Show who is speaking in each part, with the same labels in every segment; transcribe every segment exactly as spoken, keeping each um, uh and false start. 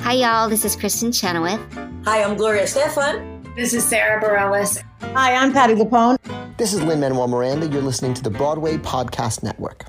Speaker 1: Hi, y'all. This is Kristen Chenoweth.
Speaker 2: Hi, I'm Gloria Estefan.
Speaker 3: This is Sarah Bareilles.
Speaker 4: Hi, I'm Patti LuPone.
Speaker 5: This is Lin-Manuel Miranda. You're listening to the Broadway Podcast Network.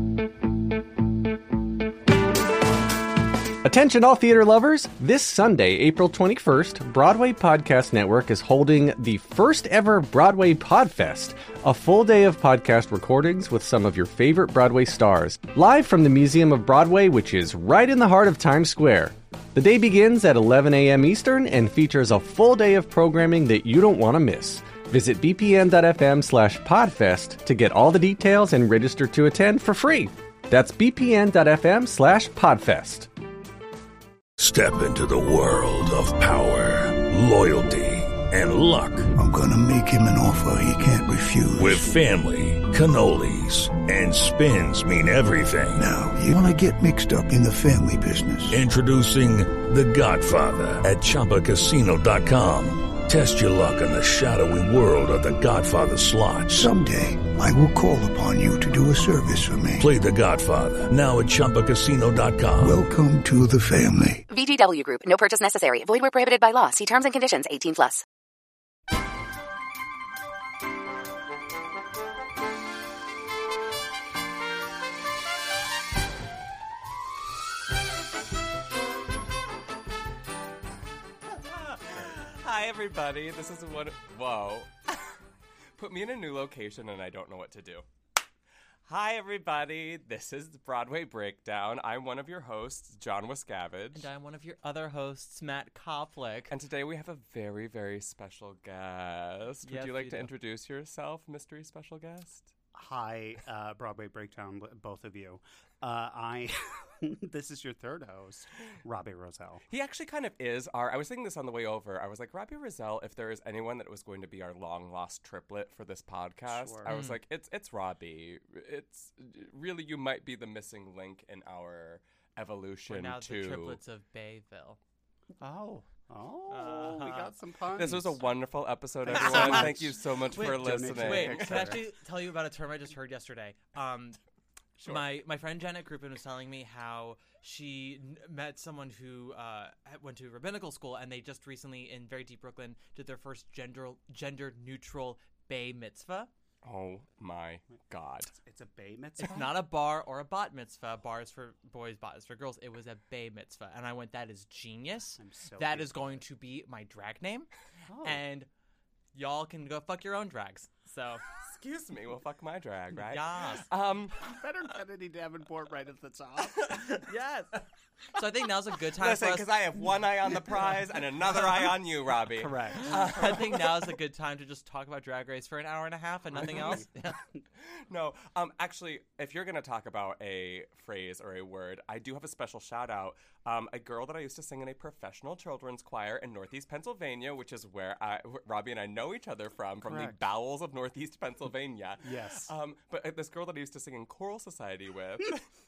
Speaker 6: Attention all theater lovers! This Sunday, April twenty-first, Broadway Podcast Network is holding the first ever Broadway Podfest, a full day of podcast recordings with some of your favorite Broadway stars, live from the Museum of Broadway, which is right in the heart of Times Square. The day begins at eleven a.m. Eastern and features a full day of programming that you don't want to miss. Visit bpn.fm slash podfest to get all the details and register to attend for free. That's bpn.fm slash podfest.
Speaker 7: Step into the world of power, loyalty, and luck.
Speaker 8: I'm gonna make him an offer he can't refuse.
Speaker 7: With family, cannolis, and spins mean everything.
Speaker 8: Now, you wanna get mixed up in the family business.
Speaker 7: Introducing The Godfather at Chumba Casino dot com. Test your luck in the shadowy world of The Godfather slot.
Speaker 8: Someday, I will call upon you to do a service for me.
Speaker 7: Play The Godfather, now at Chumba Casino dot com.
Speaker 8: Welcome to the family.
Speaker 9: V G W Group. No purchase necessary. Void where prohibited by law. See terms and conditions. eighteen plus.
Speaker 10: Hi, everybody. This is what... Whoa. Put me in a new location and I don't know what to do. Hi, everybody. This is the Broadway Breakdown. I'm one of your hosts, John Wascavage.
Speaker 11: And I'm one of your other hosts, Matt Koplik.
Speaker 10: And today we have a very, very special guest.
Speaker 11: Yes,
Speaker 10: Would you like
Speaker 11: you
Speaker 10: to
Speaker 11: do.
Speaker 10: introduce yourself, mystery special guest?
Speaker 12: Hi, uh, Broadway Breakdown, both of you. Uh, I, this is your third host, Robbie Rozelle.
Speaker 10: He actually kind of is our, I was thinking this on the way over. I was like, Robbie Rozelle, if there is anyone that was going to be our long lost triplet for this podcast,
Speaker 12: Sure.
Speaker 10: I was
Speaker 11: Mm.
Speaker 10: like, it's it's Robbie. It's really, you might be the missing link in our evolution
Speaker 11: We're now
Speaker 10: to...
Speaker 11: the triplets of Bayville.
Speaker 12: Oh, oh,
Speaker 11: Uh-huh.
Speaker 12: we got some puns.
Speaker 10: This was a wonderful episode,
Speaker 12: Thanks so
Speaker 10: everyone.
Speaker 12: much.
Speaker 10: Thank you so much
Speaker 11: Wait,
Speaker 10: for
Speaker 12: donate
Speaker 10: listening.
Speaker 12: to the
Speaker 11: Wait,
Speaker 12: Kickstarter.
Speaker 11: can I actually tell you about a term I just heard yesterday? Um,
Speaker 10: Sure.
Speaker 11: my my friend Janet Gruppen was telling me how she n- met someone who uh, had- went to rabbinical school, and they just recently in very deep Brooklyn did their first gender gender neutral bay mitzvah.
Speaker 10: Oh my God.
Speaker 12: It's a bay mitzvah?
Speaker 11: It's not a bar or a bat mitzvah. Bar is for boys, bat is for girls. It was a bay mitzvah, and I went, "That is genius.
Speaker 12: I'm so
Speaker 11: That is
Speaker 12: here for
Speaker 11: going
Speaker 12: it.
Speaker 11: to be my drag name."
Speaker 12: Oh.
Speaker 11: And y'all can go fuck your own drags. So,
Speaker 10: Excuse me. Well, fuck my drag, right?
Speaker 11: yes.
Speaker 10: Um,
Speaker 12: Better Kennedy Davenport right at the top.
Speaker 11: Yes. So I think now's a good time
Speaker 10: listen,
Speaker 11: for us.
Speaker 10: because I have one eye on the prize and another eye on you, Robbie.
Speaker 12: Correct.
Speaker 11: I think now is a good time to just talk about Drag Race for an hour and a half and nothing else.
Speaker 10: No, um, actually, if you're going to talk about a phrase or a word, I do have a special shout out. Um, a girl that I used to sing in a professional children's choir in Northeast Pennsylvania, which is where I, Robbie and I know each other from, from
Speaker 12: Correct.
Speaker 10: the bowels of Northeast Pennsylvania.
Speaker 12: Yes.
Speaker 10: Um, but uh, this girl that I used to sing in choral society with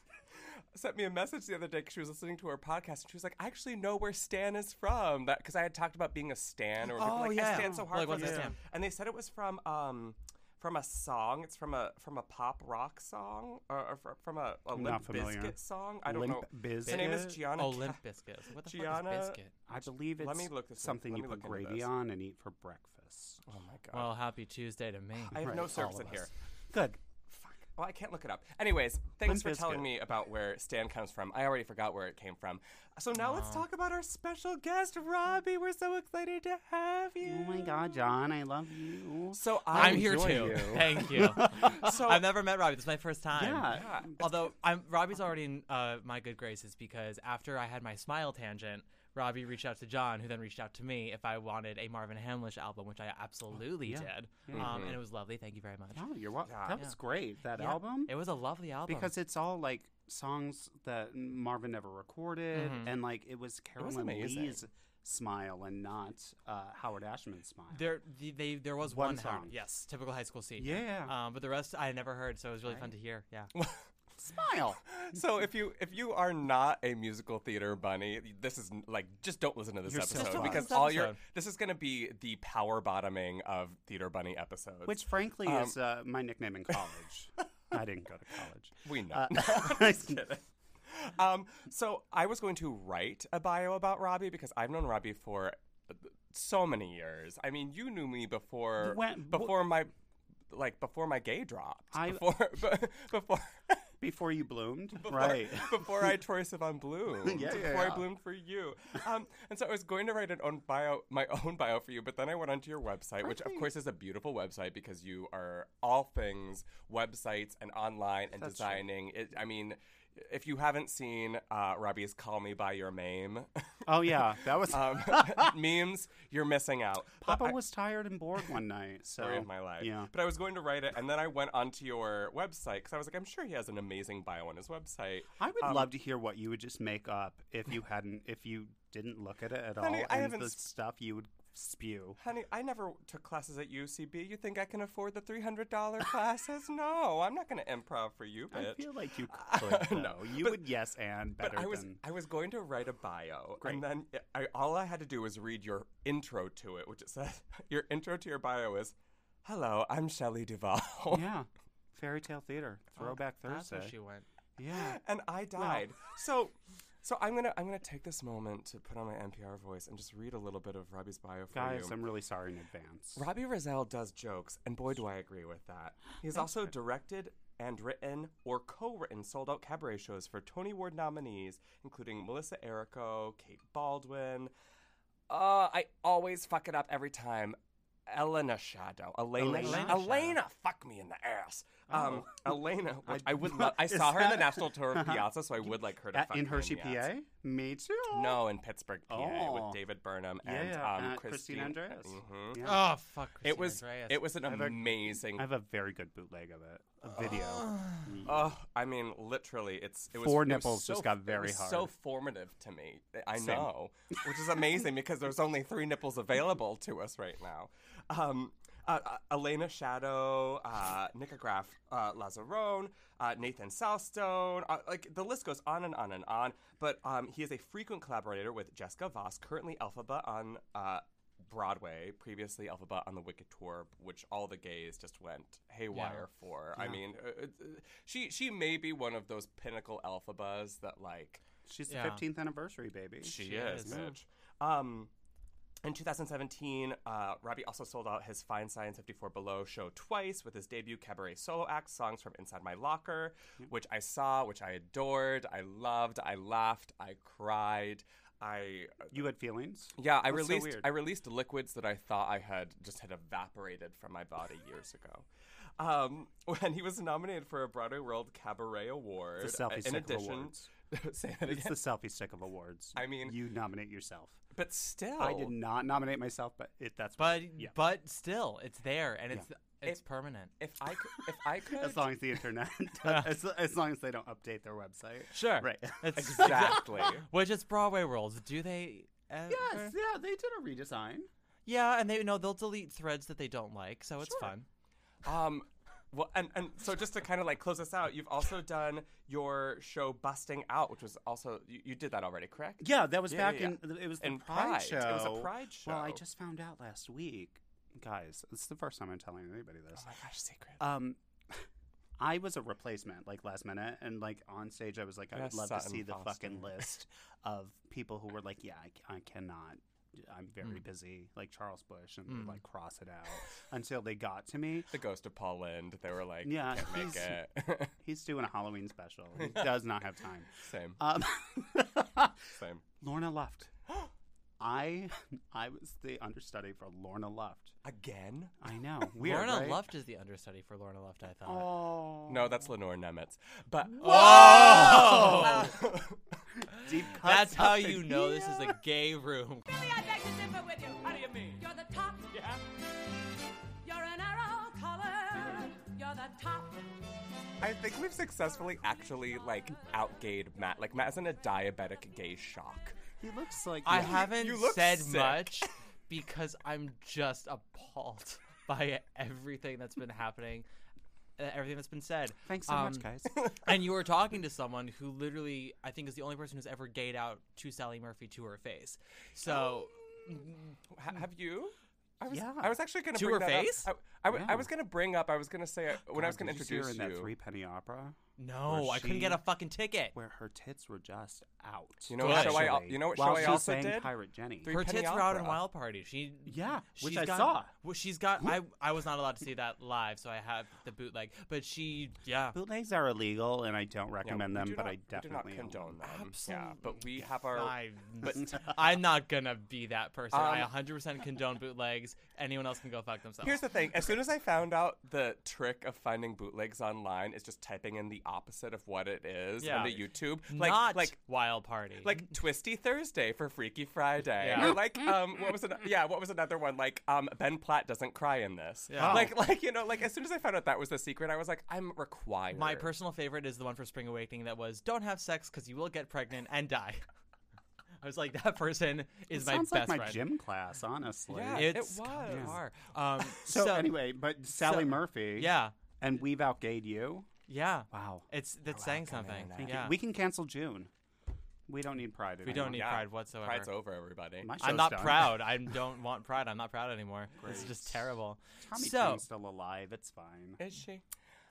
Speaker 10: sent me a message the other day because she was listening to our podcast, and she was like, I actually know where Stan is from. That because I had talked about being a Stan, or people
Speaker 11: Oh,
Speaker 10: like,
Speaker 11: yeah.
Speaker 10: I stand so hard
Speaker 11: Like,
Speaker 10: for
Speaker 11: what's a
Speaker 10: this.
Speaker 11: Stan?
Speaker 10: And they said it was from um from a song. It's from a from a pop rock song, or, or fr- from a, a
Speaker 12: Not
Speaker 10: Limp
Speaker 12: familiar.
Speaker 10: Bizkit song. I don't
Speaker 12: Limp
Speaker 10: know.
Speaker 12: Bizkit?
Speaker 10: Her name is Gianna.
Speaker 11: Oh,
Speaker 10: Ca-
Speaker 11: Limp Bizkit. What the
Speaker 10: Gianna-
Speaker 11: fuck is Biscuit?
Speaker 12: I believe it's
Speaker 10: Let me look this up.
Speaker 12: something
Speaker 10: Let
Speaker 12: you
Speaker 10: me
Speaker 12: put
Speaker 10: look into
Speaker 12: gravy
Speaker 10: this.
Speaker 12: on and eat for breakfast.
Speaker 10: Oh my god.
Speaker 11: Well, happy Tuesday to me.
Speaker 10: I have
Speaker 12: Right,
Speaker 10: no
Speaker 12: all
Speaker 10: service
Speaker 12: of
Speaker 10: in here.
Speaker 12: us. Good.
Speaker 10: Fuck. Well, I can't look it up. Anyways, thanks
Speaker 12: Limp
Speaker 10: for telling
Speaker 12: Bizkit.
Speaker 10: me about where Stan comes from. I already forgot where it came from. So now let's talk about our special guest, Robbie. We're so excited to have you.
Speaker 12: Oh my God, John, I love you.
Speaker 10: So I
Speaker 11: I'm here
Speaker 12: enjoy
Speaker 11: too.
Speaker 12: you.
Speaker 11: Thank you.
Speaker 10: So
Speaker 11: I've never met Robbie. This is my first time.
Speaker 12: Yeah.
Speaker 10: yeah.
Speaker 11: Although I'm Robbie's already in uh, my good graces because after I had my smile tangent, Robbie reached out to John, who then reached out to me if I wanted a Marvin Hamlish album, which I absolutely
Speaker 12: Yeah.
Speaker 11: did.
Speaker 12: Yeah.
Speaker 11: Um,
Speaker 10: Mhm.
Speaker 11: and it was lovely. Thank you very much.
Speaker 12: Oh, you're welcome.
Speaker 10: Yeah.
Speaker 12: That
Speaker 11: Yeah.
Speaker 12: was great. That
Speaker 11: Yeah.
Speaker 12: album.
Speaker 11: It was a lovely album.
Speaker 12: Because it's all like songs that Marvin never recorded,
Speaker 11: Mhm.
Speaker 12: and like it was Carolyn
Speaker 10: amazing.
Speaker 12: Lee's smile and not uh, Howard Ashman's smile.
Speaker 11: there, the, they, there was
Speaker 12: One
Speaker 11: one, Howard-
Speaker 12: song.
Speaker 11: yes, typical high school scene.
Speaker 12: Yeah.
Speaker 11: Um, but the rest I had never heard, so it was really fun to hear. Yeah.
Speaker 12: Smile.
Speaker 10: So if you if you are not a musical theater bunny, this is n- like just don't listen to this
Speaker 12: You're so
Speaker 10: episode
Speaker 12: fun.
Speaker 10: because
Speaker 11: This
Speaker 10: all your
Speaker 11: episode.
Speaker 10: this is going to be the power bottoming of theater bunny episodes.
Speaker 12: Which, frankly,
Speaker 10: Um,
Speaker 12: is uh, my nickname in college. I didn't go to college.
Speaker 10: we know.
Speaker 12: Uh,
Speaker 10: Just kidding. um, so I was going to write a bio about Robbie because I've known Robbie for so many years. I mean, you knew me before
Speaker 12: When-
Speaker 10: before my like before my gay dropped.
Speaker 12: I-
Speaker 10: before before
Speaker 12: Before you bloomed,
Speaker 10: before,
Speaker 12: right?
Speaker 10: before I Troye Sivan bloomed.
Speaker 12: Yeah, yeah,
Speaker 10: before
Speaker 12: yeah.
Speaker 10: I bloomed for you. Um, and so I was going to write an own bio, my own bio for you, but then I went onto your website, which of course is a beautiful website because you are all things websites and online and
Speaker 12: That's true.
Speaker 10: designing. It, I mean, if you haven't seen uh, Robbie's "Call Me by Your Mame,"
Speaker 12: Oh yeah, that was.
Speaker 10: um, memes, you're missing out. But
Speaker 12: Papa
Speaker 10: I-
Speaker 12: was tired and bored one night. So
Speaker 10: story of my life.
Speaker 12: Yeah.
Speaker 10: But I was going to write it, and then I went onto your website because I was like, I'm sure he has an amazing bio on his website.
Speaker 12: I would
Speaker 10: Um,
Speaker 12: love to hear what you would just make up if you hadn't, if you didn't look at it at
Speaker 10: Honey,
Speaker 12: all,
Speaker 10: I
Speaker 12: and
Speaker 10: haven't
Speaker 12: the
Speaker 10: s-
Speaker 12: stuff you would spew.
Speaker 10: Honey, I never took classes at U C B. You think I can afford the three hundred dollars classes? No, I'm not going to improv for you, bitch.
Speaker 12: I feel like you could. Though.
Speaker 10: No,
Speaker 12: you
Speaker 10: but-
Speaker 12: would yes and better
Speaker 10: But I was
Speaker 12: than.
Speaker 10: I was going to write a bio,
Speaker 12: Great.
Speaker 10: and then I, all I had to do was read your intro to it, which it says your intro to your bio is, "Hello, I'm Shelley Duvall."
Speaker 12: Yeah, fairy tale theater, throwback
Speaker 11: That's
Speaker 12: Thursday.
Speaker 11: where she went.
Speaker 12: Yeah,
Speaker 10: and I died. So, so I'm gonna I'm gonna take this moment to put on my N P R voice and just read a little bit of Robbie's bio for
Speaker 12: guys,
Speaker 10: you.
Speaker 12: I'm really sorry in advance.
Speaker 10: Robbie Rozelle does jokes, and boy, do I agree with that. He's also directed and written or co-written sold-out cabaret shows for Tony Award nominees, including Melissa Errico, Kate Baldwin. Uh, I always fuck it up every time. Elena Shadow. Elena.
Speaker 12: Elena
Speaker 10: Elena,
Speaker 12: Shadow.
Speaker 10: Elena fuck me in the ass. Um, Elena, which I,
Speaker 12: I-
Speaker 10: would love. I
Speaker 12: Is
Speaker 10: saw her in the
Speaker 12: that-
Speaker 10: national tour of Piazza, so I would like her to
Speaker 12: At-
Speaker 10: fuck
Speaker 12: in
Speaker 10: me
Speaker 12: Hershey,
Speaker 10: the
Speaker 12: P
Speaker 10: ass.
Speaker 12: A. Me too.
Speaker 10: No, in Pittsburgh, P A,
Speaker 12: Oh.
Speaker 10: with David Burnham
Speaker 12: Yeah,
Speaker 10: and
Speaker 12: yeah,
Speaker 10: um,
Speaker 12: and
Speaker 10: Christine,
Speaker 12: Christine Andreas.
Speaker 10: Mhm.
Speaker 12: Yeah.
Speaker 11: Oh fuck!
Speaker 10: It
Speaker 11: Christina
Speaker 10: was
Speaker 11: Andreas.
Speaker 10: it was an
Speaker 12: I have a-
Speaker 10: amazing.
Speaker 12: I have a very good bootleg of it, a video. Mm.
Speaker 10: Oh, I mean, literally, it's it was
Speaker 12: Four
Speaker 10: it was
Speaker 12: nipples
Speaker 10: so,
Speaker 12: just got very
Speaker 10: it was
Speaker 12: hard.
Speaker 10: So formative to me. I
Speaker 12: Same.
Speaker 10: know, which is amazing because there's only three nipples available to us right now. Um, uh, uh, Elena Shadow, uh, Nicograph uh, Lazarone, uh, Nathan Southstone, uh, like the list goes on and on and on. But um, he is a frequent collaborator with Jessica Voss, currently Elphaba on uh, Broadway, previously Elphaba on the Wicked Tour, which all the gays just went haywire for. I
Speaker 12: Yeah.
Speaker 10: mean, uh, uh, she she may be one of those pinnacle Elphabas that like
Speaker 12: She's the
Speaker 11: Yeah.
Speaker 12: fifteenth anniversary, baby.
Speaker 10: she,
Speaker 11: She
Speaker 10: is,
Speaker 11: is.
Speaker 10: bitch. Um, in two thousand seventeen, uh, Robbie also sold out his Fine Science fifty-four Below show twice with his debut cabaret solo act, Songs from Inside My Locker, which I saw, which I adored, I loved, I laughed, I cried. I
Speaker 12: You had feelings?
Speaker 10: yeah, I
Speaker 12: That's so
Speaker 10: released
Speaker 12: weird.
Speaker 10: I released liquids that I thought I had just had evaporated from my body years ago. Um, when he was nominated for a Broadway World Cabaret Award,
Speaker 12: The selfie
Speaker 10: in
Speaker 12: stick of
Speaker 10: addition,
Speaker 12: awards.
Speaker 10: say that
Speaker 12: It's
Speaker 10: again.
Speaker 12: the selfie stick of awards.
Speaker 10: I mean-
Speaker 12: you nominate yourself.
Speaker 10: But still,
Speaker 12: I did not nominate myself, but it, that's
Speaker 11: But
Speaker 12: yeah.
Speaker 11: but still, it's there and it's it's
Speaker 10: If-
Speaker 11: permanent.
Speaker 10: If I could, if I could,
Speaker 12: as long as the internet, as, as long as they don't update their website.
Speaker 11: Sure,
Speaker 12: Right.
Speaker 11: It's
Speaker 10: exactly.
Speaker 11: Which is Broadway Worlds. Do they? Ever?
Speaker 12: Yes, yeah, they did a redesign.
Speaker 11: Yeah, and they you know they'll delete threads that they don't like, so it's
Speaker 12: Sure.
Speaker 11: fun.
Speaker 10: Um, well, and and so just to kind of like close us out, you've also done your show Busting Out, which was also you, you did that already, correct?
Speaker 12: Yeah, that was
Speaker 10: Yeah,
Speaker 12: back
Speaker 10: yeah,
Speaker 12: in. It was the
Speaker 10: In
Speaker 12: Pride,
Speaker 10: Pride.
Speaker 12: show.
Speaker 10: It was a Pride
Speaker 12: Well, I
Speaker 10: show.
Speaker 12: just found out last week, guys. It's the first time I'm telling anybody this.
Speaker 10: Oh my gosh, secret.
Speaker 12: Um, I was a replacement, like last minute, and like on stage, I was like, I
Speaker 10: Yeah,
Speaker 12: would love to
Speaker 10: Sutton
Speaker 12: see the
Speaker 10: Foster.
Speaker 12: fucking list of people who were like, yeah, I, c- I cannot. I'm very busy, like Charles Bush, and would, like cross it out until they got to me.
Speaker 10: The ghost of Paul Lind. They were like,
Speaker 12: Yeah,
Speaker 10: can't make
Speaker 12: he's-
Speaker 10: it.
Speaker 12: He's doing a Halloween special. He does not have time.
Speaker 10: Same,
Speaker 12: Um,
Speaker 10: same.
Speaker 12: Lorna Luft. I I was the understudy for Lorna Luft.
Speaker 10: Again?
Speaker 12: I know. Weird,
Speaker 11: Lorna
Speaker 12: right?
Speaker 11: Luft is the understudy for Lorna Luft. I thought.
Speaker 12: Oh
Speaker 10: No, that's Lenore Nemetz. But
Speaker 11: Oh!
Speaker 12: deep cuts
Speaker 11: That's how
Speaker 12: up in
Speaker 11: you know this is
Speaker 12: here.
Speaker 11: a gay room.
Speaker 2: Really, I beg to differ with you. How do you mean? You're the top. Yeah. You're an arrow color. You're the top.
Speaker 10: I think we've successfully actually like outgayed Matt. Like Matt is in a diabetic gay shock.
Speaker 12: He looks like
Speaker 11: I
Speaker 12: yeah.
Speaker 11: haven't
Speaker 10: you look
Speaker 11: said
Speaker 10: sick.
Speaker 11: much because I'm just appalled by everything that's been happening, uh, everything that's been said.
Speaker 12: Thanks so
Speaker 11: Um,
Speaker 12: much, guys.
Speaker 11: And you were talking to someone who literally, I think, is the only person who's ever gayed out to Sally Murphy to her face. So,
Speaker 10: Ha- have you? I was,
Speaker 12: Yeah.
Speaker 10: I was actually going
Speaker 11: To
Speaker 10: bring
Speaker 11: her
Speaker 10: that up.
Speaker 11: face?
Speaker 10: I, I, w- I
Speaker 12: Yeah.
Speaker 10: was going to bring up. I was going to say uh, when I was
Speaker 12: God,
Speaker 10: going to
Speaker 12: did you see her
Speaker 10: introduce
Speaker 12: in
Speaker 10: you.
Speaker 12: that three penny opera.
Speaker 11: No,
Speaker 12: where
Speaker 11: I couldn't
Speaker 12: she-
Speaker 11: get a fucking ticket.
Speaker 12: Where her tits were just out.
Speaker 10: You know what show I al-
Speaker 12: actually,
Speaker 10: you know what
Speaker 12: while
Speaker 10: show I
Speaker 12: she
Speaker 10: also
Speaker 12: sang
Speaker 10: did?
Speaker 12: Pirate Jenny.
Speaker 10: Three
Speaker 11: Her
Speaker 10: Penny
Speaker 11: tits were out in
Speaker 10: Opera.
Speaker 11: Wild Party. She
Speaker 12: Yeah, which
Speaker 11: she's
Speaker 12: I
Speaker 11: got,
Speaker 12: saw.
Speaker 11: Well, she's got. I I was not allowed to see that live, so I have the bootleg. But she, yeah.
Speaker 12: Bootlegs are illegal, and I don't
Speaker 10: Yeah,
Speaker 12: recommend
Speaker 10: we
Speaker 12: them,
Speaker 10: do
Speaker 12: but
Speaker 10: not-
Speaker 12: I definitely
Speaker 10: we do not condone
Speaker 12: own
Speaker 10: them. Yeah, but we have our.
Speaker 11: I,
Speaker 10: but
Speaker 11: I'm not gonna be that person. I
Speaker 10: Um,
Speaker 11: one hundred percent condone bootlegs. Anyone else can go fuck themselves.
Speaker 10: Here's the thing. As soon as I found out the trick of finding bootlegs online is just typing in the opposite of what it is
Speaker 11: Yeah.
Speaker 10: onto YouTube, like
Speaker 11: not
Speaker 10: like
Speaker 11: Wild Party.
Speaker 10: like Twisty Thursday for Freaky Friday,
Speaker 11: Yeah.
Speaker 10: or like um what was it? Yeah, what was another one? Like um Ben Platt doesn't cry in this.
Speaker 11: Yeah.
Speaker 10: Like like you know like as soon as I found out that was the secret, I was like, I'm required.
Speaker 11: My personal favorite is the one for Spring Awakening that was "Don't have sex because you will get pregnant and die." I was like, that person is
Speaker 12: It
Speaker 11: my
Speaker 12: sounds
Speaker 11: best
Speaker 12: like my
Speaker 11: friend.
Speaker 12: gym class, honestly.
Speaker 10: Yeah,
Speaker 11: It's
Speaker 10: it
Speaker 11: kind of
Speaker 10: was.
Speaker 11: hard. Um,
Speaker 12: So,
Speaker 11: so,
Speaker 12: anyway, but Sally
Speaker 11: so-
Speaker 12: Murphy.
Speaker 11: yeah,
Speaker 12: And We've Outgayed You.
Speaker 11: yeah,
Speaker 12: Wow.
Speaker 11: it's that's saying something.
Speaker 10: Thank
Speaker 11: Yeah,
Speaker 12: We can cancel June. We don't need Pride.
Speaker 11: we
Speaker 12: anymore.
Speaker 11: don't need
Speaker 10: Yeah.
Speaker 11: pride whatsoever.
Speaker 10: Pride's over, everybody.
Speaker 12: My
Speaker 11: I'm
Speaker 12: show's
Speaker 11: not
Speaker 12: done.
Speaker 11: proud. I don't want pride. I'm not proud anymore. It's just terrible.
Speaker 12: Tommy
Speaker 11: so
Speaker 12: Tung's still alive. It's fine.
Speaker 10: Is she?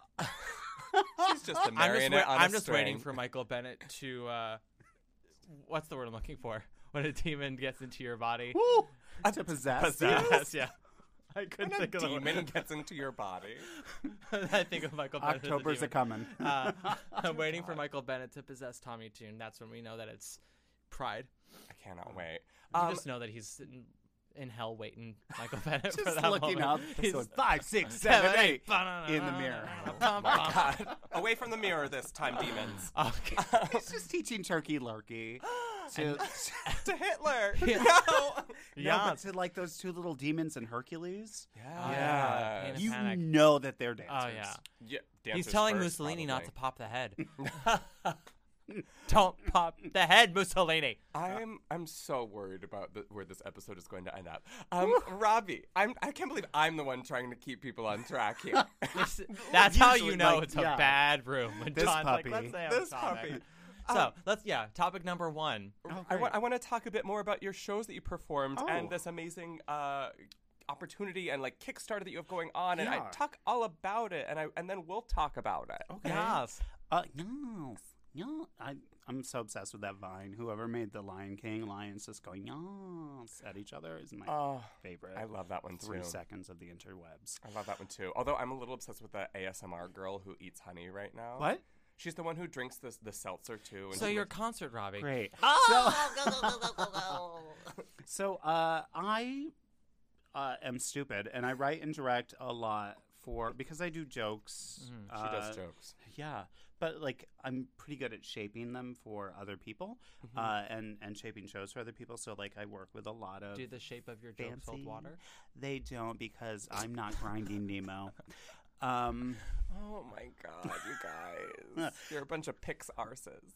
Speaker 10: She's just a
Speaker 11: I'm just,
Speaker 10: marionette
Speaker 11: wa-
Speaker 10: on a
Speaker 11: I'm just waiting
Speaker 10: string.
Speaker 11: for Michael Bennett to. Uh, what's the word I'm looking for? When a demon gets into your body.
Speaker 12: Woo! To possess.
Speaker 11: Possess, yeah. I couldn't
Speaker 10: When a
Speaker 11: think of the word.
Speaker 10: demon gets into your body.
Speaker 11: I think of Michael Bennett. as a
Speaker 12: October's a
Speaker 11: demon.
Speaker 12: coming.
Speaker 11: Uh, I'm waiting for Michael Bennett to possess Tommy Tune. That's when we know that it's pride.
Speaker 10: I cannot wait.
Speaker 11: You
Speaker 10: Um,
Speaker 11: just know that he's sitting in hell waiting, Michael Bennett, for
Speaker 12: Just
Speaker 11: that
Speaker 12: looking
Speaker 11: moment.
Speaker 12: up.
Speaker 11: He's
Speaker 12: So it's five, six, seven, eight in the mirror.
Speaker 11: Bum, bum.
Speaker 10: God, away from the mirror this time, demons.
Speaker 11: Okay.
Speaker 12: He's just teaching Turkey Lurkey to,
Speaker 10: to Hitler.
Speaker 11: Yeah.
Speaker 10: No.
Speaker 12: no,
Speaker 11: Yeah.
Speaker 12: but to like those two little demons in Hercules.
Speaker 10: Yeah.
Speaker 11: yeah. Pain of
Speaker 12: You
Speaker 11: panic.
Speaker 12: know that they're dancers.
Speaker 11: Oh yeah.
Speaker 10: Yeah,
Speaker 11: He's
Speaker 10: dancers
Speaker 11: telling
Speaker 10: first,
Speaker 11: Mussolini not to
Speaker 10: probably.
Speaker 11: pop the head. Don't pop the head, Mussolini.
Speaker 10: I'm I'm so worried about the, where this episode is going to end up. Um, Robbie, I'm I can't believe I'm the one trying to keep people on track here.
Speaker 11: This- That's how you
Speaker 12: Usually,
Speaker 11: know
Speaker 12: like,
Speaker 11: it's a
Speaker 12: yeah.
Speaker 11: bad room. When
Speaker 12: This
Speaker 11: John's
Speaker 12: puppy.
Speaker 11: like, let's say
Speaker 10: This
Speaker 11: topic.
Speaker 10: puppy.
Speaker 11: So
Speaker 10: Um,
Speaker 11: let's yeah. Topic number one.
Speaker 10: I want I want to talk a bit more about your shows that you performed
Speaker 12: Oh.
Speaker 10: and this amazing uh, opportunity and like Kickstarter that you have going on, and I
Speaker 12: Yeah.
Speaker 10: talk all about it, and I and then we'll talk about it.
Speaker 12: Okay.
Speaker 11: Yes.
Speaker 12: Uh, yes. Yeah. I, I'm so obsessed with that Vine. Whoever made the Lion King, lions just going yes at each other is my
Speaker 10: Oh,
Speaker 12: favorite.
Speaker 10: I love that one
Speaker 12: Three
Speaker 10: too.
Speaker 12: seconds of the interwebs.
Speaker 10: I love that one too. Although I'm a little obsessed with the A S M R girl who eats honey right now.
Speaker 12: What?
Speaker 10: She's the one who drinks the the seltzer too. And
Speaker 11: So
Speaker 10: she
Speaker 11: your
Speaker 10: makes-
Speaker 11: concert, Robbie.
Speaker 12: Great.
Speaker 1: Oh,
Speaker 12: So uh, I uh, am stupid, and I write and direct a lot for because I do jokes.
Speaker 10: Mm-hmm. she does
Speaker 12: uh,
Speaker 10: jokes.
Speaker 12: Yeah, but like I'm pretty good at shaping them for other people,
Speaker 10: Mm-hmm.
Speaker 12: uh, and and shaping shows for other people. So like I work with a lot of.
Speaker 11: Do the shape of your jokes hold
Speaker 12: fancy-
Speaker 11: water?
Speaker 12: They don't because I'm not grinding Nemo. Um,
Speaker 10: Oh my god, you guys! You're a bunch of pix arses.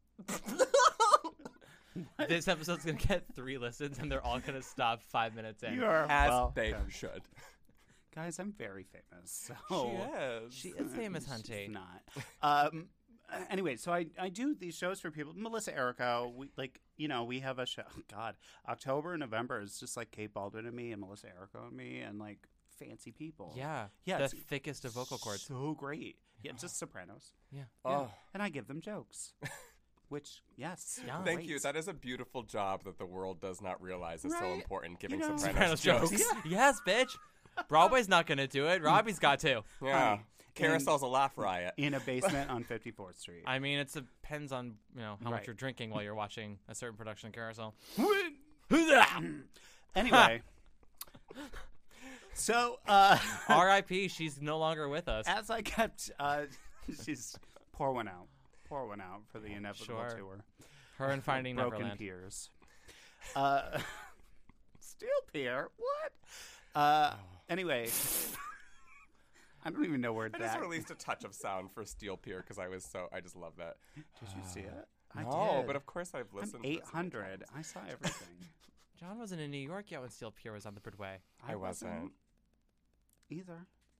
Speaker 11: This episode's gonna get three listens, and they're all gonna stop five minutes in.
Speaker 12: you are
Speaker 10: As
Speaker 12: well,
Speaker 10: they
Speaker 12: okay.
Speaker 10: should.
Speaker 12: Guys, I'm very famous. So
Speaker 10: She is.
Speaker 11: She is famous,
Speaker 12: She's
Speaker 11: Hunty.
Speaker 12: not. Um. Anyway, so I, I do these shows for people. Melissa Erico, we like you know we have a show. God, October and November is just like Kate Baldwin and me and Melissa Erico and me and like fancy people.
Speaker 11: Yeah.
Speaker 12: Yeah,
Speaker 11: The
Speaker 12: it's
Speaker 11: thickest of vocal cords.
Speaker 12: So great. Yeah, just sopranos.
Speaker 11: Yeah.
Speaker 10: Oh,
Speaker 12: And I give them jokes. Which yes,
Speaker 11: Yeah.
Speaker 10: thank
Speaker 12: great.
Speaker 10: you. That is a beautiful job that the world does not realize is so
Speaker 12: Right.
Speaker 10: important. Giving
Speaker 12: know-
Speaker 10: Sopranos,
Speaker 11: Sopranos jokes. Yes, bitch. Broadway's not gonna do it. Robbie's got to.
Speaker 10: Yeah.
Speaker 12: Honey,
Speaker 10: Carousel's a laugh riot.
Speaker 12: in a basement on fifty-fourth Street.
Speaker 11: I mean, it depends on you know how much
Speaker 12: Right.
Speaker 11: you're drinking while you're watching a certain production of Carousel.
Speaker 12: Anyway, so uh,
Speaker 11: R I P She's no longer with us.
Speaker 12: as I kept, uh, she's pour one out, pour one out for the inevitable
Speaker 11: Sure.
Speaker 12: tour.
Speaker 11: Her and Finding
Speaker 12: Broken
Speaker 11: Neverland.
Speaker 12: Piers. Uh, Steel Pier? What? Uh, anyway, I don't even know where
Speaker 10: I
Speaker 12: that.
Speaker 10: just released a touch of sound for Steel Pier because I was so I just love that.
Speaker 12: Did you see it? I
Speaker 10: no,
Speaker 12: did.
Speaker 10: but of course I've
Speaker 12: I'm
Speaker 10: listened. to it
Speaker 12: eight
Speaker 10: so many
Speaker 12: hundred.
Speaker 10: times.
Speaker 12: I saw everything.
Speaker 11: John wasn't in New York yet when Steel Pier was on the Broadway.
Speaker 10: I wasn't.
Speaker 12: either.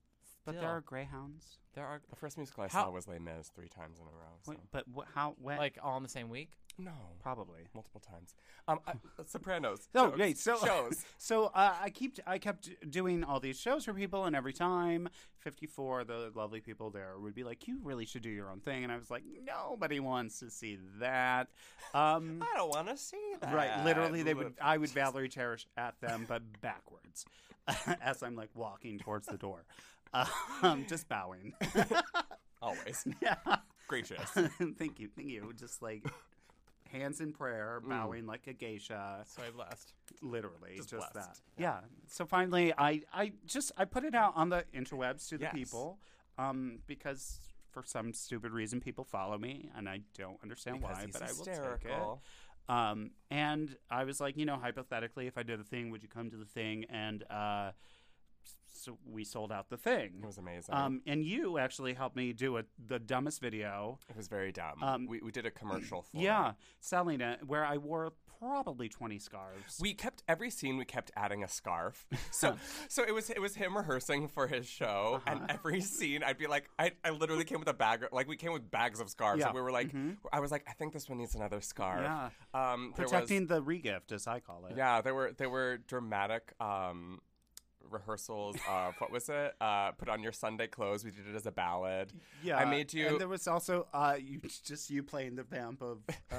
Speaker 12: But there are Greyhounds.
Speaker 11: There are
Speaker 10: The first musical I
Speaker 11: How-
Speaker 10: saw was Les Mis three times in a row. So.
Speaker 12: Wait, but wh- how? When?
Speaker 11: like all in the same week.
Speaker 10: No.
Speaker 12: Probably.
Speaker 10: Multiple times. Um, I, Sopranos.
Speaker 12: Oh,
Speaker 10: shows,
Speaker 12: wait. So
Speaker 10: shows.
Speaker 12: So uh, I keep I kept doing all these shows for people, and every time fifty-four, the lovely people there would be like, "You really should do your own thing," and I was like, "Nobody wants to see that." Um,
Speaker 10: I don't want to see that.
Speaker 12: right. Literally, they would. I would Valerie Cherish at them, but backwards, as I'm like walking towards the door, um, just bowing.
Speaker 10: Always.
Speaker 12: Yeah.
Speaker 10: Gracious.
Speaker 12: Thank you. Thank you. Just like hands in prayer, bowing like a geisha.
Speaker 11: So I blessed.
Speaker 12: Literally,
Speaker 10: Just
Speaker 12: just,
Speaker 10: blessed.
Speaker 12: that. Yeah. So finally, I, I just I put it out on the interwebs to the
Speaker 10: Yes.
Speaker 12: people, um, because for some stupid reason people follow me, and I don't understand
Speaker 10: Because
Speaker 12: why,
Speaker 10: he's
Speaker 12: but I will take
Speaker 10: hysterical.
Speaker 12: it. Um, and I was like, you know, hypothetically, if I did a thing, would you come to the thing? And uh, so we sold out the thing.
Speaker 10: It was amazing.
Speaker 12: Um, and you actually helped me do a, the dumbest video.
Speaker 10: it was very dumb.
Speaker 12: um,
Speaker 10: we, we did a commercial for
Speaker 12: Yeah,
Speaker 10: it.
Speaker 12: selling it, where I wore probably twenty scarves.
Speaker 10: We kept every scene. We kept adding a scarf. So, so it was it was him rehearsing for his show,
Speaker 12: Uh-huh.
Speaker 10: and every scene, I'd be like, I, I literally came with a bag. Like we came with bags of scarves.
Speaker 12: Yeah.
Speaker 10: And we were like,
Speaker 12: Mhm.
Speaker 10: I was like, I think this one needs another scarf.
Speaker 12: Yeah.
Speaker 10: Um, there was-
Speaker 12: Protecting the regift, as I call it.
Speaker 10: Yeah, there were there were dramatic um, rehearsals of what was it? Uh, put on your Sunday clothes. We did it as a ballad.
Speaker 12: Yeah,
Speaker 10: I made you.
Speaker 12: And there was also uh, you just you playing the vamp of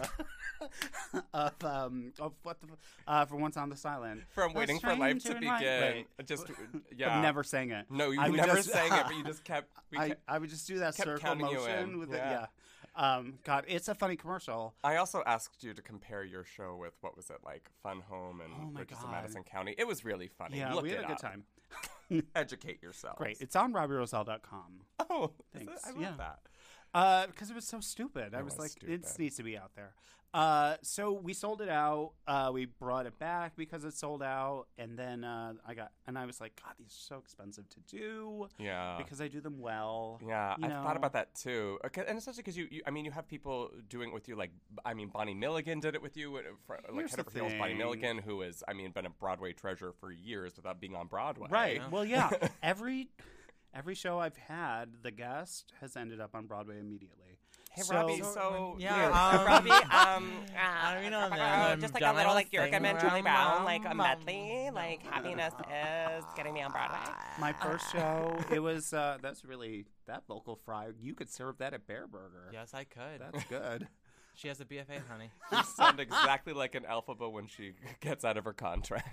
Speaker 12: uh, of um of what the uh, for Once on This Island.
Speaker 10: From
Speaker 12: A
Speaker 10: Waiting for Life to
Speaker 12: stranger in my-
Speaker 10: Begin.
Speaker 12: Wait.
Speaker 10: Just
Speaker 12: But
Speaker 10: yeah.
Speaker 12: never sang it.
Speaker 10: No, you
Speaker 12: I would
Speaker 10: never
Speaker 12: just-
Speaker 10: sang it, but you just kept. We
Speaker 12: I,
Speaker 10: kept
Speaker 12: I would just do that
Speaker 10: kept
Speaker 12: circle
Speaker 10: counting you
Speaker 12: motion
Speaker 10: in.
Speaker 12: with
Speaker 10: Yeah.
Speaker 12: it. Yeah. Um, God, it's a funny commercial.
Speaker 10: I also asked you to compare your show with what was it like Fun Home and
Speaker 12: Oh my
Speaker 10: Bridges of
Speaker 12: God.
Speaker 10: Madison County. It was really funny.
Speaker 12: Yeah,
Speaker 10: Look
Speaker 12: we had
Speaker 10: it
Speaker 12: a good
Speaker 10: up.
Speaker 12: time.
Speaker 10: Educate yourself.
Speaker 12: Great. It's on robbie roselle dot com.
Speaker 10: Oh, is it?
Speaker 12: Thanks.
Speaker 10: I love
Speaker 12: Yeah.
Speaker 10: that.
Speaker 12: Uh, because it was so stupid. I
Speaker 10: It
Speaker 12: was,
Speaker 10: was
Speaker 12: like, it
Speaker 10: stupid.
Speaker 12: needs to be out there. Uh, so we sold it out. Uh, we brought it back because it sold out, and then uh, I got, and I was like, God, these are so expensive to do.
Speaker 10: Yeah.
Speaker 12: Because I do them well.
Speaker 10: Yeah,
Speaker 12: you
Speaker 10: I've thought
Speaker 12: know.
Speaker 10: about that too, okay, and especially because you, you, I mean, you have people doing it with you. Like, I mean, Bonnie Milligan did it with you, uh, for, like
Speaker 12: Here's
Speaker 10: Head
Speaker 12: the
Speaker 10: Over Heels. Bonnie
Speaker 12: thing.
Speaker 10: Milligan, who is, I mean, been a Broadway treasure for years without being on Broadway.
Speaker 12: Right. Well, yeah. every every show I've had, the guest has ended up on Broadway immediately.
Speaker 10: Hey,
Speaker 12: So-
Speaker 10: Robbie. So
Speaker 11: Yeah,
Speaker 10: weird.
Speaker 11: um,
Speaker 1: Robbie, um,
Speaker 11: I mean, um,
Speaker 1: uh,
Speaker 11: um,
Speaker 1: just like
Speaker 11: done
Speaker 1: a little
Speaker 11: my
Speaker 1: like
Speaker 11: thing
Speaker 1: Eureka and Charlie
Speaker 11: around,
Speaker 1: Brown, like a
Speaker 11: um,
Speaker 1: medley, like happiness is getting me on Broadway.
Speaker 12: My first show, it was uh, that's really that vocal fry. You could serve that at Bear Burger.
Speaker 11: Yes, I could.
Speaker 12: That's good.
Speaker 11: She has a B F A, honey.
Speaker 10: You sound exactly like an Elphaba when she gets out of her contract.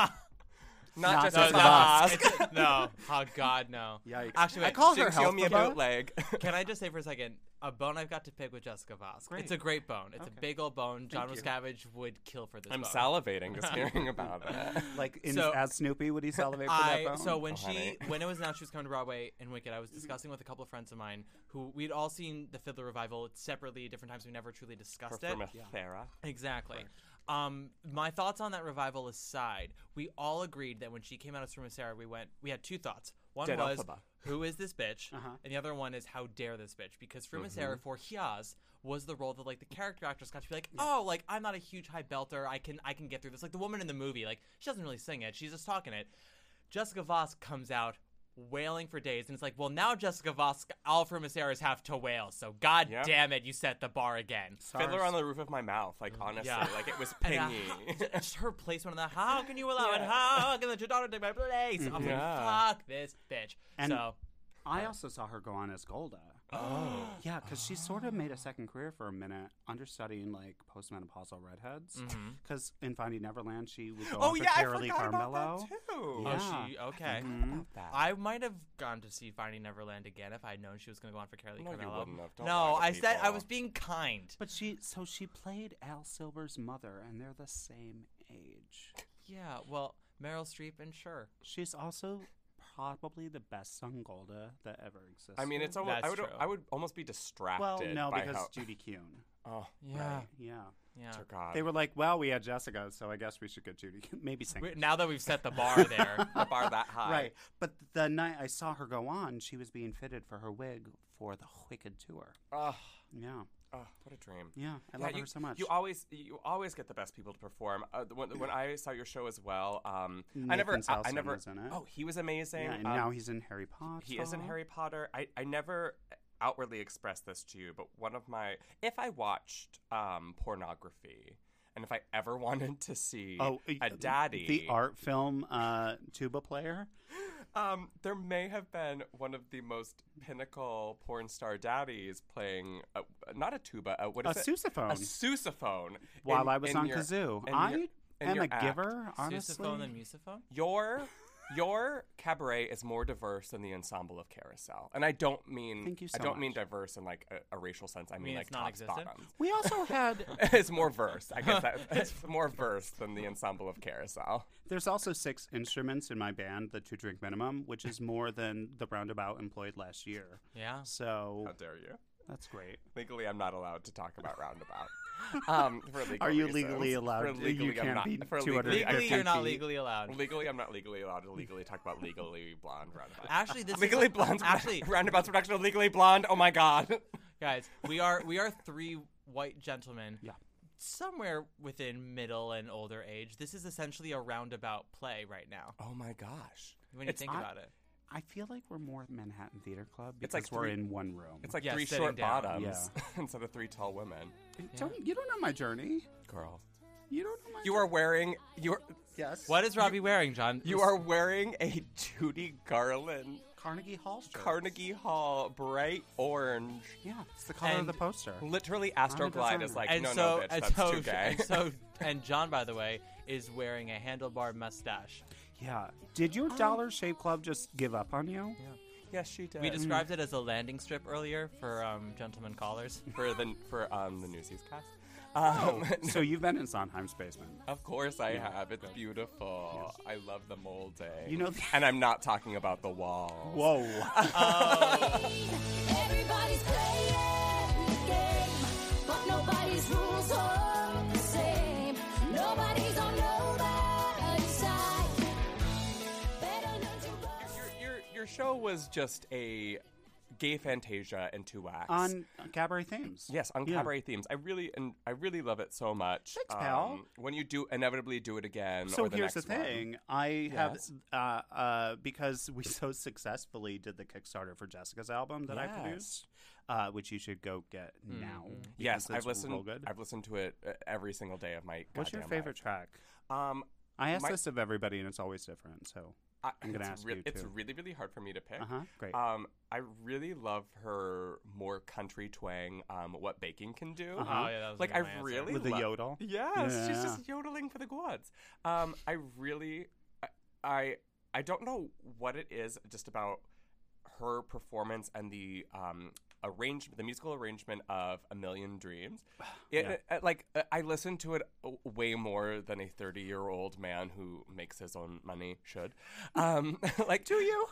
Speaker 10: Not,
Speaker 12: Not
Speaker 10: just
Speaker 12: just
Speaker 10: as
Speaker 12: a
Speaker 10: a
Speaker 12: boss.
Speaker 10: boss.
Speaker 11: No. Oh, God, no.
Speaker 12: Yikes.
Speaker 11: Actually,
Speaker 12: I
Speaker 11: wait,
Speaker 12: call her
Speaker 10: Jinx, you owe me a
Speaker 12: Healthaba.
Speaker 10: bootleg.
Speaker 11: Can I just say for a second, a bone I've got to pick with Jessica Vosk.
Speaker 12: Great.
Speaker 11: It's a great bone. It's
Speaker 12: Okay.
Speaker 11: a big old bone. John
Speaker 12: you.
Speaker 11: Miscavige would kill for this
Speaker 10: I'm
Speaker 11: bone.
Speaker 10: salivating just hearing about it.
Speaker 12: Like in,
Speaker 11: So-
Speaker 12: as Snoopy, would he salivate for
Speaker 11: I,
Speaker 12: that bone?
Speaker 11: so when
Speaker 10: Oh,
Speaker 11: she
Speaker 10: honey.
Speaker 11: when it was announced she was coming to Broadway in Wicked, I was discussing with a couple of friends of mine who we'd all seen the Fiddler revival separately at different times. We never truly discussed it.
Speaker 10: From Thera.
Speaker 11: Exactly. Um, my thoughts on that revival aside, we all agreed that when she came out as Fruma Sarah, we went. We had two thoughts. One
Speaker 10: Dead
Speaker 11: was,
Speaker 10: Elphaba.
Speaker 11: who is this bitch?
Speaker 12: Uh-huh.
Speaker 11: And the other one is, how dare this bitch? Because Fruma
Speaker 10: Mm-hmm.
Speaker 11: Sarah for Hyaz was the role that like the character actress got to be like, oh, like I'm not a huge high belter. I can I can get through this. Like the woman in the movie, like she doesn't really sing it. She's just talking it. Jessica Vosk comes out wailing for days, and it's like, well, now Jessica Vosk, all of her Sarahs have to wail. So god
Speaker 10: Yep.
Speaker 11: damn it, you set the bar again.
Speaker 10: Fiddler on the roof of my mouth. Like, honestly,
Speaker 11: Yeah.
Speaker 10: like it was
Speaker 11: And, uh,
Speaker 10: pingy.
Speaker 11: just her placement on the how can you allow it?
Speaker 10: Yeah.
Speaker 11: How can let your daughter take my place? I'm
Speaker 10: Yeah.
Speaker 11: like, fuck this bitch.
Speaker 12: And-
Speaker 11: so
Speaker 12: I also saw her go on as Golda.
Speaker 10: Oh.
Speaker 12: Yeah, because she sort of made a second career for a minute, understudying like postmenopausal redheads. Because in Finding Neverland, she would go
Speaker 10: Oh,
Speaker 12: on for
Speaker 10: yeah, I
Speaker 12: Carolee
Speaker 10: forgot about
Speaker 12: Carmello.
Speaker 10: that too.
Speaker 12: Yeah.
Speaker 11: oh, she okay.
Speaker 12: Mhm.
Speaker 10: That.
Speaker 11: I might have gone to see Finding Neverland again if I had known she was going to go on for Carolee
Speaker 10: No, you
Speaker 11: Carmello.
Speaker 10: wouldn't have. Don't
Speaker 11: no,
Speaker 10: lie to
Speaker 11: I said I
Speaker 10: people.
Speaker 11: was being kind.
Speaker 12: But she, so she played Al Silver's mother, and they're the same age.
Speaker 11: Yeah, well, Meryl Streep and sure.
Speaker 12: She's also probably the best sung Golda that ever existed.
Speaker 10: I mean, it's almost. I
Speaker 11: That's
Speaker 10: would.
Speaker 11: true.
Speaker 10: I would almost be distracted.
Speaker 12: well, no,
Speaker 10: by
Speaker 12: because
Speaker 10: how,
Speaker 12: Judy Kuhn.
Speaker 10: Oh,
Speaker 11: Yeah,
Speaker 12: Yeah.
Speaker 11: yeah.
Speaker 10: dear God.
Speaker 12: They were like, well, we had Jessica, so I guess we should get Judy. Maybe sing.
Speaker 11: We- Now that we've set the bar there,
Speaker 10: the bar that high.
Speaker 12: Right. But the night I saw her go on, she was being fitted for her wig for the Wicked tour.
Speaker 10: Ugh.
Speaker 12: Yeah.
Speaker 10: Oh, what a dream!
Speaker 12: Yeah, I
Speaker 10: Yeah,
Speaker 12: love
Speaker 10: you,
Speaker 12: her so much.
Speaker 10: You always, you always get the best people to perform. Uh, when, when I saw your show as well, um, I
Speaker 12: Nathan
Speaker 10: never, I, I
Speaker 12: Southson
Speaker 10: never.
Speaker 12: was in it.
Speaker 10: Oh, he was amazing.
Speaker 12: Yeah, and
Speaker 10: Um,
Speaker 12: now he's in Harry Potter.
Speaker 10: He is in Harry Potter. I, I never outwardly expressed this to you, but one of my, if I watched um, pornography, and if I ever wanted to see
Speaker 12: Oh,
Speaker 10: a daddy,
Speaker 12: the art film uh, tuba player.
Speaker 10: Um, there may have been one of the most pinnacle porn star daddies playing a, not a tuba, a, what
Speaker 12: A
Speaker 10: is it?
Speaker 12: sousaphone.
Speaker 10: A sousaphone.
Speaker 12: While
Speaker 10: in-
Speaker 12: I was
Speaker 10: in
Speaker 12: on
Speaker 10: your-
Speaker 12: kazoo.
Speaker 10: in
Speaker 12: I
Speaker 10: your- in
Speaker 12: am
Speaker 10: your
Speaker 12: a
Speaker 10: act.
Speaker 12: giver, honestly.
Speaker 11: Sousaphone and musiphone?
Speaker 10: Your your cabaret is more diverse than the ensemble of Carousel, and I don't mean
Speaker 12: Thank you so
Speaker 10: I don't mean
Speaker 12: much.
Speaker 10: diverse in like a, a racial sense. I mean,
Speaker 11: mean
Speaker 10: like
Speaker 11: it's
Speaker 10: tops
Speaker 11: non-existent?
Speaker 10: bottoms.
Speaker 12: We also had.
Speaker 10: It's more verse. I guess that it's more verse than the ensemble of Carousel.
Speaker 12: There's also six instruments in my band, the Two Drink Minimum, which is more than the Roundabout employed last year.
Speaker 11: Yeah.
Speaker 12: So
Speaker 10: How dare you?
Speaker 12: that's great.
Speaker 10: Legally, I'm not allowed to talk about Roundabout. Um, for legal
Speaker 12: Are you
Speaker 10: reasons.
Speaker 12: legally allowed
Speaker 10: For
Speaker 12: to-
Speaker 10: legally,
Speaker 12: you
Speaker 10: I'm
Speaker 12: can't
Speaker 10: not,
Speaker 12: be
Speaker 10: for
Speaker 12: two hundred
Speaker 10: legally, I
Speaker 11: Legally,
Speaker 12: fifty
Speaker 11: you're not
Speaker 12: feet.
Speaker 11: legally allowed.
Speaker 10: Legally, I'm not legally allowed to legally talk about Legally Blonde Roundabout.
Speaker 11: Actually, this
Speaker 10: Legally
Speaker 11: is
Speaker 10: Blonde.
Speaker 11: actually,
Speaker 10: Roundabout's production of Legally Blonde. Oh my God.
Speaker 11: guys, we are we are three white gentlemen.
Speaker 12: Yeah.
Speaker 11: Somewhere within middle and older age. This is essentially a roundabout play right now.
Speaker 10: Oh my gosh.
Speaker 11: When you
Speaker 10: It's-
Speaker 11: think
Speaker 12: I-
Speaker 11: about it.
Speaker 12: I feel like we're more Manhattan Theater Club because
Speaker 10: It's like
Speaker 12: we're
Speaker 10: three-
Speaker 12: in one room.
Speaker 10: It's like
Speaker 11: Yeah,
Speaker 10: three
Speaker 11: sitting
Speaker 10: short
Speaker 11: down.
Speaker 10: bottoms instead of three tall women.
Speaker 12: Don't, you don't know my journey.
Speaker 10: Girl.
Speaker 12: You don't know my
Speaker 10: You are wearing you are
Speaker 12: Yes.
Speaker 11: What is Robbie wearing, John?
Speaker 10: you are wearing a Judy Garland
Speaker 12: Carnegie Hall shirt.
Speaker 10: Carnegie Hall bright orange.
Speaker 12: Yeah, it's the color of
Speaker 11: And-
Speaker 12: the poster.
Speaker 10: Literally Astroglide is
Speaker 12: designer.
Speaker 10: like
Speaker 11: and
Speaker 10: no
Speaker 11: so,
Speaker 10: no bitch
Speaker 11: and
Speaker 10: that's
Speaker 11: so,
Speaker 10: too gay.
Speaker 11: and so, and John, by the way, is wearing a handlebar mustache.
Speaker 12: Yeah. Did your Dollar Shave Club just give up on you?
Speaker 10: Yes, she did.
Speaker 11: We described it as a landing strip earlier for um, gentlemen callers.
Speaker 10: for the for um the Newsies cast.
Speaker 12: Oh,
Speaker 10: Um,
Speaker 12: so you've been in Sondheim's basement.
Speaker 10: Of course I have. It's beautiful. I love the molding.
Speaker 12: You know the-
Speaker 10: and I'm not talking about the walls.
Speaker 12: Whoa.
Speaker 3: Everybody's playing the game, but nobody's rules are the same. Nobody's on nobody's side. Better learn to go.
Speaker 10: Your, your your show was just a gay Fantasia in two acts.
Speaker 12: On Cabaret Themes.
Speaker 10: Yes, on
Speaker 12: Yeah.
Speaker 10: Cabaret Themes. I really and I really love it so much.
Speaker 12: Thanks, pal.
Speaker 10: When you do inevitably do it again.
Speaker 12: So
Speaker 10: or the
Speaker 12: here's the
Speaker 10: next one.
Speaker 12: thing. I have,
Speaker 10: Yes.
Speaker 12: uh, uh, because we so successfully did the Kickstarter for Jessica's album that I
Speaker 10: Yes.
Speaker 12: produced, uh, which you should go get now.
Speaker 10: Yes,
Speaker 12: because
Speaker 10: I've
Speaker 12: it's
Speaker 10: listened.
Speaker 12: real good.
Speaker 10: I've listened to it uh, every single day of my.
Speaker 12: What's your
Speaker 10: goddamn
Speaker 12: favorite track?
Speaker 10: life. Um,
Speaker 12: I ask
Speaker 10: my-
Speaker 12: this of everybody, and it's always different. So
Speaker 10: I,
Speaker 12: I'm gonna
Speaker 10: it's
Speaker 12: ask
Speaker 10: re-
Speaker 12: you,
Speaker 10: It's
Speaker 12: too.
Speaker 10: really, really hard for me to pick.
Speaker 12: Uh-huh, great.
Speaker 10: Um, I really love her more country twang. Um, what baking can do.
Speaker 12: Uh-huh.
Speaker 11: Oh, yeah, that was
Speaker 10: Like
Speaker 11: gonna
Speaker 10: I
Speaker 11: be my answer.
Speaker 10: really
Speaker 12: With the
Speaker 10: lo-
Speaker 12: yodel?
Speaker 10: Yes, she's
Speaker 12: Yeah.
Speaker 10: just yodeling for the gods. Um, I really, I, I, I don't know what it is just about her performance and the um arrangement, the musical arrangement of A Million Dreams. It,
Speaker 12: Yeah.
Speaker 10: uh, like uh, I listen to it uh, way more than a thirty-year-old man who makes his own money should. Um, like, do you?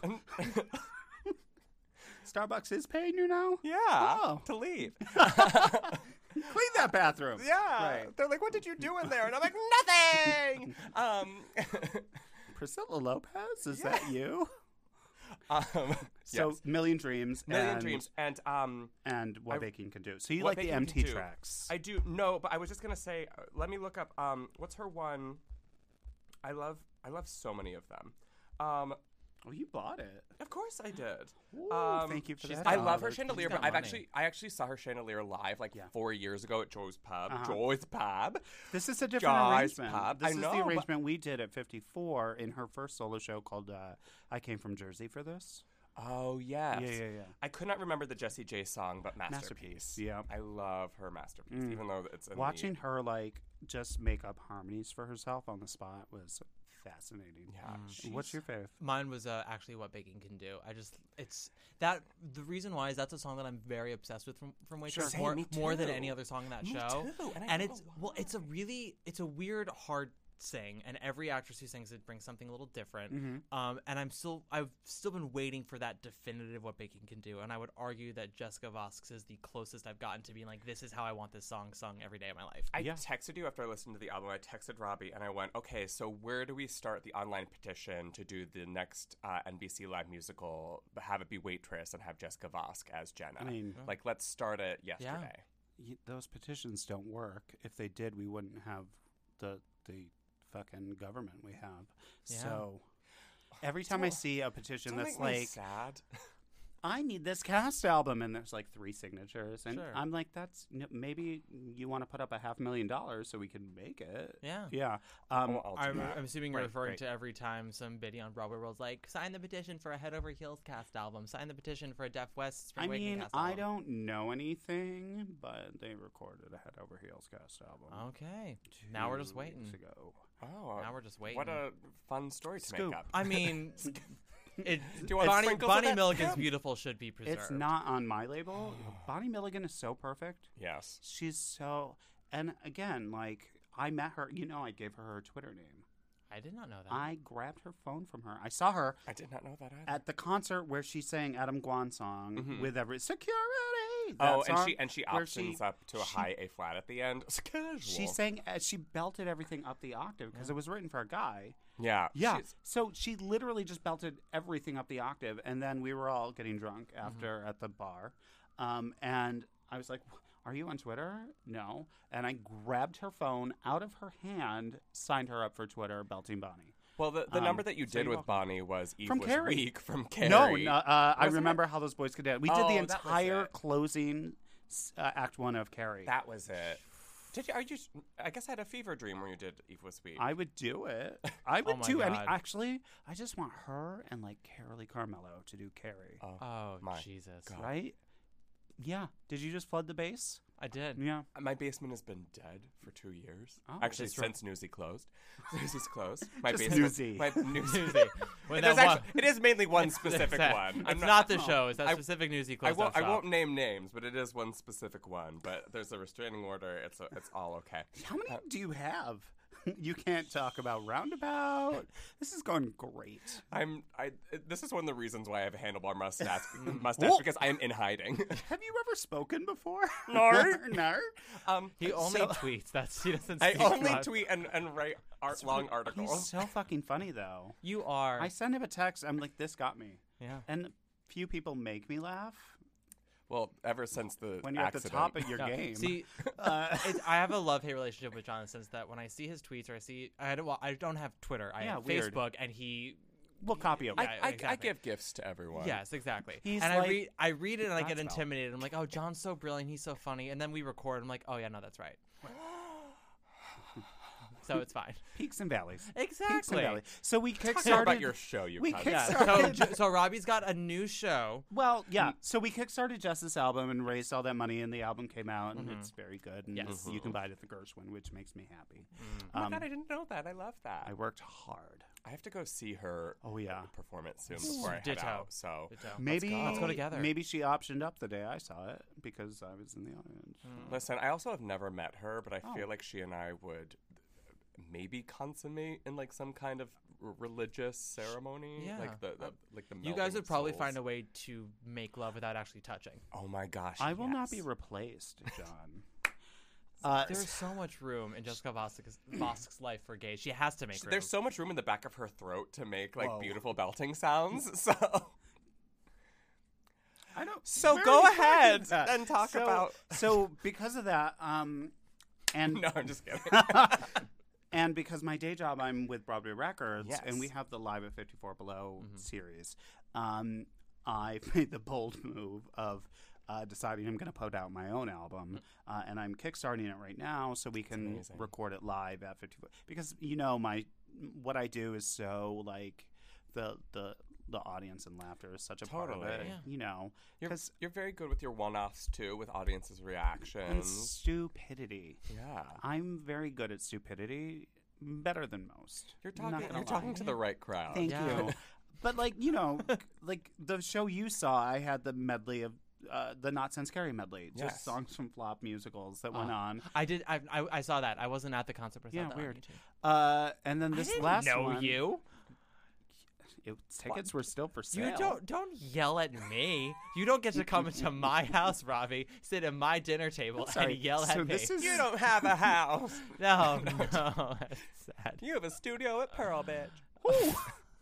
Speaker 12: Starbucks is paying you now?
Speaker 10: Yeah,
Speaker 12: Oh.
Speaker 10: to leave.
Speaker 12: Clean that bathroom.
Speaker 10: Yeah,
Speaker 12: Right.
Speaker 10: they're like, "What did you do in there?" And I'm like, "Nothing." um,
Speaker 12: Priscilla Lopez, is that you?
Speaker 10: um,
Speaker 12: So
Speaker 10: yes.
Speaker 12: Million Dreams.
Speaker 10: Million
Speaker 12: and,
Speaker 10: Dreams and um,
Speaker 12: And What
Speaker 10: I-
Speaker 12: Baking Can Do. So you
Speaker 10: What
Speaker 12: like the
Speaker 10: Baking
Speaker 12: M
Speaker 10: Can
Speaker 12: T
Speaker 10: Do.
Speaker 12: tracks.
Speaker 10: I do no, but I was just gonna say, uh, let me look up. Um, what's her one? I love, I love so many of them. Um,
Speaker 12: Oh, you bought it.
Speaker 10: of course I did.
Speaker 12: Ooh,
Speaker 10: Um,
Speaker 12: thank you for
Speaker 11: she's
Speaker 12: that.
Speaker 10: I
Speaker 11: got
Speaker 10: love her
Speaker 11: She's
Speaker 10: chandelier,
Speaker 11: got
Speaker 10: but I've
Speaker 11: money.
Speaker 10: actually, I actually saw her chandelier live like
Speaker 12: Yeah.
Speaker 10: four years ago at Joe's Pub.
Speaker 12: Uh-huh.
Speaker 10: Joe's Pub.
Speaker 12: This is a different
Speaker 10: Guys,
Speaker 12: arrangement.
Speaker 10: Pop,
Speaker 12: This
Speaker 10: I
Speaker 12: is
Speaker 10: know,
Speaker 12: the
Speaker 10: but-
Speaker 12: arrangement we did at fifty-four in her first solo show called uh, I Came From Jersey for this.
Speaker 10: Oh yes.
Speaker 12: Yeah, yeah, yeah.
Speaker 10: I could not remember the Jessie J song, but Masterpiece.
Speaker 12: Masterpiece, yeah.
Speaker 10: I love her Masterpiece,
Speaker 12: Mm.
Speaker 10: even though it's in
Speaker 12: Watching
Speaker 10: the,
Speaker 12: her like just make up harmonies for herself on the spot was fascinating.
Speaker 10: Yeah.
Speaker 12: Mm. What's your fave?
Speaker 11: Mine was uh, actually What Baking Can Do. I just, it's that, the reason why is that's a song that I'm very obsessed with from, from Waitress.
Speaker 10: Sure.
Speaker 11: more,
Speaker 10: Same, me
Speaker 11: more than
Speaker 10: too.
Speaker 11: any other song in that
Speaker 10: Me
Speaker 11: show.
Speaker 10: too, and I
Speaker 11: And
Speaker 10: don't
Speaker 11: it's,
Speaker 10: know
Speaker 11: well, it's a really, it's a weird, hard sing, and every actress who sings it brings something a little different.
Speaker 12: Mm-hmm.
Speaker 11: Um, and I'm still, I've still been waiting for that definitive What Baking Can Do. And I would argue that Jessica Vosk's is the closest I've gotten to being like, this is how I want this song sung every day of my life.
Speaker 10: I
Speaker 12: Yeah.
Speaker 10: texted you after I listened to the album. I texted Robbie and I went, okay, so where do we start the online petition to do the next uh, N B C Live musical, have it be Waitress and have Jessica Vosk as Jenna?
Speaker 12: I mean-
Speaker 10: like, let's start it yesterday.
Speaker 12: y- those petitions don't work. If they did, we wouldn't have the the fucking government we have.
Speaker 11: Yeah.
Speaker 12: So every time I see a petition
Speaker 10: Don't
Speaker 12: that's
Speaker 10: make me
Speaker 12: like,
Speaker 10: sad.
Speaker 12: I need this cast album, and there's like three signatures, and
Speaker 11: Sure.
Speaker 12: I'm like, that's n- maybe you want to put up a half million dollars so we can make it.
Speaker 11: Yeah.
Speaker 12: Yeah. Um,
Speaker 10: Oh, I'll do
Speaker 11: I'm,
Speaker 10: that.
Speaker 11: I'm assuming you're
Speaker 12: Right,
Speaker 11: referring
Speaker 12: right.
Speaker 11: to every time some biddy on Broadway World's like, sign the petition for a Head Over Heels cast album, sign the petition for a Deaf West Spring
Speaker 12: I
Speaker 11: Awakening
Speaker 12: mean,
Speaker 11: cast
Speaker 12: I
Speaker 11: album.
Speaker 12: don't know anything, but they recorded a Head Over Heels cast album.
Speaker 11: Okay. Now we're just
Speaker 12: two
Speaker 11: waiting.
Speaker 12: weeks ago.
Speaker 10: Oh,
Speaker 11: Now we're just waiting.
Speaker 10: What a fun story to
Speaker 12: Scoop.
Speaker 10: make up.
Speaker 11: I mean, it,
Speaker 10: Do you want
Speaker 11: Bonnie,
Speaker 10: sprinkles of
Speaker 11: Bonnie
Speaker 10: that?
Speaker 11: Milligan's
Speaker 10: Yeah.
Speaker 11: Beautiful should be preserved.
Speaker 12: It's not on my label. Bonnie Milligan is so perfect.
Speaker 10: Yes.
Speaker 12: She's so, and again, like I met her. You know, I gave her her Twitter name.
Speaker 11: I did not know that.
Speaker 12: I grabbed her phone from her. I saw her
Speaker 10: I did not know that either.
Speaker 12: at the concert where she sang Adam Guan song
Speaker 10: Mhm.
Speaker 12: with every security. that
Speaker 10: Oh, and
Speaker 12: song
Speaker 10: she and she
Speaker 12: where
Speaker 10: options
Speaker 12: she-
Speaker 10: up to a
Speaker 12: she-
Speaker 10: high A flat at the end. It's casual.
Speaker 12: She sang. Uh, she belted everything up the octave because it was written for a guy.
Speaker 10: Yeah.
Speaker 12: Yeah.
Speaker 10: she's-
Speaker 12: So she literally just belted everything up the octave, and then we were all getting drunk after at the bar, um, and I was like, "Are you on Twitter?" No. And I grabbed her phone out of her hand, signed her up for Twitter, belting Bonnie.
Speaker 10: Well, the, the
Speaker 12: Um,
Speaker 10: number that you
Speaker 12: so
Speaker 10: did
Speaker 12: you're
Speaker 10: with
Speaker 12: welcome.
Speaker 10: Bonnie was Eve
Speaker 12: From
Speaker 10: was
Speaker 12: Carrie.
Speaker 10: weak from Carrie.
Speaker 12: No, no uh, I
Speaker 10: Wasn't
Speaker 12: remember
Speaker 10: it?
Speaker 12: how those boys could dance. We
Speaker 10: Oh,
Speaker 12: did the
Speaker 10: that was
Speaker 12: entire
Speaker 10: it.
Speaker 12: closing uh, act one of Carrie.
Speaker 10: That was it. Did you? Are you? I guess I had a fever dream where you did Eve was weak.
Speaker 12: I would do it. I would
Speaker 11: Oh my
Speaker 12: do any.
Speaker 11: God.
Speaker 12: Actually, I just want her and like Carolee Carmelo to do Carrie.
Speaker 10: Oh,
Speaker 11: oh,
Speaker 10: my
Speaker 11: Jesus.
Speaker 10: God.
Speaker 12: Right? Yeah. Did you just flood the base?
Speaker 11: I did.
Speaker 12: Yeah.
Speaker 10: My basement has been dead for two years.
Speaker 12: Oh,
Speaker 10: actually,
Speaker 11: that's right.
Speaker 10: since Newsy closed. Newsy's closed. My
Speaker 12: Just
Speaker 10: basement.
Speaker 12: Newsy.
Speaker 10: My Newsy.
Speaker 11: Newsy. When
Speaker 10: It
Speaker 11: that
Speaker 10: is,
Speaker 11: one-
Speaker 10: actually, it is mainly one specific
Speaker 11: It's
Speaker 10: one. I'm
Speaker 11: It's not, the
Speaker 12: oh.
Speaker 11: show. It's that
Speaker 10: I-
Speaker 11: specific Newsy
Speaker 10: I
Speaker 11: closed
Speaker 10: won't.
Speaker 11: up
Speaker 10: I
Speaker 11: shop.
Speaker 10: won't name names, but it is one specific one. But there's a restraining order. It's a, it's all okay.
Speaker 12: How many do you have? You can't talk about Roundabout. This is going great.
Speaker 10: I'm. I. This is one of the reasons why I have a handlebar mustache. mustache
Speaker 12: Whoa.
Speaker 10: because I am in hiding.
Speaker 12: Have you ever spoken before?
Speaker 10: No.
Speaker 12: no.
Speaker 10: Um,
Speaker 11: He only
Speaker 12: So-
Speaker 11: tweets. That's he doesn't.
Speaker 10: I
Speaker 11: speak
Speaker 10: only
Speaker 11: much.
Speaker 10: tweet and, and write art, long articles.
Speaker 12: He's so fucking funny though.
Speaker 11: You are.
Speaker 12: I send him a text. I'm like, this got me.
Speaker 11: yeah.
Speaker 12: And few people make me laugh
Speaker 10: Well, ever since the
Speaker 12: when you're
Speaker 10: accident.
Speaker 12: at the top of your
Speaker 11: No.
Speaker 12: game.
Speaker 11: See,
Speaker 12: uh,
Speaker 11: it's, I have a love-hate relationship with John in the sense that when I see his tweets or I see, I don't, well, I don't have Twitter. I
Speaker 12: Yeah,
Speaker 11: have
Speaker 12: weird.
Speaker 11: Facebook, and he.
Speaker 12: we'll copy it.
Speaker 10: I,
Speaker 11: Yeah,
Speaker 10: I, I
Speaker 11: exactly.
Speaker 10: give gifts to everyone.
Speaker 11: Yes, exactly.
Speaker 12: He's
Speaker 11: and I
Speaker 12: like
Speaker 11: read, I read it, and I get
Speaker 12: Godspell.
Speaker 11: intimidated. I'm like, oh, John's so brilliant. He's so funny. And then we record. I'm like, oh yeah, no, that's right. So it's fine.
Speaker 12: Peaks and valleys. Peaks and
Speaker 11: Exactly.
Speaker 12: valleys. So we
Speaker 10: Talk
Speaker 12: kickstarted.
Speaker 10: more about your show, you
Speaker 12: we
Speaker 10: cunt.
Speaker 11: Yeah.
Speaker 12: kickstarted.
Speaker 11: So, so Robbie's got a new show.
Speaker 12: Well, yeah. So we kickstarted Justice album and raised all that money, and the album came out, and
Speaker 11: Mhm.
Speaker 12: it's very good. And
Speaker 11: Yes.
Speaker 12: you can buy it at the Gershwin, which makes me happy.
Speaker 10: Oh my
Speaker 12: Um,
Speaker 10: god, I didn't know that. I love that.
Speaker 12: I worked hard.
Speaker 10: I have to go see her
Speaker 12: Oh yeah.
Speaker 10: perform it soon before I head
Speaker 11: Ditto.
Speaker 10: out. So
Speaker 11: Ditto.
Speaker 12: Maybe
Speaker 10: go.
Speaker 11: Let's go together.
Speaker 12: Maybe she optioned up the day I saw it because I was in the audience.
Speaker 10: listen, I also have never met her, but I
Speaker 12: Oh.
Speaker 10: feel like she and I would maybe consummate in like some kind of r- religious ceremony.
Speaker 11: Yeah.
Speaker 10: Like the, the like the
Speaker 11: You guys
Speaker 10: melding
Speaker 11: would
Speaker 10: of
Speaker 11: probably
Speaker 10: souls.
Speaker 11: find a way to make love without actually touching.
Speaker 10: Oh my gosh.
Speaker 12: I will not be
Speaker 10: yes.
Speaker 12: replaced, John. uh,
Speaker 11: There's so much room in Jessica Vosk's, Vosk's life for gays. She has to make room.
Speaker 10: There's so much room in the back of her throat to make like
Speaker 12: Whoa.
Speaker 10: beautiful belting sounds. So
Speaker 12: I don't.
Speaker 10: So
Speaker 12: where
Speaker 10: go
Speaker 12: are you talking
Speaker 10: ahead
Speaker 12: about?
Speaker 10: and talk
Speaker 12: So-
Speaker 10: about-
Speaker 12: So because of that, um, and
Speaker 10: no, I'm just kidding.
Speaker 12: and because my day job, I'm with Broadway Records, and we
Speaker 10: Yes.
Speaker 12: have the Live at fifty-four Below
Speaker 11: Mm-hmm.
Speaker 12: series. Um, I made the bold move of uh, deciding I'm going to put out my own album, uh, and I'm kickstarting it right now so we can
Speaker 10: amazing.
Speaker 12: record it live at fifty-four. Because you know, my what I do is so like the the. The audience and laughter is such a part of
Speaker 10: Totally.
Speaker 12: it,
Speaker 11: Yeah.
Speaker 12: you know.
Speaker 10: You're,
Speaker 12: 'cause-
Speaker 10: you're very good with your one-offs too, with audiences'
Speaker 12: and
Speaker 10: reactions.
Speaker 12: stupidity.
Speaker 10: Yeah,
Speaker 12: I'm very good at stupidity, better than most.
Speaker 10: you're
Speaker 12: Not
Speaker 10: talking.
Speaker 12: gonna
Speaker 10: You're talking
Speaker 12: lie.
Speaker 10: to the right crowd.
Speaker 12: Thank
Speaker 11: Yeah.
Speaker 12: you. But like you know, like the show you saw, I had the medley of uh, the Not Sense Scary medley, just
Speaker 10: Yes.
Speaker 12: songs from flop musicals that went
Speaker 11: Oh.
Speaker 12: on.
Speaker 11: I did. I, I I saw that. I wasn't at the concert, but I saw
Speaker 12: Yeah,
Speaker 11: that on
Speaker 12: weird.
Speaker 11: YouTube.
Speaker 12: Uh, and then this
Speaker 11: I didn't
Speaker 12: last
Speaker 11: know
Speaker 12: one,
Speaker 11: you.
Speaker 12: it, tickets were still for sale.
Speaker 11: You don't don't yell at me. You don't get to come into my house, Robbie. Sit at my dinner table
Speaker 12: Sorry,
Speaker 11: and yell
Speaker 12: so
Speaker 11: at me.
Speaker 12: this is-
Speaker 10: You don't have a house.
Speaker 11: No, no, that's sad.
Speaker 10: You have a studio at Pearl, bitch.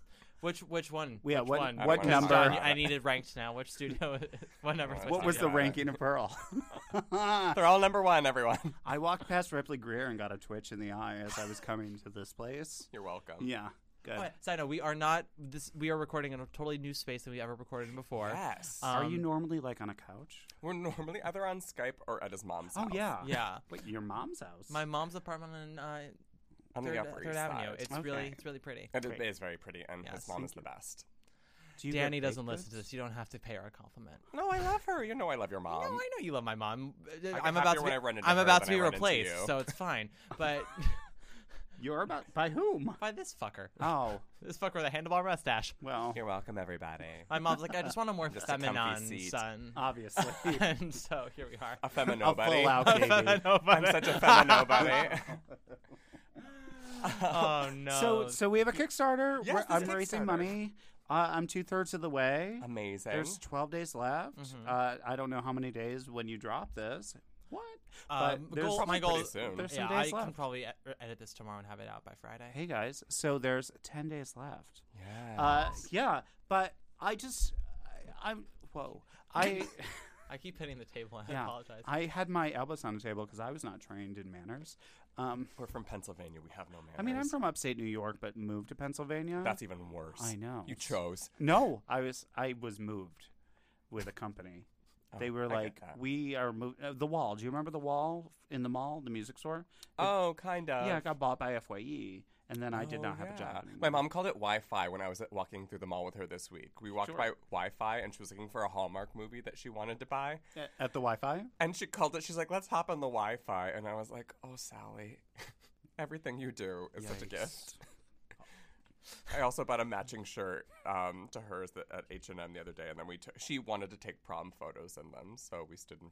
Speaker 11: Which which one?
Speaker 12: Yeah,
Speaker 11: which
Speaker 12: what-
Speaker 11: one?
Speaker 12: what
Speaker 11: Because,
Speaker 12: number?
Speaker 11: John, I needed ranked now. Which studio? What number?
Speaker 12: What was the ranking of Pearl?
Speaker 10: They're all number one, everyone.
Speaker 12: I walked past Ripley Greer and got a twitch in the eye as I was coming to this place.
Speaker 10: You're welcome.
Speaker 12: Yeah, good.
Speaker 11: Oh, side note: we are not this. We are recording in a totally new space than we ever recorded in before.
Speaker 10: Yes.
Speaker 12: Are
Speaker 11: Um,
Speaker 12: you normally like on a couch?
Speaker 10: We're normally either on Skype or at his mom's
Speaker 12: Oh
Speaker 10: house.
Speaker 12: yeah,
Speaker 11: Yeah.
Speaker 12: Wait, your mom's house?
Speaker 11: My mom's apartment in uh,
Speaker 10: On
Speaker 11: Third,
Speaker 10: the Upper
Speaker 11: Third
Speaker 10: East
Speaker 11: Avenue.
Speaker 10: Side.
Speaker 11: It's
Speaker 12: Okay.
Speaker 11: really it's really pretty.
Speaker 10: It
Speaker 12: Great.
Speaker 10: is very pretty, and
Speaker 11: Yes,
Speaker 10: his mom
Speaker 12: thank
Speaker 10: is the
Speaker 12: you.
Speaker 10: best.
Speaker 12: Do you
Speaker 11: Danny
Speaker 12: get
Speaker 11: doesn't
Speaker 12: baked
Speaker 11: listen to
Speaker 12: goods?
Speaker 11: this. You don't have to pay her a compliment.
Speaker 10: No, I love her. You know I love your mom.
Speaker 11: No, I know you love my mom.
Speaker 10: get
Speaker 11: I'm
Speaker 10: happier
Speaker 11: about to
Speaker 10: when
Speaker 11: be,
Speaker 10: I run into
Speaker 11: I'm
Speaker 10: her
Speaker 11: about
Speaker 10: than
Speaker 11: to be
Speaker 10: I run into
Speaker 11: replaced,
Speaker 10: you.
Speaker 11: so it's fine. But
Speaker 12: You're about by whom?
Speaker 11: by this fucker,
Speaker 12: Oh,
Speaker 11: this fucker with a handlebar mustache.
Speaker 12: well,
Speaker 10: You're welcome, everybody.
Speaker 11: My mom's like, I just want a more
Speaker 10: Just a comfy
Speaker 11: feminine
Speaker 10: seat.
Speaker 11: son.
Speaker 12: obviously.
Speaker 11: And so here we are.
Speaker 10: A femino
Speaker 12: A
Speaker 10: buddy.
Speaker 12: full out baby.
Speaker 10: I'm such a femino buddy.
Speaker 11: Oh no.
Speaker 12: So, so we have a Kickstarter.
Speaker 10: Yes,
Speaker 12: We're-
Speaker 10: there's
Speaker 12: I'm
Speaker 10: a
Speaker 12: raising
Speaker 10: Kickstarter.
Speaker 12: money. Uh, I'm two thirds of the way.
Speaker 10: Amazing.
Speaker 12: There's twelve days left.
Speaker 11: Mhm.
Speaker 12: Uh, I don't know how many days when you drop this. What?
Speaker 11: um,
Speaker 12: but there's
Speaker 11: goal,
Speaker 10: probably
Speaker 11: my goal
Speaker 10: pretty soon.
Speaker 12: There's
Speaker 11: yeah,
Speaker 12: some days
Speaker 11: I
Speaker 12: left.
Speaker 11: can probably ed- edit this tomorrow and have it out by Friday.
Speaker 12: Hey guys, so there's ten days left.
Speaker 10: Yes.
Speaker 12: Uh, yeah, but I just, I, I'm whoa. I
Speaker 11: I keep hitting the table and I
Speaker 12: yeah.
Speaker 11: apologize.
Speaker 12: I had my elbows on the table because I was not trained in manners. Um,
Speaker 10: We're from Pennsylvania. We have no manners.
Speaker 12: I mean, I'm from upstate New York, but moved to Pennsylvania.
Speaker 10: That's even worse.
Speaker 12: I know.
Speaker 10: You chose.
Speaker 12: No, I was I was moved with a company.
Speaker 10: Oh,
Speaker 12: They were
Speaker 10: I get
Speaker 12: like,
Speaker 10: that.
Speaker 12: we are moved. Uh, the Wall. Do you remember the Wall in the mall, the music store?
Speaker 10: Oh, kind of.
Speaker 12: Yeah, it got bought by F Y E, and then I did
Speaker 10: Oh,
Speaker 12: not have a
Speaker 10: yeah.
Speaker 12: job anymore.
Speaker 10: My mom called it Wi-Fi when I was at- walking through the mall with her this week. We walked
Speaker 12: Sure.
Speaker 10: by Wi-Fi, and she was looking for a Hallmark movie that she wanted to buy.
Speaker 12: at, at the Wi-Fi.
Speaker 10: And she called it. She's like, "Let's hop on the Wi-Fi." And I was like, "Oh, Sally, everything you do is such a
Speaker 12: Yikes.
Speaker 10: gift." I also bought a matching shirt um, to hers that, at H and M the other day, and then we took. She wanted to take prom photos in them, so we stood in.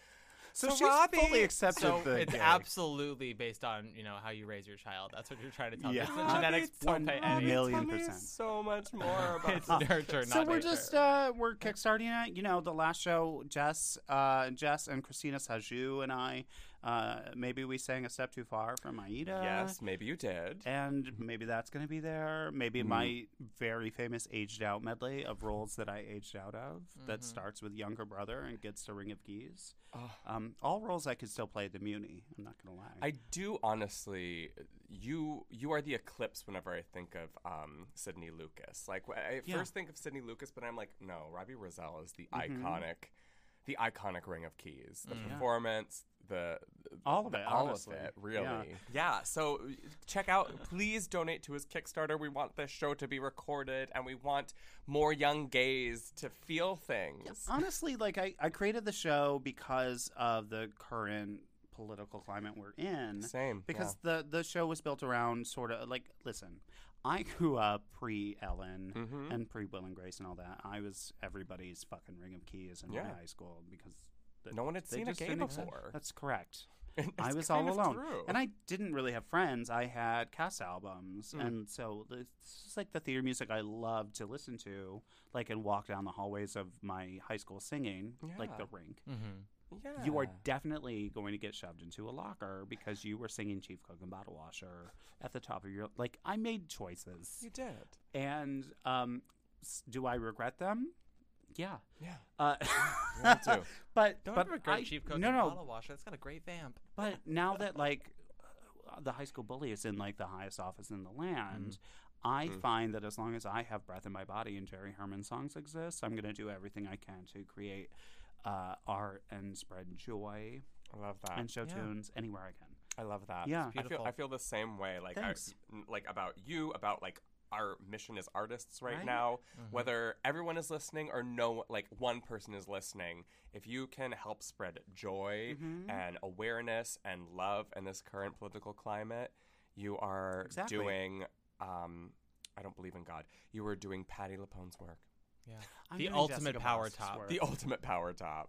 Speaker 12: So,
Speaker 10: So
Speaker 12: she's
Speaker 10: Robbie-
Speaker 12: fully accepted
Speaker 11: So
Speaker 12: the
Speaker 11: it's
Speaker 12: gay.
Speaker 11: absolutely based on you know how you raise your child. That's what you're trying to tell
Speaker 12: Yeah.
Speaker 11: me. It's the
Speaker 12: Robbie,
Speaker 11: genetics don't pay
Speaker 12: Robbie,
Speaker 11: any.
Speaker 12: million
Speaker 10: Tell me
Speaker 12: percent.
Speaker 10: so much more about
Speaker 11: It's nurture, not
Speaker 12: So we're
Speaker 11: nature.
Speaker 12: just uh, we're kickstarting it. You know, the last show, Jess, uh, Jess and Christina Sajou and I, uh, maybe we sang a step too far from Aida.
Speaker 10: Yes, maybe you did.
Speaker 12: And maybe that's going to be there. Maybe
Speaker 10: Mm.
Speaker 12: my very famous aged out medley of roles that I aged out of that
Speaker 11: Mhm.
Speaker 12: starts with Younger Brother and gets to Ring of Keys.
Speaker 10: Oh.
Speaker 12: Um, all roles I could still play at the Muni. I'm not going to lie.
Speaker 10: I do honestly. You you are the eclipse whenever I think of um, Sydney Lucas. Like wh- I
Speaker 12: Yeah.
Speaker 10: first think of Sydney Lucas, but I'm like, no, Robbie Roselle is the
Speaker 12: Mhm.
Speaker 10: iconic, the iconic Ring of Keys. The
Speaker 11: Mm.
Speaker 10: performance, the
Speaker 12: All of it,
Speaker 10: all
Speaker 12: honestly.
Speaker 10: of it, really.
Speaker 12: Yeah.
Speaker 10: Yeah. So uh, check out. Please donate to his Kickstarter. We want this show to be recorded, and we want more young gays to feel things.
Speaker 12: Honestly, like I, I created the show because of the current political climate we're in.
Speaker 10: Same.
Speaker 12: Because the the show was built around sort of like, listen, I grew up pre Ellen
Speaker 10: Mhm.
Speaker 12: and pre Will and Grace and all that. I was everybody's fucking Ring of Keys in my
Speaker 10: Yeah.
Speaker 12: high school because the-
Speaker 10: No one had
Speaker 12: they
Speaker 10: seen a
Speaker 12: just
Speaker 10: gay
Speaker 12: didn't exist.
Speaker 10: before.
Speaker 12: That's correct.
Speaker 10: It's
Speaker 12: I was
Speaker 10: kind
Speaker 12: all
Speaker 10: of
Speaker 12: alone,
Speaker 10: true.
Speaker 12: and I didn't really have friends. I had cast albums,
Speaker 10: Mm.
Speaker 12: and so this is like the theater music I love to listen to, like and walk down the hallways of my high school singing, like
Speaker 10: Yeah.
Speaker 12: the Rink.
Speaker 11: Mm-hmm.
Speaker 10: Yeah.
Speaker 12: You are definitely going to get shoved into a locker because you were singing Chief Cook and Bottle Washer at the top of your like. I made choices,
Speaker 10: You did.
Speaker 12: and um, s- do I regret them? Yeah.
Speaker 10: Yeah.
Speaker 12: Uh,
Speaker 10: Me too.
Speaker 12: but
Speaker 11: Don't
Speaker 12: but
Speaker 11: regret
Speaker 12: I,
Speaker 11: Chief Cook
Speaker 12: no
Speaker 11: and
Speaker 12: no.
Speaker 11: Bottle Washer. It's got a great vamp.
Speaker 12: But now that like uh, the high school bully is in like the highest office in the land, I
Speaker 10: Mm.
Speaker 12: find that as long as I have breath in my body and Jerry Herman songs exist, I'm going to do everything I can to create uh, art and spread joy
Speaker 10: I love that.
Speaker 12: and show
Speaker 11: Yeah.
Speaker 12: tunes anywhere I can.
Speaker 10: I love that.
Speaker 12: Yeah.
Speaker 10: I feel
Speaker 11: beautiful.
Speaker 10: I feel the same way. Like I,
Speaker 12: Thanks.
Speaker 10: n- like about you, about like our mission as artists right,
Speaker 12: Right.
Speaker 10: now.
Speaker 11: Mhm.
Speaker 10: Whether everyone is listening or no, like one person is listening. If you can help spread joy
Speaker 12: Mhm.
Speaker 10: and awareness and love in this current political climate, you are
Speaker 12: Exactly.
Speaker 10: doing. Um, I don't believe in God. You are doing Patti LuPone's work.
Speaker 11: Yeah.
Speaker 12: I'm
Speaker 11: The
Speaker 12: doing
Speaker 11: ultimate
Speaker 12: Jessica
Speaker 11: power
Speaker 12: Boss's
Speaker 11: top.
Speaker 12: work.
Speaker 10: The ultimate power top.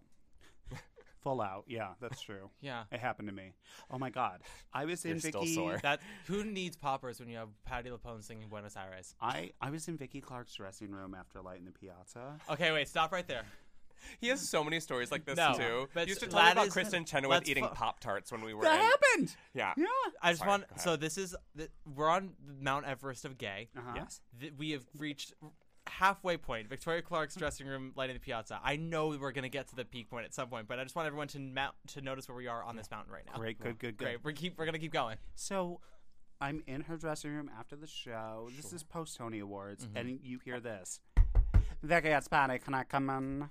Speaker 12: Full out. Yeah, that's true.
Speaker 11: Yeah.
Speaker 12: It happened to me. Oh my God. I was in
Speaker 10: You're still
Speaker 12: Vicky.
Speaker 10: sore.
Speaker 11: That who needs poppers when you have Patti LuPone singing Buenos Aires?
Speaker 12: I, I was in Vicky Clark's dressing room after lighting the piazza.
Speaker 11: Okay, wait, stop right there.
Speaker 10: He has so many stories like this
Speaker 11: No,
Speaker 10: too.
Speaker 11: but
Speaker 10: He used to tell me
Speaker 11: that
Speaker 10: about
Speaker 11: is-
Speaker 10: Kristen Chenoweth
Speaker 11: let's
Speaker 10: eating
Speaker 11: fu-
Speaker 10: Pop Tarts when we were.
Speaker 12: That
Speaker 10: in,
Speaker 12: happened.
Speaker 10: Yeah.
Speaker 12: Yeah.
Speaker 11: I just
Speaker 10: Sorry,
Speaker 11: want.
Speaker 10: go ahead.
Speaker 11: So this is th- we're on Mount Everest of gay.
Speaker 12: Uh-huh.
Speaker 10: Yes.
Speaker 11: Th- we have reached halfway point. Victoria Clark's dressing room lighting the piazza. I know we're gonna get to the peak point at some point, but I just want everyone to mount to notice where we are on this mountain right now.
Speaker 12: Great, good, good, good.
Speaker 11: Great. We're keep. We're gonna keep going.
Speaker 12: So, I'm in her dressing room after the show. This is post Tony Awards,
Speaker 11: Mm-hmm.
Speaker 12: and you hear this. Vicky, it's Patty. Can I come in?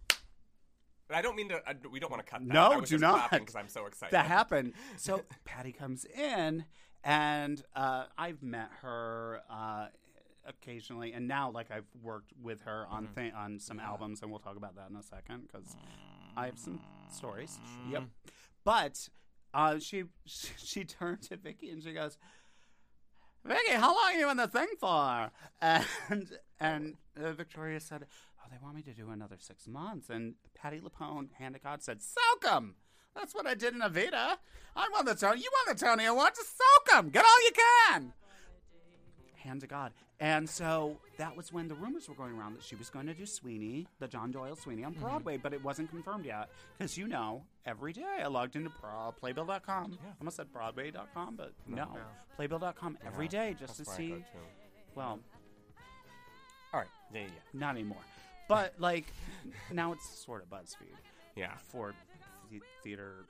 Speaker 10: I don't mean to. Uh, we don't want to cut that.
Speaker 12: No,
Speaker 10: I was
Speaker 12: do
Speaker 10: just
Speaker 12: not.
Speaker 10: because I'm so excited.
Speaker 12: That happened. So Patty comes in, and uh, I've met her uh, occasionally, and now like I've worked with her on
Speaker 11: Mm-hmm.
Speaker 12: th- on some albums, and we'll talk about that in a second because I have some stories. Yep. But uh, she she turned to Vicky and she goes, "Vicky, how long are you in the thing for?" And and uh, Victoria said, "Oh, they want me to do another six months." And Patty LuPone, hand to God, said, "Soak 'em. That's what I did in Evita. I won the Tony. You won the Tony Award. Just soak 'em. Get all you can." Hand to God. And so that was when the rumors were going around that she was going to do Sweeney, the John Doyle Sweeney on Broadway, but it wasn't confirmed yet. Because, you know, every day I logged into pro- playbill dot com. I almost said broadway dot com, but no.
Speaker 10: No.
Speaker 12: playbill dot com every
Speaker 10: Yeah,
Speaker 12: day just to
Speaker 10: that's where I
Speaker 12: see.
Speaker 10: go to.
Speaker 12: Well,
Speaker 10: All right. Yeah, yeah, yeah.
Speaker 12: not anymore. But, like, now it's sort of BuzzFeed.
Speaker 10: Yeah.
Speaker 12: For the- theater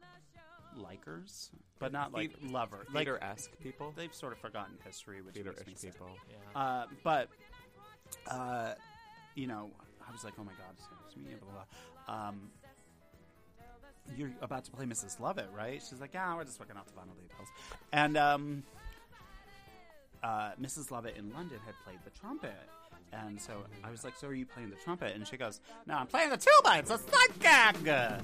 Speaker 12: likers, but not like
Speaker 10: Theat-
Speaker 12: lover. Like,
Speaker 10: Theater-esque people.
Speaker 12: they've sort of forgotten history, which makes me
Speaker 10: Theater-ish
Speaker 12: sad.
Speaker 10: people.
Speaker 11: Yeah.
Speaker 12: Uh, but, uh, you know, I was like, oh my God, it's me, blah, blah, blah. Um, you're about to play Missus Lovett, right? She's like, yeah, we're just working out the final details. And um, uh, Missus Lovett in London had played the trumpet. And so I was like, so are you playing the trumpet? And she goes, no, I'm playing the tuba. It's a side gag.
Speaker 2: If ever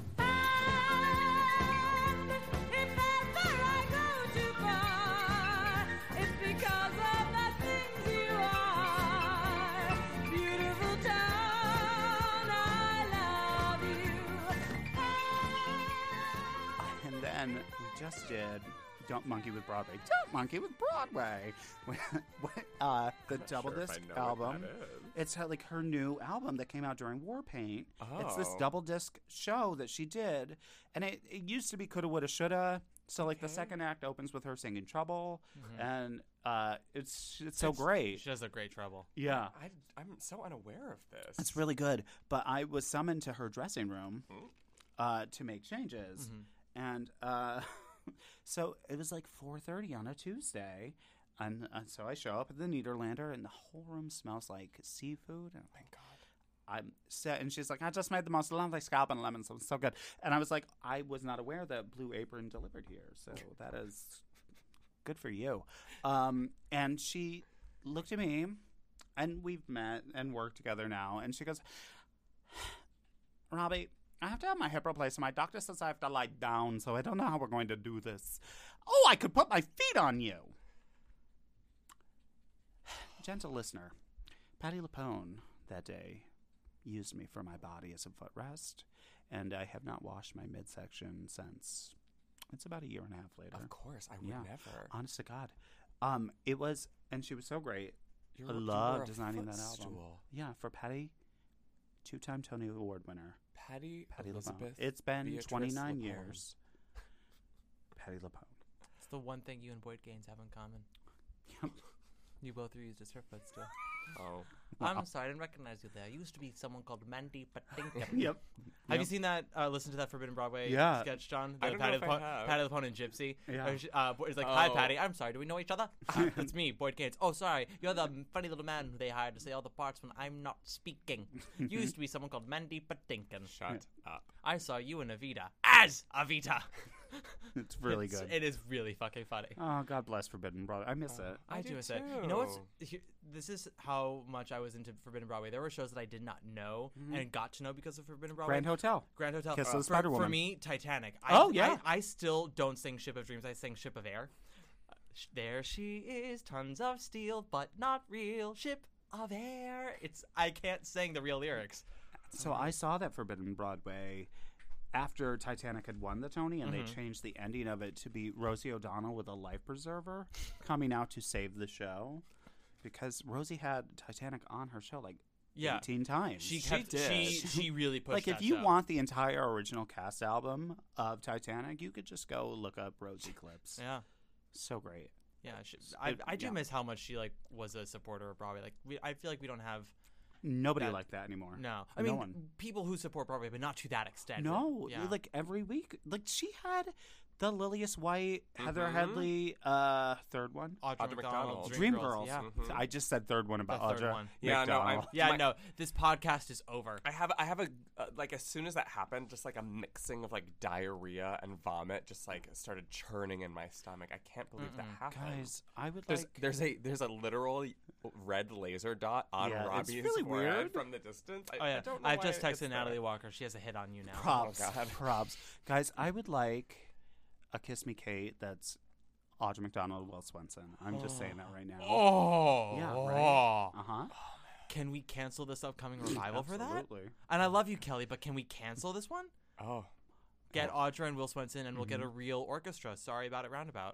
Speaker 2: I go too far, it's because of the things you are. Beautiful town, I love you.
Speaker 12: And then we just did Don't Monkey with Broadway. Don't Monkey with Broadway. uh, the
Speaker 10: not
Speaker 12: Double
Speaker 10: sure if I
Speaker 12: Disc
Speaker 10: know what
Speaker 12: album.
Speaker 10: that is.
Speaker 12: It's her, like her new album that came out during Warpaint. It's this
Speaker 10: Oh.
Speaker 12: double disc show that she did, and it, it used to be Coulda Woulda Shoulda. So like the
Speaker 10: Okay.
Speaker 12: second act opens with her singing Trouble,
Speaker 11: Mhm.
Speaker 12: and uh, it's it's so
Speaker 11: It's-
Speaker 12: great.
Speaker 11: She does a great trouble.
Speaker 12: Yeah.
Speaker 10: I, I'm so unaware of this.
Speaker 12: It's really good. But I was summoned to her dressing room
Speaker 10: Hmm.
Speaker 12: uh, to make changes, and uh, so it was like four thirty on a Tuesday, and uh, so I show up at the Nederlander, and the whole room smells like seafood. And thank God. I'm set, and she's like, I just made the most lovely scallop and lemon, so it's so good. And I was like, I was not aware that Blue Apron delivered here, so that is good for you. Um, and she looked at me, and we've met and worked together now, and she goes, Robbie, I have to have my hip replaced, and my doctor says I have to lie down, so I don't know how we're going to do this. Oh, I could put my feet on you. Gentle listener, Patty LuPone that day used me for my body as a footrest, and I have not washed my midsection since. It's about a year and a half later.
Speaker 10: Of course, I would
Speaker 12: Yeah.
Speaker 10: never.
Speaker 12: Honest to God. Um, it was, and she was so great.
Speaker 10: You're-
Speaker 12: I
Speaker 10: you
Speaker 12: love
Speaker 10: were a
Speaker 12: designing that album.
Speaker 10: footstool.
Speaker 12: Yeah, for Patty, two-time Tony Award winner.
Speaker 10: Patty,
Speaker 12: Patty
Speaker 10: Elizabeth.
Speaker 12: LuPone. It's been
Speaker 10: Beatrice
Speaker 12: twenty-nine
Speaker 10: LuPone.
Speaker 12: years. Patty LuPone.
Speaker 11: It's the one thing you and Boyd Gaines have in common. You both are used as her footstool.
Speaker 10: Oh.
Speaker 11: I'm sorry, I didn't recognize you there. You used to be someone called Mandy Patinkin.
Speaker 12: Yep.
Speaker 11: Have you
Speaker 12: Yep.
Speaker 11: seen that, uh, listen to that Forbidden Broadway
Speaker 12: Yeah.
Speaker 11: sketch, John?
Speaker 10: I
Speaker 11: The
Speaker 10: don't know
Speaker 11: Patty
Speaker 10: if I
Speaker 11: LuPone-
Speaker 10: have.
Speaker 11: Patty LuPone and Gypsy.
Speaker 12: Yeah.
Speaker 11: Or she- Uh, it's like, hi,
Speaker 10: Oh.
Speaker 11: Patty. I'm sorry, do we know each other? It's me, Boyd Gaines. Oh, sorry, you're the funny little man who they hired to say all the parts when I'm not speaking. You used to be someone called Mandy Patinkin.
Speaker 10: Shut up.
Speaker 11: I saw you in Evita as Evita.
Speaker 12: It's really
Speaker 11: It's-
Speaker 12: good.
Speaker 11: It is really fucking funny.
Speaker 12: Oh, God bless Forbidden Broadway. I miss it.
Speaker 11: I,
Speaker 10: I
Speaker 11: do
Speaker 10: do
Speaker 11: miss it. You know what's?
Speaker 10: too.
Speaker 11: he- This is how much I was into Forbidden Broadway. There were shows that I did not know and got to know because of Forbidden Broadway.
Speaker 12: Grand Hotel.
Speaker 11: Grand Hotel.
Speaker 12: Kiss of
Speaker 11: Uh,
Speaker 12: the
Speaker 11: for,
Speaker 12: Spider
Speaker 11: for
Speaker 12: Woman.
Speaker 11: me, Titanic.
Speaker 12: Oh,
Speaker 11: I,
Speaker 12: yeah.
Speaker 11: I, I still don't sing Ship of Dreams. I sing Ship of Air. Uh, sh- there she is, tons of steel, but not real. Ship of Air. It's I can't sing the real lyrics.
Speaker 12: So I saw that Forbidden Broadway after Titanic had won the Tony, and
Speaker 11: Mhm.
Speaker 12: they changed the ending of it to be Rosie O'Donnell with a life preserver coming out to save the show, because Rosie had Titanic on her show like
Speaker 11: Yeah.
Speaker 12: eighteen times.
Speaker 11: She kept. She she really pushed.
Speaker 12: Like, if
Speaker 11: that
Speaker 12: you
Speaker 11: show.
Speaker 12: want the entire original cast album of Titanic, you could just go look up Rose Eclipse.
Speaker 11: Yeah.
Speaker 12: So great.
Speaker 11: Yeah, she, I
Speaker 12: It-
Speaker 11: I do
Speaker 12: yeah.
Speaker 11: miss how much she like was a supporter of Broadway. Like we, I feel like we don't have
Speaker 12: Nobody
Speaker 11: that-
Speaker 12: like that anymore.
Speaker 11: No, I
Speaker 12: No
Speaker 11: mean
Speaker 12: one.
Speaker 11: people who support Broadway, but not to that extent.
Speaker 12: No,
Speaker 11: yeah.
Speaker 12: like every week. Like she had the Lilius White, Heather
Speaker 10: Mhm.
Speaker 12: Headley, uh, third one,
Speaker 11: Audra
Speaker 10: Audra
Speaker 11: McDonald,
Speaker 10: McDonald.
Speaker 12: Dreamgirls.
Speaker 11: Yeah,
Speaker 10: Mhm.
Speaker 12: I just said third one about
Speaker 11: The third
Speaker 12: Audra.
Speaker 11: one.
Speaker 10: Yeah, no,
Speaker 12: McDonald.
Speaker 10: I'm-
Speaker 11: yeah.
Speaker 10: My-
Speaker 11: No, this podcast is over.
Speaker 10: I have I have a uh, like as soon as that happened, just like a mixing of like diarrhea and vomit just like started churning in my stomach. I can't believe that happened.
Speaker 12: Guys, I would
Speaker 10: There's
Speaker 12: like.
Speaker 10: there's a there's a literal red laser dot on
Speaker 12: Yeah, it's
Speaker 10: Robbie's
Speaker 12: really
Speaker 10: forehead
Speaker 12: weird.
Speaker 10: from the distance. I,
Speaker 11: Oh yeah,
Speaker 10: I don't know
Speaker 11: I've
Speaker 10: why
Speaker 11: just
Speaker 10: it's
Speaker 11: texted Natalie
Speaker 10: there.
Speaker 11: Walker. She has a hit on you now.
Speaker 12: Props,
Speaker 10: Oh, God.
Speaker 12: props, guys. I would like a Kiss Me Kate that's Audra McDonald, Will Swenson. I'm just saying that right now.
Speaker 11: Oh,
Speaker 12: Yeah, right. Uh huh.
Speaker 11: Can we cancel this upcoming revival for that?
Speaker 12: Absolutely.
Speaker 11: And I love you, Kelly, but can we cancel this one?
Speaker 10: Oh,
Speaker 11: Get Audra and Will Swenson, and we'll get a
Speaker 12: Mm-hmm.
Speaker 11: real orchestra. Sorry about it, roundabout.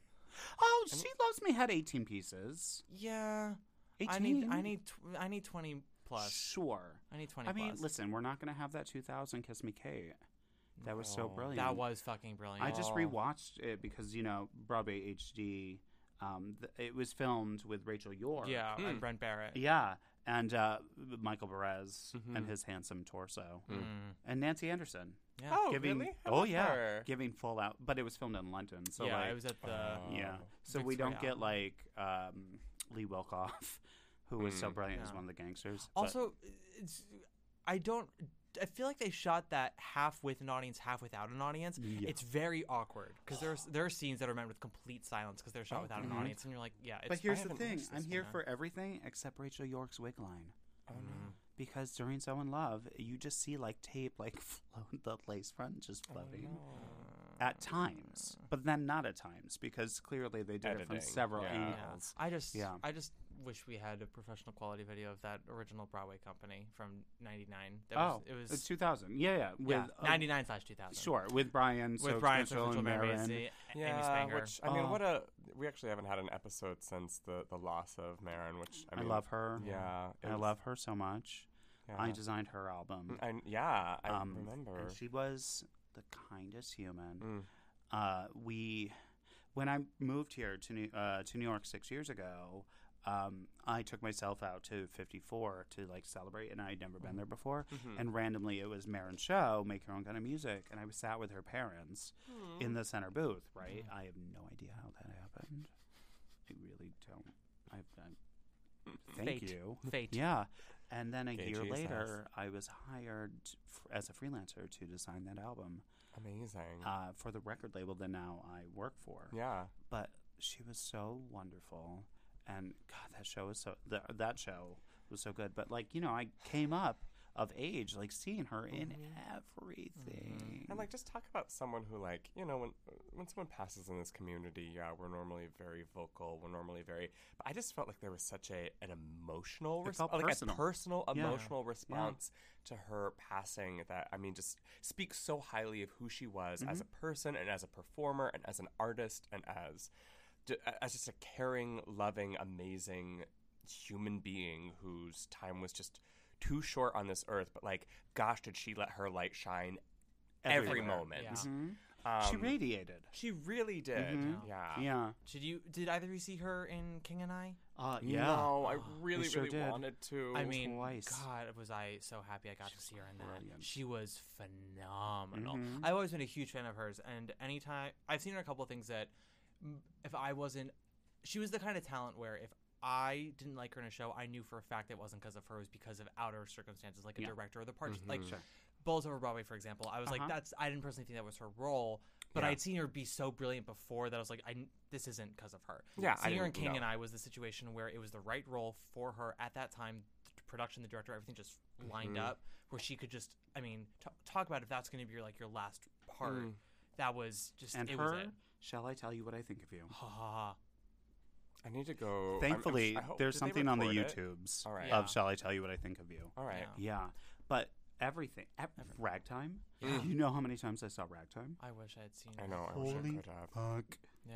Speaker 12: Oh, She Loves Me had eighteen pieces.
Speaker 11: Yeah,
Speaker 12: eighteen.
Speaker 11: I need, I need, tw- I need twenty plus.
Speaker 12: Sure.
Speaker 11: I need twenty
Speaker 12: I mean,
Speaker 11: plus.
Speaker 12: listen, we're not going to have that two thousand Kiss Me Kate. That was so
Speaker 10: No.
Speaker 12: brilliant.
Speaker 11: That was fucking brilliant.
Speaker 12: I just
Speaker 10: Oh.
Speaker 12: rewatched it because, you know, Broadway H D, um, th- it was filmed with Rachel York.
Speaker 11: Yeah,
Speaker 10: Hmm.
Speaker 11: and Brent Barrett.
Speaker 12: Yeah. And uh, Michael Perez
Speaker 10: Mhm.
Speaker 12: and his handsome torso.
Speaker 11: Mm.
Speaker 12: And Nancy Anderson.
Speaker 11: Yeah.
Speaker 10: Oh,
Speaker 12: giving,
Speaker 10: really? I
Speaker 12: Oh,
Speaker 10: love
Speaker 12: yeah.
Speaker 10: her.
Speaker 12: Giving full out. But it was filmed in London. So,
Speaker 11: yeah,
Speaker 12: like,
Speaker 11: it was at the.
Speaker 10: Oh.
Speaker 12: yeah. So we don't
Speaker 11: Victoria.
Speaker 12: get, like, um, Lee Wilkoff, who was so
Speaker 10: Mm.
Speaker 12: brilliant as
Speaker 11: Yeah.
Speaker 12: one of the gangsters. but-
Speaker 11: Also, it's. I don't. I feel like they shot that half with an audience, half without an audience.
Speaker 12: Yeah.
Speaker 11: It's very awkward because there's there are scenes that are met with complete silence because they're shot
Speaker 10: Oh,
Speaker 11: without
Speaker 12: mhm.
Speaker 11: an audience, and you're like, yeah. It's,
Speaker 12: But here's
Speaker 10: I
Speaker 12: the
Speaker 10: haven't
Speaker 12: thing.
Speaker 10: watched
Speaker 12: I'm
Speaker 10: this
Speaker 12: here
Speaker 11: one.
Speaker 12: for everything except Rachel York's wig line.
Speaker 10: Oh no.
Speaker 12: Because during So in Love, you just see like tape, like float, the lace front just floating at times, but then not at times because clearly they did it from
Speaker 10: Editing,
Speaker 12: several
Speaker 10: yeah.
Speaker 11: Yeah.
Speaker 12: angles.
Speaker 11: I just,
Speaker 12: Yeah.
Speaker 11: I just wish we had a professional quality video of that original Broadway company from ninety-nine. That
Speaker 12: Oh,
Speaker 11: was, it
Speaker 12: it's
Speaker 11: was
Speaker 12: two thousand. Yeah, yeah. With,
Speaker 11: yeah,
Speaker 12: uh,
Speaker 11: ninety-nine slash two thousand.
Speaker 12: Sure, with Brian,
Speaker 11: with
Speaker 12: Stokes
Speaker 11: Brian
Speaker 12: Mitchell,
Speaker 11: Mitchell,
Speaker 12: and
Speaker 11: Mary
Speaker 12: Marin.
Speaker 11: Amy
Speaker 10: Yeah,
Speaker 11: Spanger.
Speaker 10: which I mean,
Speaker 12: Oh.
Speaker 10: what a we actually haven't had an episode since the the loss of Marin, which I,
Speaker 12: I
Speaker 10: mean,
Speaker 12: love her.
Speaker 10: Yeah, it
Speaker 12: I
Speaker 10: was-
Speaker 12: love her so much.
Speaker 10: Yeah.
Speaker 12: I designed her album.
Speaker 10: I, yeah, I
Speaker 12: Um,
Speaker 10: remember.
Speaker 12: And she was the kindest human.
Speaker 10: Mm.
Speaker 12: Uh, we, when I moved here to New, uh, to New York six years ago, um, I took myself out to fifty-four to like celebrate, and I'd never been there before.
Speaker 10: Mhm.
Speaker 12: And randomly, it was Marin's show, Make Your Own Kind of Music, and I was sat with her parents in the center booth. Right? I have no idea how that happened. I really don't. I, I thank
Speaker 11: Fate.
Speaker 12: you.
Speaker 11: Fate.
Speaker 12: Yeah. And then a
Speaker 10: Okay,
Speaker 12: year
Speaker 10: Jesus.
Speaker 12: later, I was hired f- as a freelancer to design that album
Speaker 10: Amazing.
Speaker 12: uh, for the record label that now I work for.
Speaker 10: yeah.
Speaker 12: But she was so wonderful, and God, that show was so th- that show was so good. But like you know, I came up of age, like seeing her in everything.
Speaker 10: And like, just talk about someone who, like, you know, when when someone passes in this community, yeah, we're normally very vocal. We're normally very. But I just felt like there was such a an emotional,
Speaker 12: It
Speaker 10: res-
Speaker 12: felt
Speaker 10: like
Speaker 12: personal.
Speaker 10: a personal,
Speaker 12: Yeah.
Speaker 10: emotional response to her passing. That I mean, just speaks so highly of who she was as a
Speaker 12: Mm-hmm.
Speaker 10: person and as a performer and as an artist and as d- as just a caring, loving, amazing human being whose time was just too short on this earth. But like, gosh, did she let her light shine every
Speaker 12: Everywhere.
Speaker 10: moment?
Speaker 11: Yeah.
Speaker 12: Mhm.
Speaker 10: Um,
Speaker 12: she radiated.
Speaker 10: She really did.
Speaker 12: Mhm.
Speaker 10: Yeah.
Speaker 12: Yeah.
Speaker 11: Did you? Did either of you see her in King and I?
Speaker 12: Uh, yeah.
Speaker 10: No, I really,
Speaker 12: sure
Speaker 10: really
Speaker 12: did.
Speaker 10: wanted to.
Speaker 11: I mean,
Speaker 12: twice.
Speaker 11: God, was I so happy I got to see her in that.
Speaker 12: brilliant.
Speaker 11: She was phenomenal.
Speaker 12: Mhm.
Speaker 11: I've always been a huge fan of hers, and anytime I've seen her in a couple of things that, mm, if I wasn't, she was the kind of talent where if I didn't like her in a show, I knew for a fact it wasn't because of her; it was because of outer circumstances, like a
Speaker 12: Yeah.
Speaker 11: director or the part.
Speaker 10: Mhm.
Speaker 11: Like
Speaker 12: Sure.
Speaker 11: Bullets Over Broadway, for example. I was
Speaker 12: Uh-huh.
Speaker 11: like, that's. I didn't personally think that was her role, but
Speaker 10: Yeah.
Speaker 11: I'd seen her be so brilliant before that I was like, I, this isn't because of her.
Speaker 10: Yeah, I
Speaker 11: seeing her in
Speaker 10: didn't
Speaker 11: King
Speaker 10: know.
Speaker 11: and I was the situation where it was the right role for her at that time. The production, the director, everything just lined
Speaker 10: Mhm.
Speaker 11: up where she could just. I mean, t- talk about if that's going to be your like your last part.
Speaker 10: Mm.
Speaker 11: That was just
Speaker 12: And
Speaker 11: it
Speaker 12: her,
Speaker 11: was it.
Speaker 12: shall I tell you what I think of you?
Speaker 11: Ha ha ha.
Speaker 10: I need to go. I'm- I'm
Speaker 12: Thankfully,
Speaker 10: sh- I hope-
Speaker 12: there's
Speaker 10: did they
Speaker 12: something on the
Speaker 10: record it?
Speaker 12: YouTubes
Speaker 10: All right.
Speaker 11: Yeah.
Speaker 12: of Shall I Tell You What I Think of You.
Speaker 10: All right.
Speaker 11: Yeah.
Speaker 12: Yeah. But everything. ev- Ragtime.
Speaker 10: Mm.
Speaker 12: You know how many times I saw Ragtime?
Speaker 11: I wish I had seen.
Speaker 10: I
Speaker 11: her.
Speaker 10: know. I wish I
Speaker 12: Holy
Speaker 10: could have.
Speaker 12: fuck.
Speaker 11: Yeah.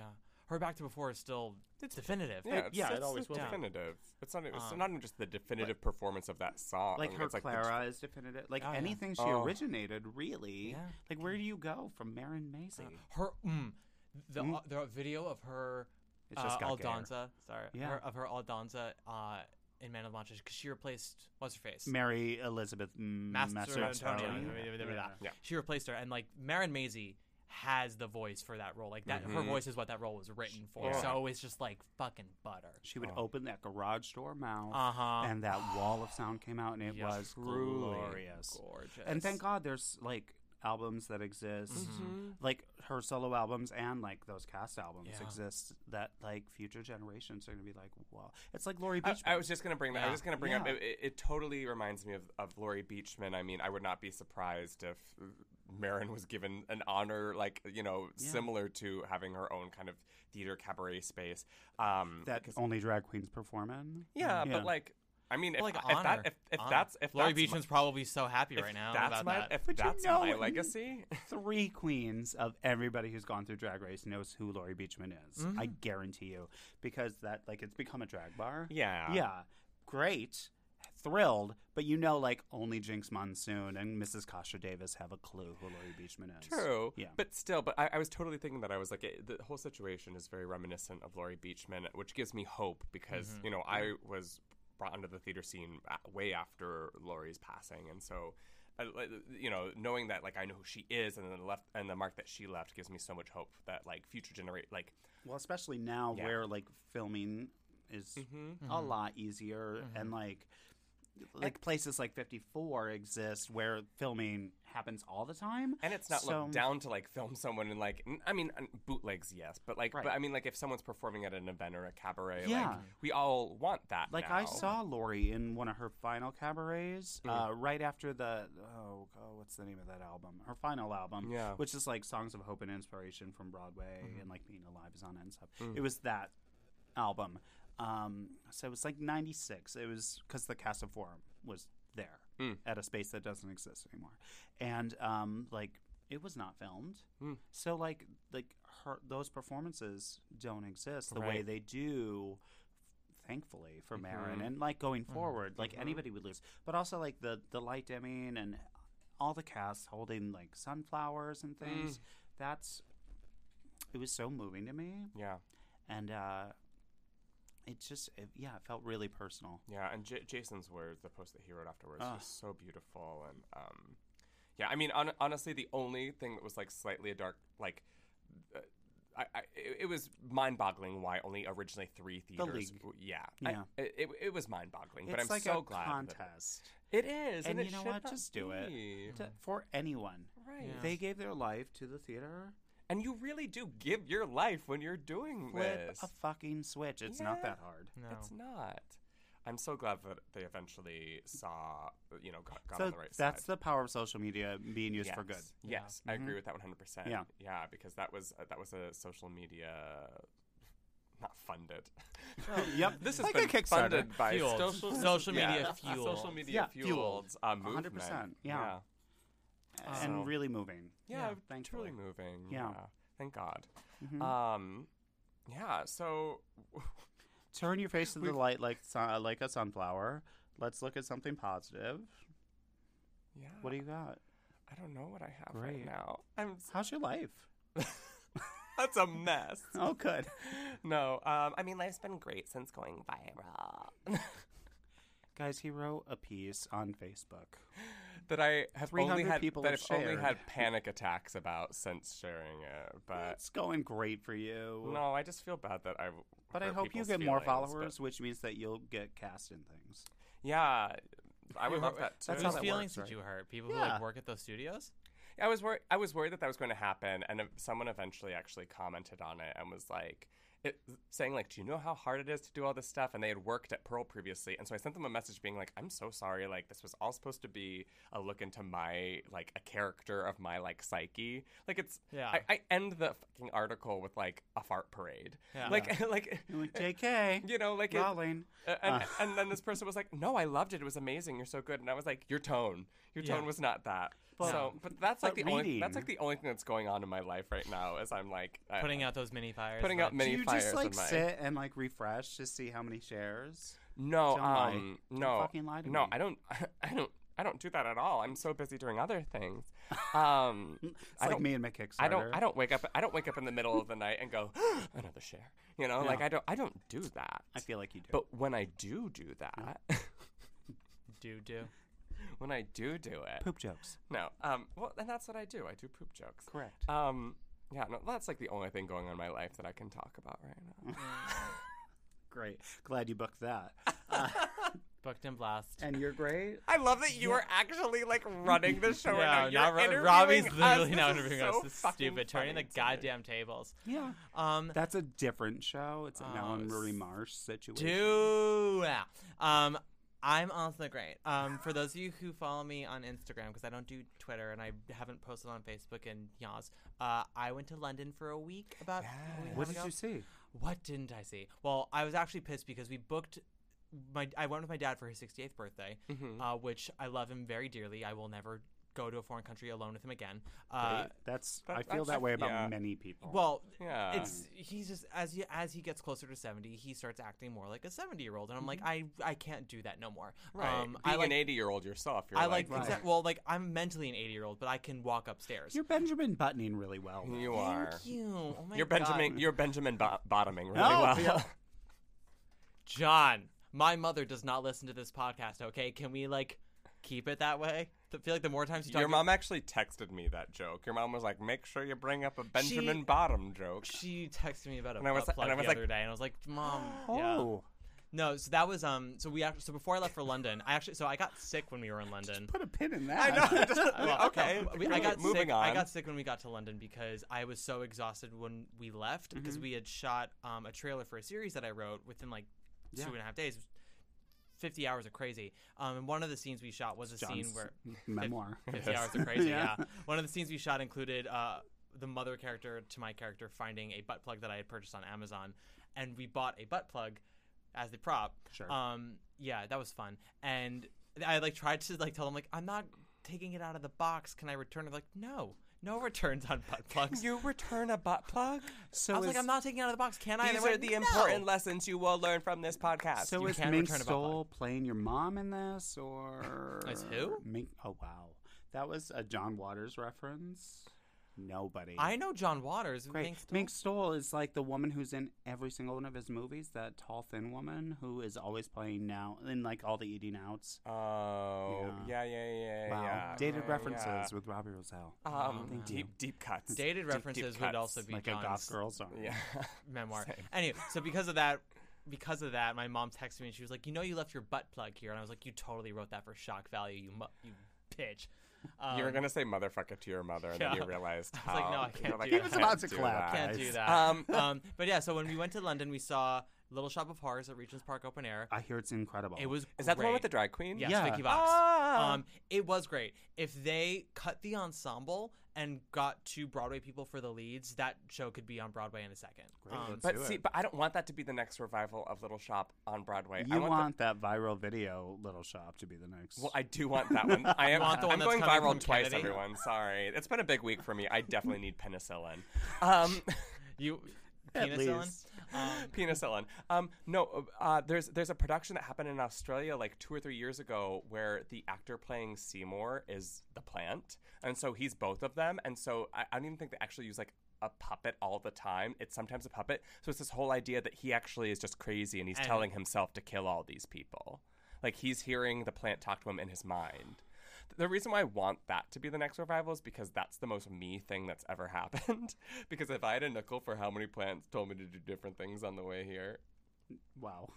Speaker 11: her Back to Before is still it's definitive.
Speaker 10: Yeah, it's,
Speaker 12: yeah,
Speaker 10: it's,
Speaker 12: it always
Speaker 10: it's
Speaker 12: will be.
Speaker 10: definitive. It's not. It's
Speaker 11: Um,
Speaker 10: not even just the definitive performance of that song.
Speaker 12: Like her
Speaker 10: it's like the-
Speaker 12: Clara is definitive. Like
Speaker 11: Oh, yeah.
Speaker 12: anything she
Speaker 10: Oh.
Speaker 12: originated, really.
Speaker 11: Yeah.
Speaker 12: Like where do you go from Marin Maisie?
Speaker 11: Her mm, the
Speaker 12: Mm.
Speaker 11: uh, the video of her
Speaker 12: It's
Speaker 11: uh,
Speaker 12: just got gayer.
Speaker 11: Aldonza, sorry,
Speaker 12: Yeah.
Speaker 11: her, of her Aldonza uh, in Man of the Monsters because she replaced what's her face
Speaker 12: Mary Elizabeth mm,
Speaker 11: Master Antonio.
Speaker 12: Mastroianni.
Speaker 11: Yeah.
Speaker 10: Yeah.
Speaker 11: She replaced her, and like Marin Maisie has the voice for that role. Like that, her
Speaker 10: Mhm.
Speaker 11: voice is what that role was written for.
Speaker 10: Yeah.
Speaker 11: So it's just like fucking butter.
Speaker 12: She would
Speaker 10: Oh.
Speaker 12: open that garage door mouth,
Speaker 11: Uh-huh.
Speaker 12: and that wall of sound came out, and it
Speaker 11: Yeah.
Speaker 12: was
Speaker 10: Truly
Speaker 12: glorious.
Speaker 11: Gorgeous.
Speaker 12: And thank God there's like albums that exist,
Speaker 10: Mm-hmm.
Speaker 12: like her solo albums and like those cast albums
Speaker 11: Yeah.
Speaker 12: exist that like future generations are gonna be like, wow. It's like Laurie
Speaker 10: I,
Speaker 12: Beachman.
Speaker 10: I was just gonna bring that. I
Speaker 11: Yeah.
Speaker 10: was just gonna bring up.
Speaker 12: Yeah.
Speaker 10: It, it, it totally reminds me of, of Laurie Beachman. I mean, I would not be surprised if Marin was given an honor, like you know,
Speaker 12: Yeah.
Speaker 10: similar to having her own kind of theater cabaret space. Um,
Speaker 12: that
Speaker 10: because-
Speaker 12: only drag queens perform in.
Speaker 10: yeah,
Speaker 12: Yeah.
Speaker 10: but like, I mean, if,
Speaker 11: like
Speaker 10: if
Speaker 11: honor.
Speaker 10: that, if, if
Speaker 11: Honor.
Speaker 10: that's if
Speaker 11: Laurie
Speaker 10: that's my-
Speaker 11: Beachman's probably so happy
Speaker 10: if
Speaker 11: right now
Speaker 10: that's
Speaker 11: about
Speaker 10: my,
Speaker 11: that.
Speaker 10: If
Speaker 12: But you
Speaker 10: that's
Speaker 12: know
Speaker 10: my
Speaker 12: it.
Speaker 10: legacy,
Speaker 12: Three queens of everybody who's gone through Drag Race knows who Laurie Beachman is.
Speaker 11: Mm-hmm.
Speaker 12: I guarantee you, because that like it's become a drag bar.
Speaker 10: yeah,
Speaker 12: Yeah, great, thrilled, but you know, like only Jinx Monsoon and Missus Kasha Davis have a clue who Laurie Beachman is.
Speaker 10: True.
Speaker 12: Yeah.
Speaker 10: But still, but I, I was totally thinking that I was like, it, the whole situation is very reminiscent of Laurie Beachman, which gives me hope because,
Speaker 11: Mm-hmm.
Speaker 10: you know, I was brought into the theater scene a- way after Laurie's passing. And so, uh, like, you know, knowing that, like, I know who she is and the left and the mark that she left gives me so much hope that, like, future generate, like,
Speaker 12: Well, especially now
Speaker 10: Yeah.
Speaker 12: where like filming is
Speaker 10: Mhm.
Speaker 12: a lot easier and like like places like fifty-four exist where filming happens all the time.
Speaker 10: and it's not
Speaker 12: So-
Speaker 10: looked down to like film someone in like n- I mean n- bootlegs, yes, but like
Speaker 12: Right.
Speaker 10: but I mean like if someone's performing at an event or a cabaret,
Speaker 12: Yeah.
Speaker 10: like we all want that.
Speaker 12: Like
Speaker 10: now.
Speaker 12: I saw Laurie in one of her final cabarets,
Speaker 10: Mm.
Speaker 12: uh, right after the oh, oh, what's the name of that album? Her final album,
Speaker 10: Yeah.
Speaker 12: which is like songs of hope and inspiration from Broadway
Speaker 10: Mm-hmm.
Speaker 12: and like Being Alive is on it and stuff.
Speaker 10: Mm.
Speaker 12: It was that album. Um, so it was like ninety-six. It was because the Cast of Forum was there
Speaker 10: Mm.
Speaker 12: at a space that doesn't exist anymore, and um, like it was not filmed.
Speaker 10: Mm.
Speaker 12: So like like her those performances don't exist the way
Speaker 10: Right.
Speaker 12: they do. Thankfully for Marin,
Speaker 10: Mhm.
Speaker 12: and like going forward, like anybody would lose. But also like the the light dimming and all the cast holding like sunflowers and things. That's it was so moving to me,
Speaker 10: Yeah.
Speaker 12: and uh, it just it, yeah, it felt really personal.
Speaker 10: Yeah, and J- Jason's words, the post that he wrote afterwards,
Speaker 12: Ah.
Speaker 10: was so beautiful. And um, yeah, I mean, on- honestly, the only thing that was like slightly a dark, like, uh, I, I it, it was mind-boggling why only originally three theaters.
Speaker 12: League.
Speaker 10: w- Yeah,
Speaker 12: Yeah.
Speaker 10: I, it, it, it was mind-boggling. But
Speaker 12: It's
Speaker 10: I'm
Speaker 12: like
Speaker 10: so
Speaker 12: a
Speaker 10: glad
Speaker 12: contest,
Speaker 10: that it is,
Speaker 12: and
Speaker 10: and,
Speaker 12: you
Speaker 10: it
Speaker 12: know
Speaker 10: should
Speaker 12: what?
Speaker 10: not
Speaker 12: Just do it.
Speaker 10: be.
Speaker 12: to, for anyone.
Speaker 10: Right.
Speaker 11: Yeah.
Speaker 12: They gave their life to the theater.
Speaker 10: And you really do give your life when you're doing
Speaker 12: Flip
Speaker 10: this.
Speaker 12: a fucking switch. It's not
Speaker 10: Yeah.
Speaker 12: that hard.
Speaker 11: No.
Speaker 10: It's not. I'm so glad that they eventually saw, you know, got, got
Speaker 12: So
Speaker 10: on the right
Speaker 12: that's
Speaker 10: side.
Speaker 12: the power of social media being used for good.
Speaker 10: Yes, yes, I
Speaker 12: Mhm.
Speaker 10: agree with that one hundred percent.
Speaker 12: Yeah.
Speaker 10: yeah, because that was uh, that was a social media, not funded.
Speaker 12: Yep.
Speaker 10: This has
Speaker 12: Like a
Speaker 10: been
Speaker 12: Kickstarter.
Speaker 10: funded by
Speaker 11: Fueled.
Speaker 10: social,
Speaker 11: Social
Speaker 10: yeah,
Speaker 11: media
Speaker 10: a
Speaker 11: fueled.
Speaker 10: social media
Speaker 12: Yeah,
Speaker 10: fueled,
Speaker 12: fueled.
Speaker 10: uh,
Speaker 12: one
Speaker 10: movement.
Speaker 12: hundred percent. Yeah.
Speaker 10: yeah,
Speaker 12: and
Speaker 10: So-
Speaker 12: really moving.
Speaker 10: yeah,
Speaker 11: Yeah,
Speaker 12: thankfully.
Speaker 10: truly moving.
Speaker 12: Yeah.
Speaker 10: Yeah, thank God.
Speaker 12: Mhm.
Speaker 10: Um, yeah. So
Speaker 12: Turn your face to the
Speaker 10: We've-
Speaker 12: light like sun, like a sunflower. Let's look at something positive.
Speaker 10: yeah,
Speaker 12: What do you got?
Speaker 10: I don't know what I have
Speaker 12: Great.
Speaker 10: right now. I'm. s-
Speaker 12: How's your life?
Speaker 10: That's a mess.
Speaker 12: Oh, good.
Speaker 10: No, um, I mean life's been great since going viral.
Speaker 12: Guys, he wrote a piece on Facebook.
Speaker 10: that I have
Speaker 12: three
Speaker 10: only
Speaker 12: hundred
Speaker 10: had
Speaker 12: people
Speaker 10: that
Speaker 12: have
Speaker 10: I've only
Speaker 12: shared.
Speaker 10: had panic attacks about since sharing it. But
Speaker 12: It's going great for you.
Speaker 10: no, I just feel bad that I.
Speaker 12: But I
Speaker 10: hurt
Speaker 12: hope you
Speaker 10: people's
Speaker 12: get more
Speaker 10: feelings, but-
Speaker 12: followers, which means that you'll get cast in things.
Speaker 10: Yeah, I would love that too.
Speaker 12: That's how
Speaker 11: Whose
Speaker 12: that
Speaker 11: feelings
Speaker 12: works,
Speaker 11: did
Speaker 12: right?
Speaker 11: you hurt? People who
Speaker 12: Yeah.
Speaker 11: like work at those studios?
Speaker 10: I was worried. I was worried that that was going to happen, and if someone eventually actually commented on it and was like, it, saying like, "Do you know how hard it is to do all this stuff?" And they had worked at Pearl previously, and so I sent them a message being like, "I'm so sorry. Like, this was all supposed to be a look into my like a character of my like psyche. Like, it's
Speaker 11: Yeah.
Speaker 10: I, I end the fucking article with like a fart parade.
Speaker 11: Yeah.
Speaker 10: Like, like."
Speaker 12: You're like, J K,
Speaker 10: You know, like it,
Speaker 12: Rowling.
Speaker 10: uh, and,
Speaker 12: Uh.
Speaker 10: and then this person was like, "No, I loved it. It was amazing. You're so good." And I was like, "Your tone, your tone
Speaker 11: Yeah.
Speaker 10: was not that."
Speaker 12: But-
Speaker 10: so, but that's like
Speaker 12: but
Speaker 10: the only
Speaker 12: reading.
Speaker 10: that's like the only thing that's going on in my life right now. Is I'm like I,
Speaker 11: Putting out those mini fires.
Speaker 10: putting
Speaker 11: like-
Speaker 10: out mini
Speaker 12: Do you
Speaker 10: fires
Speaker 12: just like
Speaker 10: in my.
Speaker 12: sit and like refresh to see how many shares?
Speaker 10: No,
Speaker 12: Don't lie.
Speaker 10: um,
Speaker 12: Don't
Speaker 10: no,
Speaker 12: fucking lie to
Speaker 10: no,
Speaker 12: me.
Speaker 10: I don't, I don't, I don't do that at all. I'm so busy doing other things. Um,
Speaker 12: It's
Speaker 10: I
Speaker 12: like
Speaker 10: don't,
Speaker 12: me and my Kickstarter.
Speaker 10: I don't, I don't wake up, I don't wake up in the middle of the night and go another share. You know,
Speaker 12: No.
Speaker 10: like I don't, I don't do that.
Speaker 12: I feel like you do.
Speaker 10: But when I do do that,
Speaker 11: do do.
Speaker 10: when I do do it,
Speaker 12: Poop jokes.
Speaker 10: no, um, well, and that's what I do. I do poop jokes.
Speaker 12: Correct.
Speaker 10: Um, yeah, no, that's like the only thing going on in my life that I can talk about right now.
Speaker 12: Great. Glad you booked that. Uh,
Speaker 11: Booked and blast.
Speaker 12: and you're great.
Speaker 10: I love that you are actually like running the show
Speaker 11: Yeah,
Speaker 10: right now.
Speaker 11: now
Speaker 10: You're
Speaker 11: Ro-
Speaker 10: interviewing
Speaker 11: Robbie's
Speaker 10: us.
Speaker 11: literally
Speaker 10: This
Speaker 11: now
Speaker 10: is
Speaker 11: interviewing
Speaker 10: so
Speaker 11: us. This is
Speaker 10: fucking
Speaker 11: stupid. Turning the
Speaker 10: funny to me.
Speaker 11: goddamn tables.
Speaker 12: Yeah.
Speaker 11: Um,
Speaker 12: That's a different show. It's an
Speaker 11: Oh,
Speaker 12: Ellen Marie
Speaker 11: s-
Speaker 12: Marsh situation.
Speaker 11: do yeah. Um, I'm also great. Um, for those of you who follow me on Instagram, because I don't do Twitter and I haven't posted on Facebook and Yaz, uh, I went to London for a week about. a week and a
Speaker 12: What
Speaker 11: half
Speaker 12: did
Speaker 11: ago.
Speaker 12: you see?
Speaker 11: What didn't I see? Well, I was actually pissed because we booked. My I went with my dad for his sixty-eighth birthday,
Speaker 10: Mhm.
Speaker 11: uh, which I love him very dearly. I will never go to a foreign country alone with him again. Uh,
Speaker 12: Right? That's
Speaker 10: that-
Speaker 12: I feel
Speaker 10: that's-
Speaker 12: that way about
Speaker 10: yeah.
Speaker 12: many people.
Speaker 11: Well,
Speaker 10: Yeah.
Speaker 11: it's he's just as he, as he gets closer to seventy, he starts acting more like a seventy-year-old, and I'm like, I I can't do that no more.
Speaker 10: Right.
Speaker 11: Um,
Speaker 10: Being
Speaker 11: I like
Speaker 10: an eighty-year-old yourself, you're
Speaker 11: I like,
Speaker 10: like,
Speaker 11: exact- well, like I'm mentally an eighty-year-old, but I can walk upstairs.
Speaker 12: You're Benjamin buttoning really well. though.
Speaker 10: you are.
Speaker 11: Thank you. Oh my
Speaker 10: You're
Speaker 11: God.
Speaker 10: Benjamin. You're Benjamin bo- bottoming really
Speaker 12: Oh,
Speaker 10: well.
Speaker 12: yeah.
Speaker 11: John, my mother does not listen to this podcast. Okay, can we like keep it that way? I feel like the more times you talk,
Speaker 10: Your mom actually texted me that joke. Your mom was like, "Make sure you bring up a Benjamin
Speaker 11: She-
Speaker 10: Bottom joke."
Speaker 11: she texted me about a
Speaker 10: And I was-
Speaker 11: butt plug
Speaker 10: and I was
Speaker 11: the
Speaker 10: like,
Speaker 11: other day, and I was like, Mom, yeah.
Speaker 12: Oh,
Speaker 11: No, so that was um. So we actually. So before I left for London, I actually. So I got sick when we were in London.
Speaker 12: put a pin in
Speaker 10: I
Speaker 12: that.
Speaker 10: know. Just,
Speaker 11: Well,
Speaker 10: okay.
Speaker 11: we- I got
Speaker 10: moving
Speaker 11: sick.
Speaker 10: on.
Speaker 11: I got sick when we got to London because I was so exhausted when we left because
Speaker 10: Mm-hmm.
Speaker 11: we had shot um, a trailer for a series that I wrote within like two
Speaker 12: Yeah.
Speaker 11: and a half days. Fifty hours of crazy. Um, and one of the scenes we shot was a scene
Speaker 12: John's
Speaker 11: where
Speaker 12: memoir.
Speaker 11: fifty hours of crazy.
Speaker 12: Yeah.
Speaker 11: Yeah. One of the scenes we shot included uh, the mother character to my character finding a butt plug that I had purchased on Amazon, and we bought a butt plug as the prop.
Speaker 12: Sure.
Speaker 11: Um, yeah, that was fun. And I like tried to like tell them like I'm not taking it out of the box. Can I return it? Like no, no returns on butt plugs.
Speaker 10: You return a butt plug?
Speaker 12: So
Speaker 11: I was like,
Speaker 12: is-
Speaker 11: I'm not taking it out of the box. Can I? And
Speaker 10: These
Speaker 11: they
Speaker 10: are
Speaker 11: went,
Speaker 10: the
Speaker 11: "No."
Speaker 10: important lessons you will learn from this podcast.
Speaker 12: So
Speaker 11: You
Speaker 12: is
Speaker 11: can
Speaker 12: Mink
Speaker 11: return a butt
Speaker 12: Stoll playing your mom in this, or
Speaker 11: Is who?
Speaker 12: Mink? Oh wow, that was a John Waters reference. Nobody.
Speaker 11: I know John Waters.
Speaker 12: Great.
Speaker 11: Mink Stoll.
Speaker 12: Mink Stoll is like the woman who's in every single one of his movies. That tall, thin woman who is always playing now in like all the eating outs.
Speaker 10: Oh, yeah, yeah, yeah,
Speaker 12: Wow.
Speaker 10: yeah.
Speaker 12: Dated
Speaker 10: yeah,
Speaker 12: references
Speaker 10: yeah.
Speaker 12: with Robbie Rosell.
Speaker 10: Um,
Speaker 12: Thank
Speaker 10: deep,
Speaker 12: you.
Speaker 10: deep cuts.
Speaker 11: Dated
Speaker 10: Deep,
Speaker 11: references
Speaker 10: deep
Speaker 11: would
Speaker 10: cuts.
Speaker 11: also be
Speaker 12: Like a
Speaker 11: John's
Speaker 12: goth girl song.
Speaker 10: Yeah.
Speaker 11: memoir.
Speaker 10: Same.
Speaker 11: Anyway, so because of that, because of that, my mom texted me and she was like, "You know, you left your butt plug here," and I was like, "You totally wrote that for shock value, you mu- you bitch." Um,
Speaker 10: you were gonna say motherfucker to your mother, and
Speaker 11: yeah.
Speaker 10: then you realized
Speaker 11: I
Speaker 10: how.
Speaker 11: was like, no, I
Speaker 10: you're
Speaker 11: can't
Speaker 10: like,
Speaker 11: do
Speaker 10: I
Speaker 11: that. He was
Speaker 10: can't
Speaker 12: about to
Speaker 10: do
Speaker 12: clap.
Speaker 10: that.
Speaker 11: Can't do that.
Speaker 10: Um,
Speaker 11: um, but yeah, so when we went to London, we saw Little Shop of Horrors at Regent's Park Open Air.
Speaker 12: I hear it's incredible.
Speaker 11: It was
Speaker 10: Is that the one with the
Speaker 11: great.
Speaker 10: drag queen?
Speaker 11: Yes,
Speaker 12: Yeah.
Speaker 11: Vicky Vox.
Speaker 10: Ah!
Speaker 11: Um, it was great. If they cut the ensemble and got two Broadway people for the leads, that show could be on Broadway in a second.
Speaker 12: Great,
Speaker 11: Um,
Speaker 12: let's
Speaker 10: But
Speaker 12: do
Speaker 10: see,
Speaker 12: it.
Speaker 10: but I don't want that to be the next revival of Little Shop on Broadway. I
Speaker 12: You
Speaker 10: want,
Speaker 12: want that viral video, Little Shop, to be the next.
Speaker 10: the, well, I do want that one. I am.
Speaker 11: want the one
Speaker 10: I'm
Speaker 11: that's
Speaker 10: going
Speaker 11: coming
Speaker 10: viral
Speaker 11: from
Speaker 10: twice.
Speaker 11: Kennedy?
Speaker 10: Everyone, sorry, it's been a big week for me. I definitely need penicillin. Um,
Speaker 11: you,
Speaker 12: At
Speaker 11: penicillin.
Speaker 12: least.
Speaker 11: Um,
Speaker 10: penicillin. Um, no, uh, there's there's a production that happened in Australia like two or three years ago where the actor playing Seymour is the plant, and so he's both of them. And so I, I don't even think they actually use like a puppet all the time. It's sometimes a puppet. So it's this whole idea that he actually is just crazy and he's
Speaker 11: And-
Speaker 10: telling himself to kill all these people. Like he's hearing the plant talk to him in his mind. The reason why I want that to be the next revival is because that's the most me thing that's ever happened. Because if I had a nickel for how many plants told me to do different things on the way here.
Speaker 12: Wow.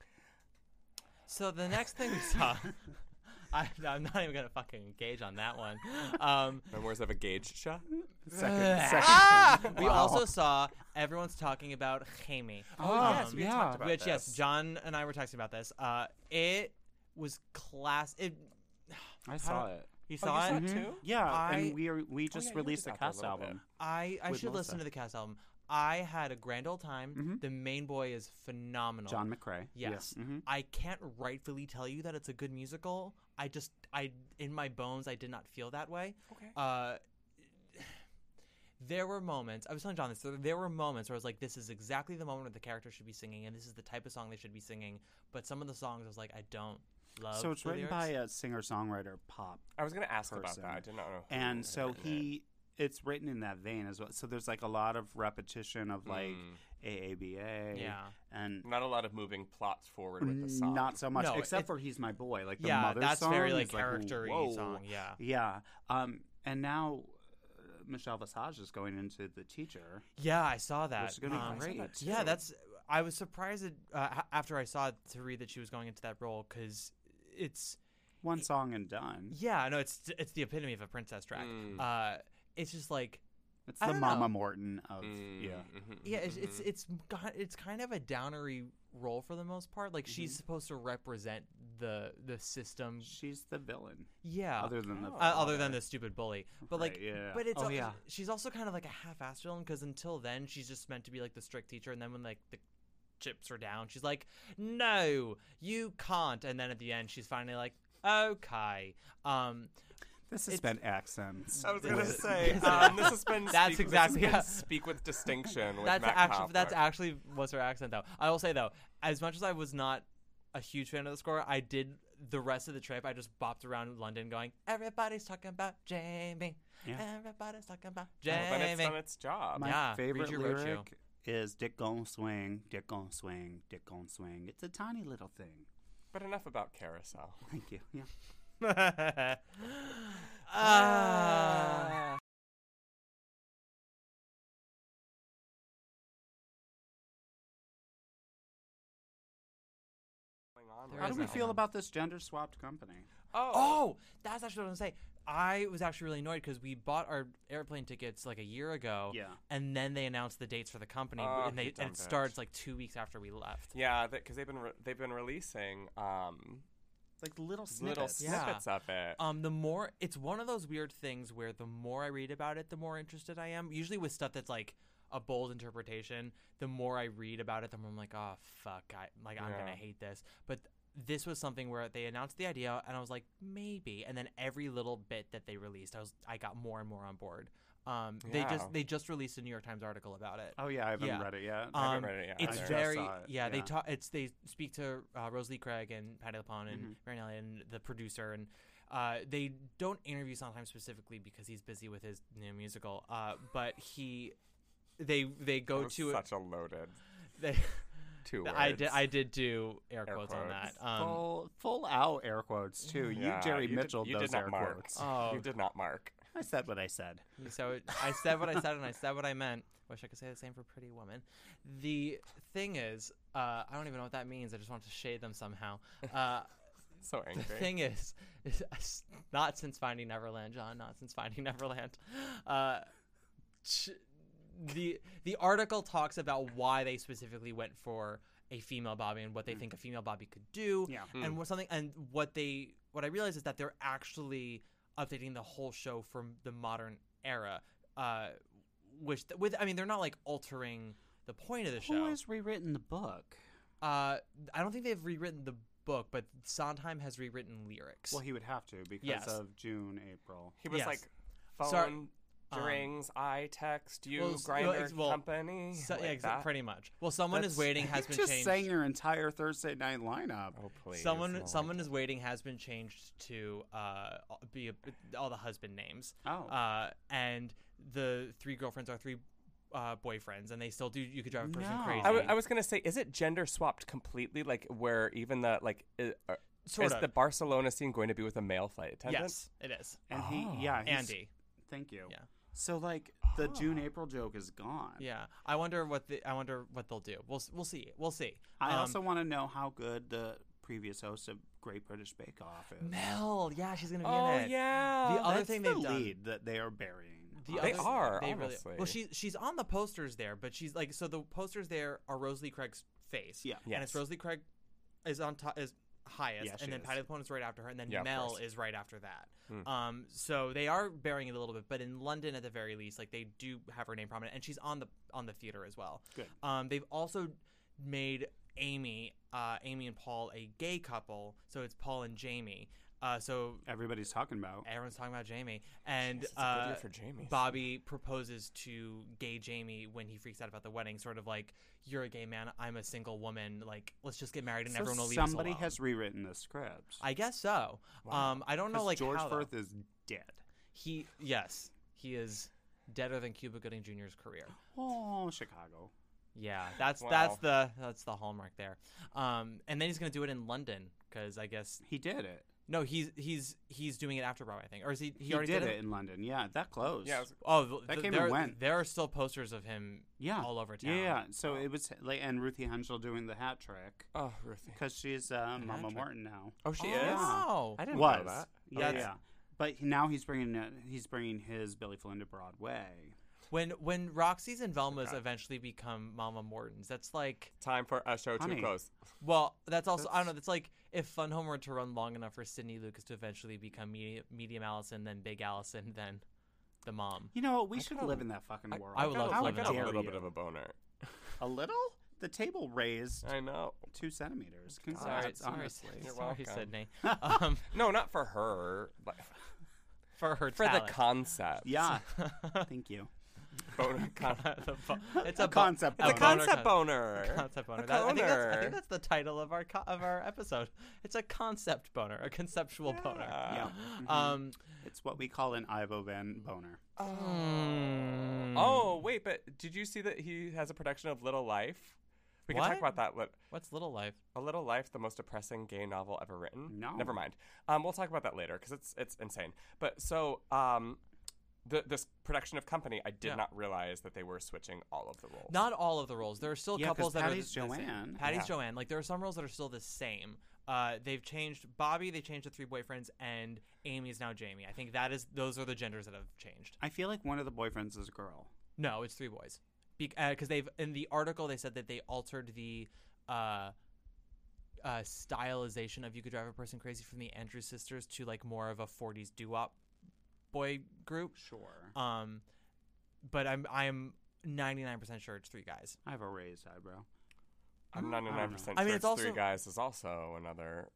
Speaker 11: So the next thing we saw, I, I'm not even gonna fucking engage on that one. Um,
Speaker 10: Memoirs of a Gage shot?
Speaker 12: Second.
Speaker 11: Ah!
Speaker 12: second.
Speaker 11: we
Speaker 12: Wow.
Speaker 11: also saw everyone's talking about Jaime.
Speaker 12: Oh,
Speaker 10: yes, we
Speaker 12: yeah.
Speaker 10: talked about
Speaker 11: Which yes,
Speaker 10: this.
Speaker 11: John and I were texting about this. Uh, it was class. It.
Speaker 12: I
Speaker 11: how
Speaker 12: saw
Speaker 11: do-
Speaker 12: it.
Speaker 11: You
Speaker 10: Oh,
Speaker 11: saw
Speaker 10: you
Speaker 11: it?
Speaker 10: saw it
Speaker 12: Mhm.
Speaker 10: too?
Speaker 12: Yeah,
Speaker 11: I-
Speaker 12: and we are, we just
Speaker 10: yeah, you
Speaker 12: released the
Speaker 10: was out there a
Speaker 12: cast
Speaker 10: little bit.
Speaker 12: album.
Speaker 11: I I
Speaker 12: With
Speaker 11: should
Speaker 12: Melissa.
Speaker 11: listen to the cast album. I had a grand old time.
Speaker 12: Mhm.
Speaker 11: The main boy is phenomenal.
Speaker 12: John McCrae.
Speaker 11: Yes.
Speaker 12: Yeah. Mhm.
Speaker 11: I can't rightfully tell you that it's a good musical. I just, I in my bones, I did not feel that way.
Speaker 10: Okay.
Speaker 11: Uh, there were moments, I was telling John this, there, there were moments where I was like, this is exactly the moment where the character should be singing, and this is the type of song they should be singing. But some of the songs, I was like, I don't love
Speaker 12: So it's
Speaker 11: the
Speaker 12: written
Speaker 11: lyrics.
Speaker 12: by a singer-songwriter pop.
Speaker 10: I was going to ask about
Speaker 12: person.
Speaker 10: that. I did not know. who
Speaker 12: And
Speaker 10: had
Speaker 12: so
Speaker 10: written it.
Speaker 12: he, it's written in that vein as well. So there's like a lot of repetition of like
Speaker 10: Mm.
Speaker 12: A A B A.
Speaker 11: Yeah.
Speaker 12: And
Speaker 10: Not a lot of moving plots forward with the song.
Speaker 12: not so much,
Speaker 11: No,
Speaker 12: except
Speaker 11: it-
Speaker 12: for He's My Boy. Like the
Speaker 11: Yeah,
Speaker 12: mother
Speaker 11: that's
Speaker 12: song
Speaker 11: very, like,
Speaker 12: is like,
Speaker 11: character-y
Speaker 12: whoa.
Speaker 11: song, yeah.
Speaker 12: Yeah. Um, and now uh, Michelle Visage is going into The Teacher.
Speaker 11: Yeah, I saw that.
Speaker 12: Which is gonna be
Speaker 11: Um,
Speaker 12: great.
Speaker 11: Yeah,
Speaker 12: too.
Speaker 11: that's. I was surprised that, uh, h- after I saw it to read that she was going into that role because it's
Speaker 12: one song and done.
Speaker 11: yeah, no, it's it's the epitome of a princess track.
Speaker 10: Mm.
Speaker 11: Uh, it's just like
Speaker 12: It's
Speaker 11: I
Speaker 12: the
Speaker 11: don't
Speaker 12: Mama
Speaker 11: know.
Speaker 12: Morton of
Speaker 10: Mm,
Speaker 12: yeah.
Speaker 10: mhm,
Speaker 11: yeah, it's
Speaker 10: mhm.
Speaker 11: it's it's got- it's kind of a downery role for the most part. Like
Speaker 12: Mm-hmm.
Speaker 11: she's supposed to represent the the system.
Speaker 12: She's the villain.
Speaker 11: Yeah,
Speaker 12: Other than the
Speaker 11: uh, other than
Speaker 12: father.
Speaker 11: the stupid bully, but like,
Speaker 12: Right, yeah.
Speaker 11: but it's
Speaker 12: Oh,
Speaker 11: al-
Speaker 12: yeah.
Speaker 11: she's also kind of like a half-assed villain because until then she's just meant to be like the strict teacher, and then when like the chips are down, she's like, no, you can't, and then at the end she's finally like, okay. Um,
Speaker 12: This has
Speaker 11: It's-
Speaker 12: been accents.
Speaker 10: I was
Speaker 11: This
Speaker 10: going to
Speaker 11: is-
Speaker 10: say,
Speaker 11: this is-
Speaker 10: um, this has been
Speaker 11: That's
Speaker 10: speak,
Speaker 11: exactly-
Speaker 10: this has been
Speaker 11: yeah.
Speaker 10: Speak with Distinction with
Speaker 11: that's
Speaker 10: Matt
Speaker 11: actually that's
Speaker 10: Kaufman.
Speaker 11: actually was her accent though. I will say though, as much as I was not a huge fan of the score, I did the rest of the trip. I just bopped around London going, everybody's talking about Jamie.
Speaker 12: Yeah.
Speaker 11: Everybody's talking about
Speaker 10: Well,
Speaker 11: Jamie.
Speaker 10: then it's done its job.
Speaker 12: My
Speaker 11: Yeah,
Speaker 12: favorite
Speaker 11: read your roadshow.
Speaker 12: lyric is Dick gon' swing, Dick gon' swing, Dick gon' swing. It's a tiny little thing.
Speaker 10: But enough about Carousel.
Speaker 12: Thank you. Yeah.
Speaker 11: Ah. There
Speaker 12: How
Speaker 11: is
Speaker 12: do we
Speaker 11: that
Speaker 12: feel
Speaker 11: one.
Speaker 12: about this gender swapped company?
Speaker 10: Oh,
Speaker 11: Oh, that's actually what I was going to say. I was actually really annoyed because we bought our airplane tickets like a year ago.
Speaker 12: Yeah.
Speaker 11: And then they announced the dates for the company,
Speaker 10: Oh,
Speaker 11: and, they,
Speaker 10: you dumb
Speaker 11: and it
Speaker 10: bitch.
Speaker 11: starts like two weeks after we left.
Speaker 10: yeah, because they've been re- they've been releasing um,
Speaker 12: Like little
Speaker 10: little
Speaker 12: snippets.
Speaker 11: Yeah.
Speaker 10: snippets of it.
Speaker 11: Um, the more it's one of those weird things where the more I read about it, the more interested I am. Usually with stuff that's like a bold interpretation, the more I read about it, the more I'm like, oh fuck, I like I'm
Speaker 10: Yeah.
Speaker 11: gonna hate this. But th- this was something where they announced the idea, and I was like, maybe. And then every little bit that they released, I was I got more and more on board. Um, they
Speaker 10: Yeah.
Speaker 11: just they just released a New York Times article about it.
Speaker 12: Oh yeah, I haven't
Speaker 11: Yeah.
Speaker 12: read it yet.
Speaker 10: I haven't
Speaker 11: Um,
Speaker 10: read it yet
Speaker 11: It's
Speaker 10: either.
Speaker 12: I
Speaker 11: very
Speaker 12: just saw it,
Speaker 11: yeah, They
Speaker 12: yeah.
Speaker 11: talk. It's they speak to uh, Rosalie Craig and Patty LuPone and
Speaker 12: Mhm.
Speaker 11: Mary Elliott and the producer, and uh, they don't interview Sondheim specifically because he's busy with his new musical. Uh, but he, they they
Speaker 10: That
Speaker 11: go
Speaker 10: was
Speaker 11: to
Speaker 10: such a loaded
Speaker 11: they.
Speaker 10: two words.
Speaker 11: I did I did do air,
Speaker 10: Air
Speaker 11: quotes, on that.
Speaker 10: quotes.
Speaker 11: Um,
Speaker 12: full full out air quotes too.
Speaker 10: Yeah,
Speaker 12: you Jerry
Speaker 10: you
Speaker 12: Mitchell
Speaker 10: did, you
Speaker 12: those
Speaker 10: did not
Speaker 12: air
Speaker 10: mark.
Speaker 12: quotes.
Speaker 11: Oh.
Speaker 10: You did not mark.
Speaker 12: I said what I said.
Speaker 11: So I said what I said, and I said what I meant. Wish I could say the same for Pretty Woman. The thing is, uh, I don't even know what that means. I just wanted to shade them somehow. Uh,
Speaker 10: So
Speaker 11: the
Speaker 10: angry.
Speaker 11: thing is, is, not since Finding Neverland, John. Not since Finding Neverland. Uh, ch- the the article talks about why they specifically went for a female Bobby and what they think a female Bobby could do.
Speaker 12: Yeah.
Speaker 11: And what something and what they what I realized is that they're actually updating the whole show from the modern era, uh, which th- with I mean they're not like altering the point of the show.
Speaker 12: Who has rewritten the book?
Speaker 11: Uh, I don't think they've rewritten the book, but Sondheim has rewritten lyrics.
Speaker 12: Well, he would have to because
Speaker 11: Yes.
Speaker 12: of June, April.
Speaker 10: He was
Speaker 11: Yes.
Speaker 10: like, phone
Speaker 11: Sorry, um,
Speaker 10: rings, I text you,
Speaker 11: well, s- well,
Speaker 10: grinder
Speaker 11: it's- well,
Speaker 10: company.
Speaker 11: So,
Speaker 10: like
Speaker 11: yeah, exa-
Speaker 10: that.
Speaker 11: pretty much. Well, someone
Speaker 12: That's-
Speaker 11: is waiting has
Speaker 12: you
Speaker 11: been
Speaker 12: just
Speaker 11: changed.
Speaker 12: sang your entire Thursday night lineup.
Speaker 10: Oh please.
Speaker 11: someone
Speaker 10: no.
Speaker 11: someone is waiting has been changed to uh be a, all the husband names.
Speaker 12: Oh.
Speaker 11: Uh, and the three girlfriends are three uh, boyfriends, and they still do. You could drive a person
Speaker 12: No.
Speaker 11: crazy.
Speaker 10: I, w- I was gonna say, is it gender swapped completely? Like where even the like uh, uh,
Speaker 11: Sort
Speaker 10: is
Speaker 11: of.
Speaker 10: the Barcelona scene going to be with a male flight attendant?
Speaker 11: Yes, it is.
Speaker 12: And
Speaker 10: Oh.
Speaker 12: he, yeah, he's-
Speaker 11: Andy.
Speaker 12: Thank you.
Speaker 11: Yeah.
Speaker 12: So like the June April joke is gone.
Speaker 11: Yeah. I wonder what the I wonder what they'll do. We'll s- we'll see. We'll see.
Speaker 12: I
Speaker 11: Um,
Speaker 12: also want to know how good the previous host of Great British Bake Off is.
Speaker 11: Mel. Yeah, she's gonna be
Speaker 10: Oh
Speaker 11: in it.
Speaker 10: yeah.
Speaker 11: The other
Speaker 12: That's
Speaker 11: thing
Speaker 12: the
Speaker 11: they've done.
Speaker 12: lead that they are burying.
Speaker 11: The
Speaker 10: They
Speaker 11: other-
Speaker 10: are,
Speaker 11: They really,
Speaker 10: honestly.
Speaker 11: well, she's she's on the posters there, but she's like so the posters there are Rosalie Craig's face.
Speaker 12: Yeah.
Speaker 11: And it's
Speaker 10: Yes.
Speaker 11: Rosalie Craig is on top is highest,
Speaker 12: Yeah, she
Speaker 11: and then
Speaker 12: is.
Speaker 11: Patty LuPone is right after her, and then
Speaker 10: Yeah, of
Speaker 11: Mel
Speaker 10: course.
Speaker 11: is right after that.
Speaker 10: Hmm.
Speaker 11: Um, so they are bearing it a little bit, but in London, at the very least, like they do have her name prominent, and she's on the on the theater as well.
Speaker 12: Good.
Speaker 11: Um, they've also made Amy, uh, Amy and Paul a gay couple, so it's Paul and Jamie. Uh, so
Speaker 12: Everybody's talking about.
Speaker 11: everyone's talking about Jamie, and
Speaker 10: Jeez, it's a good
Speaker 11: uh,
Speaker 10: year for Jamies.
Speaker 11: Bobby proposes to gay Jamie when he freaks out about the wedding, sort of like, "You're a gay man, I'm a single woman. Like, let's just get married and
Speaker 12: So
Speaker 11: everyone will leave us
Speaker 12: somebody
Speaker 11: alone."
Speaker 12: has rewritten the script.
Speaker 11: I guess so.
Speaker 10: Wow.
Speaker 11: Um, I don't know,
Speaker 12: 'Cause
Speaker 11: like
Speaker 12: George
Speaker 11: how, though.
Speaker 12: Firth is dead.
Speaker 11: He yes, he is deader than Cuba Gooding Junior's career.
Speaker 12: Oh, Chicago.
Speaker 11: Yeah, that's
Speaker 10: Wow.
Speaker 11: that's the that's the hallmark there. Um, and then he's gonna do it in London because I guess
Speaker 12: He did it.
Speaker 11: no, he's he's he's doing it after Broadway, I think, or is he? He,
Speaker 12: He,
Speaker 11: already
Speaker 12: did,
Speaker 11: did,
Speaker 12: it in London. Yeah, that closed.
Speaker 10: Yeah, it was-
Speaker 11: Oh, th-
Speaker 12: That
Speaker 11: th-
Speaker 12: came
Speaker 11: there,
Speaker 12: and went.
Speaker 11: There are still posters of him.
Speaker 12: Yeah,
Speaker 11: all over town.
Speaker 12: Yeah, yeah. So it was like, and Ruthie Henschel doing the hat trick
Speaker 10: Oh, Ruthie.
Speaker 12: because she's uh, Mama
Speaker 11: trick.
Speaker 12: Morton now.
Speaker 10: Oh, she
Speaker 11: Oh.
Speaker 10: is.
Speaker 11: Wow.
Speaker 10: I didn't
Speaker 12: was.
Speaker 10: know that.
Speaker 12: Yeah,
Speaker 11: That's-
Speaker 12: yeah. But he- now he's bringing uh, he's bringing his Billy Flynn to Broadway.
Speaker 11: When when Roxy's and Velma's
Speaker 10: Okay.
Speaker 11: eventually become Mama Mortons, that's like,
Speaker 10: Time for a show
Speaker 12: Honey.
Speaker 10: to close.
Speaker 11: well, that's also I don't know.
Speaker 12: That's-
Speaker 11: That's like if Fun Home were to run long enough for Sydney Lucas to eventually become medium, medium Allison, then Big Allison, then the mom.
Speaker 12: You know what? We
Speaker 10: I
Speaker 12: should
Speaker 10: kinda-
Speaker 12: live in that fucking
Speaker 10: I,
Speaker 12: world.
Speaker 11: I would
Speaker 10: got
Speaker 11: love
Speaker 10: a-
Speaker 11: to
Speaker 12: How
Speaker 11: live in
Speaker 10: I
Speaker 11: that
Speaker 10: got a
Speaker 12: dare
Speaker 10: little
Speaker 12: you?
Speaker 10: bit of a boner.
Speaker 12: A little? The table raised
Speaker 10: I know.
Speaker 12: two centimeters.
Speaker 11: Sorry,
Speaker 12: Congrats,
Speaker 11: sorry,
Speaker 12: honestly.
Speaker 10: You're
Speaker 11: sorry,
Speaker 10: welcome.
Speaker 11: Sydney. Um,
Speaker 10: No, not for her. But
Speaker 11: for her
Speaker 10: for the
Speaker 11: talent.
Speaker 10: concept.
Speaker 12: Yeah. Thank you.
Speaker 10: Boner con-
Speaker 11: The bo- it's
Speaker 12: A
Speaker 11: a bo-
Speaker 12: concept
Speaker 11: it's
Speaker 10: It's a
Speaker 12: boner.
Speaker 10: concept boner.
Speaker 11: Concept boner.
Speaker 10: A
Speaker 11: That- I, think that's, I
Speaker 10: coner.
Speaker 11: think that's the title of our co- of our episode. It's a concept boner, a conceptual boner.
Speaker 12: Yeah. Mhm.
Speaker 11: Um.
Speaker 12: It's what we call an Ivo Van boner.
Speaker 11: mm,
Speaker 10: Oh, wait, but did you see that he has a production of Little Life? We can
Speaker 11: What?
Speaker 10: talk about that. Lit-
Speaker 11: What's Little Life?
Speaker 10: A Little Life, the most depressing gay novel ever written.
Speaker 12: No.
Speaker 10: Never mind. Um, we'll talk about that later because it's it's insane. But so um, the this production of Company, I did
Speaker 11: Yeah.
Speaker 10: not realize that they were switching all of the roles.
Speaker 11: Not all of the roles. There are still
Speaker 12: Yeah, 'cause
Speaker 11: couples that
Speaker 12: Patty's
Speaker 11: are the, the same.
Speaker 12: Joanne.
Speaker 11: Patty's
Speaker 10: Yeah.
Speaker 11: Joanne. Like there are some roles that are still the same. Uh, they've changed Bobby. They changed the three boyfriends, and Amy is now Jamie. I think that is those are the genders that have changed.
Speaker 12: I feel like one of the boyfriends is a girl.
Speaker 11: No, it's three boys. Because uh, they've in the article they said that they altered the uh, uh, stylization of "You Could Drive a Person Crazy" from the Andrews Sisters to like more of a forties doo-wop boy group.
Speaker 12: Sure.
Speaker 11: Um, but I'm I'm ninety-nine percent sure it's three guys.
Speaker 12: I have a raised eyebrow.
Speaker 10: I'm
Speaker 12: I don't
Speaker 10: ninety-nine percent
Speaker 11: know.
Speaker 10: sure
Speaker 11: I mean,
Speaker 10: it's
Speaker 11: it's
Speaker 10: Three
Speaker 11: also-
Speaker 10: Guys is also another.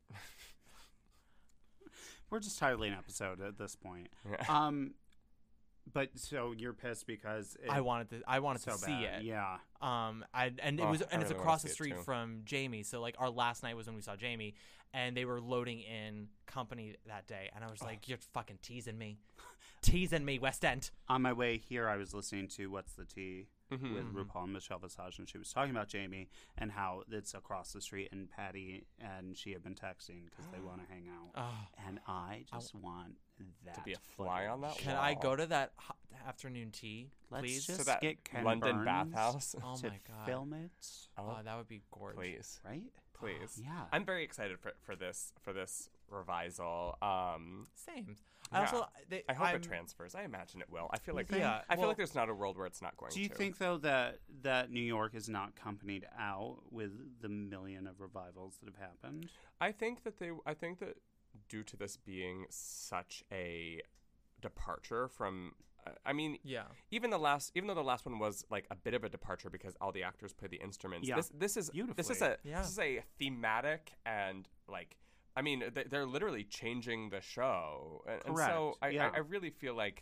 Speaker 12: We're just titling an episode at this point.
Speaker 10: Yeah.
Speaker 12: Um, but so you're pissed because it,
Speaker 11: I wanted to I wanted
Speaker 12: so
Speaker 11: to see
Speaker 12: bad.
Speaker 11: it.
Speaker 12: Yeah.
Speaker 11: Um, I, and it
Speaker 10: Oh,
Speaker 11: was
Speaker 10: I
Speaker 11: and it's
Speaker 10: really wanna
Speaker 11: across
Speaker 10: see
Speaker 11: the
Speaker 10: it
Speaker 11: street
Speaker 10: too.
Speaker 11: from Jamie. So like our last night was when we saw Jamie, and they were loading in Company that day, and I was like, "You're fucking teasing me, teasing me, West End."
Speaker 12: On my way here, I was listening to What's the Tea
Speaker 10: Mhm.
Speaker 12: with
Speaker 11: Mhm.
Speaker 12: RuPaul and Michelle Visage, and she was talking about Jamie and how it's across the street, and Patty and she have been texting because they want to hang out.
Speaker 11: Oh,
Speaker 12: And I just want that
Speaker 10: To be a fly on that
Speaker 12: footage.
Speaker 11: can I
Speaker 10: Wow.
Speaker 11: go to that ho- afternoon tea,
Speaker 12: Let's
Speaker 11: please?
Speaker 12: just
Speaker 10: To that
Speaker 12: get Ken
Speaker 10: London
Speaker 12: Burns
Speaker 10: bathhouse.
Speaker 11: Oh
Speaker 12: to
Speaker 11: my God.
Speaker 12: film it,
Speaker 11: Oh, that would be gorgeous.
Speaker 10: Please,
Speaker 12: right?
Speaker 10: please.
Speaker 12: Yeah.
Speaker 10: I'm very excited for, for this for this revisal. Um,
Speaker 11: Same. I
Speaker 10: Yeah.
Speaker 11: also they,
Speaker 10: I hope
Speaker 11: I'm,
Speaker 10: it transfers. I imagine it will. I feel
Speaker 12: You
Speaker 10: like
Speaker 12: think?
Speaker 11: Yeah,
Speaker 10: I feel
Speaker 11: well-
Speaker 10: like there's not a world where it's not going
Speaker 12: Do you
Speaker 10: to.
Speaker 12: think though that that New York is not companied out with the million of revivals that have happened?
Speaker 10: I think that they. I think that due to this being such a departure from. uh, I mean,
Speaker 11: Yeah.
Speaker 10: even the last, even though the last one was like a bit of a departure because all the actors play the instruments.
Speaker 12: Yeah.
Speaker 10: This this is this is
Speaker 12: Beautifully.
Speaker 10: a
Speaker 11: Yeah.
Speaker 10: this is a thematic and like. I mean, they- they're literally changing the show, and, and so
Speaker 12: Correct,
Speaker 10: I,
Speaker 12: yeah.
Speaker 10: I, I really feel like,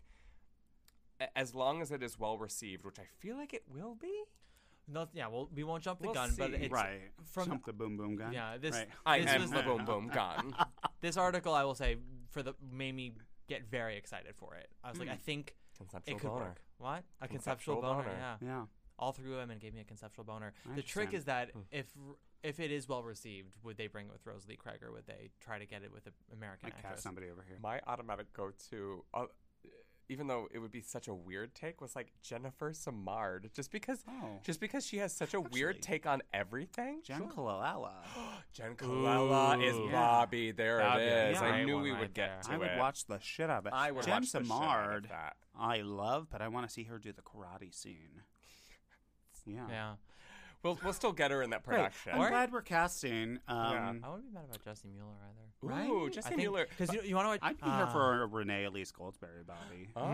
Speaker 10: a- as long as it is well received, which I feel like it will be.
Speaker 11: No, yeah. Well, we won't jump the
Speaker 10: We'll
Speaker 11: gun, but
Speaker 10: see.
Speaker 11: it's
Speaker 12: Right.
Speaker 11: from
Speaker 12: Jump the boom boom gun.
Speaker 11: yeah. This
Speaker 12: Right.
Speaker 10: I
Speaker 11: this
Speaker 10: am
Speaker 11: was
Speaker 10: the boom boom gun.
Speaker 11: this article. I will say for the made me get very excited for it. I was like,
Speaker 12: Hmm.
Speaker 11: I think
Speaker 10: Conceptual
Speaker 11: it could
Speaker 10: boner.
Speaker 11: work. What a
Speaker 10: Conceptual
Speaker 11: conceptual, boner.
Speaker 10: boner.
Speaker 11: Yeah.
Speaker 12: Yeah.
Speaker 11: All three women gave me a conceptual boner.
Speaker 12: I
Speaker 11: The trick
Speaker 12: understand.
Speaker 11: is that
Speaker 10: Hmm.
Speaker 11: if if it is well received, would they bring it with Rosalie Craig, or would they try to get it with an American
Speaker 12: I cast
Speaker 11: actress?
Speaker 12: somebody over here.
Speaker 10: My automatic go-to, uh, even though it would be such a weird take, was like Jennifer Samard, just because,
Speaker 12: Oh.
Speaker 10: just because she has such a weird
Speaker 12: Actually.
Speaker 10: take on everything.
Speaker 12: Jen Colella.
Speaker 10: Jen Colella is
Speaker 11: Ooh.
Speaker 10: Bobby. There
Speaker 11: That'd be
Speaker 10: it
Speaker 11: a
Speaker 10: is.
Speaker 12: great
Speaker 10: I knew
Speaker 11: one
Speaker 10: we
Speaker 11: right
Speaker 10: would get
Speaker 11: there.
Speaker 10: to
Speaker 12: I would
Speaker 10: it.
Speaker 12: watch the shit out of it.
Speaker 10: I would
Speaker 12: Jen
Speaker 10: watch the shit out of
Speaker 12: Samard,
Speaker 10: that.
Speaker 12: I love, but I want to see her do the karate scene. Yeah.
Speaker 11: Yeah.
Speaker 10: We'll we'll still get her in that
Speaker 12: Great.
Speaker 10: production.
Speaker 12: I'm glad we're casting. Um,
Speaker 10: Yeah.
Speaker 11: I wouldn't be mad about Jessie Mueller either.
Speaker 12: Right?
Speaker 10: Ooh, Jessie
Speaker 11: I think-
Speaker 10: Mueller.
Speaker 11: 'cause you, you want to watch?
Speaker 12: I'd be here for a Renee Elise Goldsberry Bobby.
Speaker 10: Oh,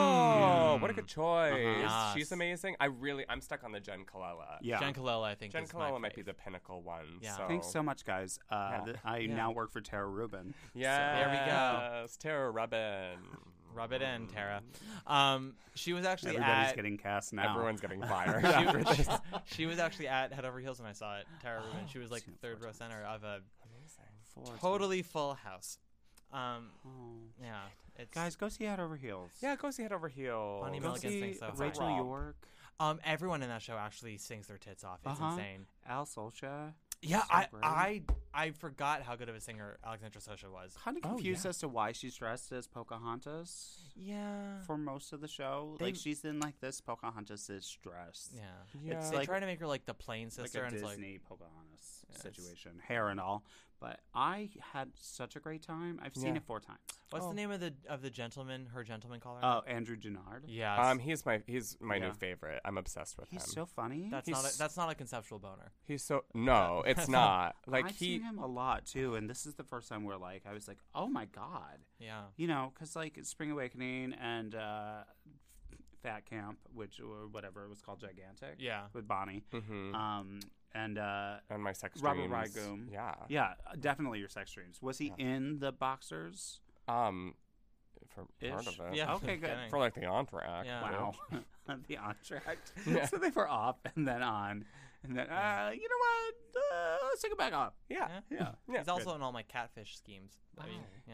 Speaker 11: Mm.
Speaker 10: what a good choice.
Speaker 11: Uh-huh.
Speaker 10: She's amazing. I really, I'm stuck on the Jen Colella.
Speaker 12: Yeah.
Speaker 11: Jen Colella, I think.
Speaker 10: Jen
Speaker 11: is my
Speaker 10: Colella might be
Speaker 11: fave.
Speaker 10: the pinnacle one.
Speaker 11: Yeah.
Speaker 10: So.
Speaker 12: Thanks so much, guys. Uh,
Speaker 10: Yeah.
Speaker 12: th- I
Speaker 11: Yeah.
Speaker 12: now work for Tara Rubin.
Speaker 10: Yes.
Speaker 11: there we go.
Speaker 10: Yes, Tara Rubin.
Speaker 11: Rub it in, Tara. Um, she was actually
Speaker 12: Everybody's
Speaker 11: at.
Speaker 12: getting cast now.
Speaker 10: Everyone's getting fired.
Speaker 11: she,
Speaker 10: after
Speaker 11: was,
Speaker 10: this.
Speaker 11: she was actually at Head Over Heels when I saw it. Tara Rubin. She was like
Speaker 12: Seen it
Speaker 11: third
Speaker 12: four
Speaker 11: row center of a
Speaker 12: Four
Speaker 11: totally full house. Um,
Speaker 12: Oh.
Speaker 11: yeah, it's
Speaker 12: Guys, go see Head Over Heels.
Speaker 10: Yeah, go see Head Over Heels.
Speaker 11: Bonnie
Speaker 12: Go
Speaker 11: Milligan
Speaker 12: see
Speaker 11: sings so hard.
Speaker 12: Rachel
Speaker 10: Rob.
Speaker 12: York,
Speaker 11: um, everyone in that show actually sings their tits off. It's
Speaker 12: Uh-huh.
Speaker 11: insane.
Speaker 12: Al Solcha.
Speaker 11: Yeah,
Speaker 12: So
Speaker 11: I,
Speaker 12: great.
Speaker 11: I I forgot how good of a singer Alexandra Sosha was.
Speaker 12: Kind of
Speaker 10: Oh,
Speaker 12: confused
Speaker 10: yeah.
Speaker 12: as to why she's dressed as Pocahontas
Speaker 11: Yeah.
Speaker 12: for most of the show.
Speaker 11: They-
Speaker 12: like she's in like this Pocahontas-ish dress.
Speaker 11: Yeah.
Speaker 10: Yeah.
Speaker 12: It's
Speaker 11: They
Speaker 12: like
Speaker 11: try to make her like the plain
Speaker 12: like
Speaker 11: sister,
Speaker 12: a
Speaker 11: and it's
Speaker 12: Disney
Speaker 11: like
Speaker 12: Pocahontas
Speaker 11: Yeah, it's-
Speaker 12: situation, hair and all. But I had such a great time. I've seen
Speaker 10: Yeah.
Speaker 12: it four times.
Speaker 11: what's
Speaker 10: Oh.
Speaker 11: the name of the of the gentleman? Her gentleman caller.
Speaker 12: Oh, Andrew Gennard.
Speaker 11: yeah.
Speaker 10: Um, he's my he's my
Speaker 12: Yeah.
Speaker 10: new favorite. I'm obsessed with
Speaker 12: He's
Speaker 10: him.
Speaker 12: so funny.
Speaker 11: that's
Speaker 10: he's-
Speaker 11: not a, that's not a conceptual boner.
Speaker 10: He's so no, it's not. Like
Speaker 12: I've
Speaker 10: he
Speaker 12: seen him a lot too, and this is the first time where like I was like, oh my god,
Speaker 11: Yeah.
Speaker 12: you know, because like Spring Awakening and uh, Fat Camp, which or whatever it was called, Gigantic.
Speaker 11: Yeah.
Speaker 12: with Bonnie.
Speaker 10: Mhm.
Speaker 12: Um, and uh,
Speaker 10: and my sex
Speaker 12: Robert
Speaker 10: dreams.
Speaker 12: Rygoom.
Speaker 10: Yeah.
Speaker 12: Yeah, definitely your sex dreams. Was he in the Boxers?
Speaker 10: Um, for part
Speaker 12: Ish?
Speaker 10: of it.
Speaker 11: Yeah.
Speaker 12: Okay, good.
Speaker 11: Kidding.
Speaker 10: For like the entourage.
Speaker 11: Yeah.
Speaker 12: Wow, the entr'acte.
Speaker 10: Yeah.
Speaker 12: So they were off and then on, and then uh, you know what? Uh, let's take it back off.
Speaker 10: Yeah.
Speaker 11: Yeah.
Speaker 12: Yeah,
Speaker 10: Yeah.
Speaker 11: He's also in all my catfish schemes. I mean, yeah.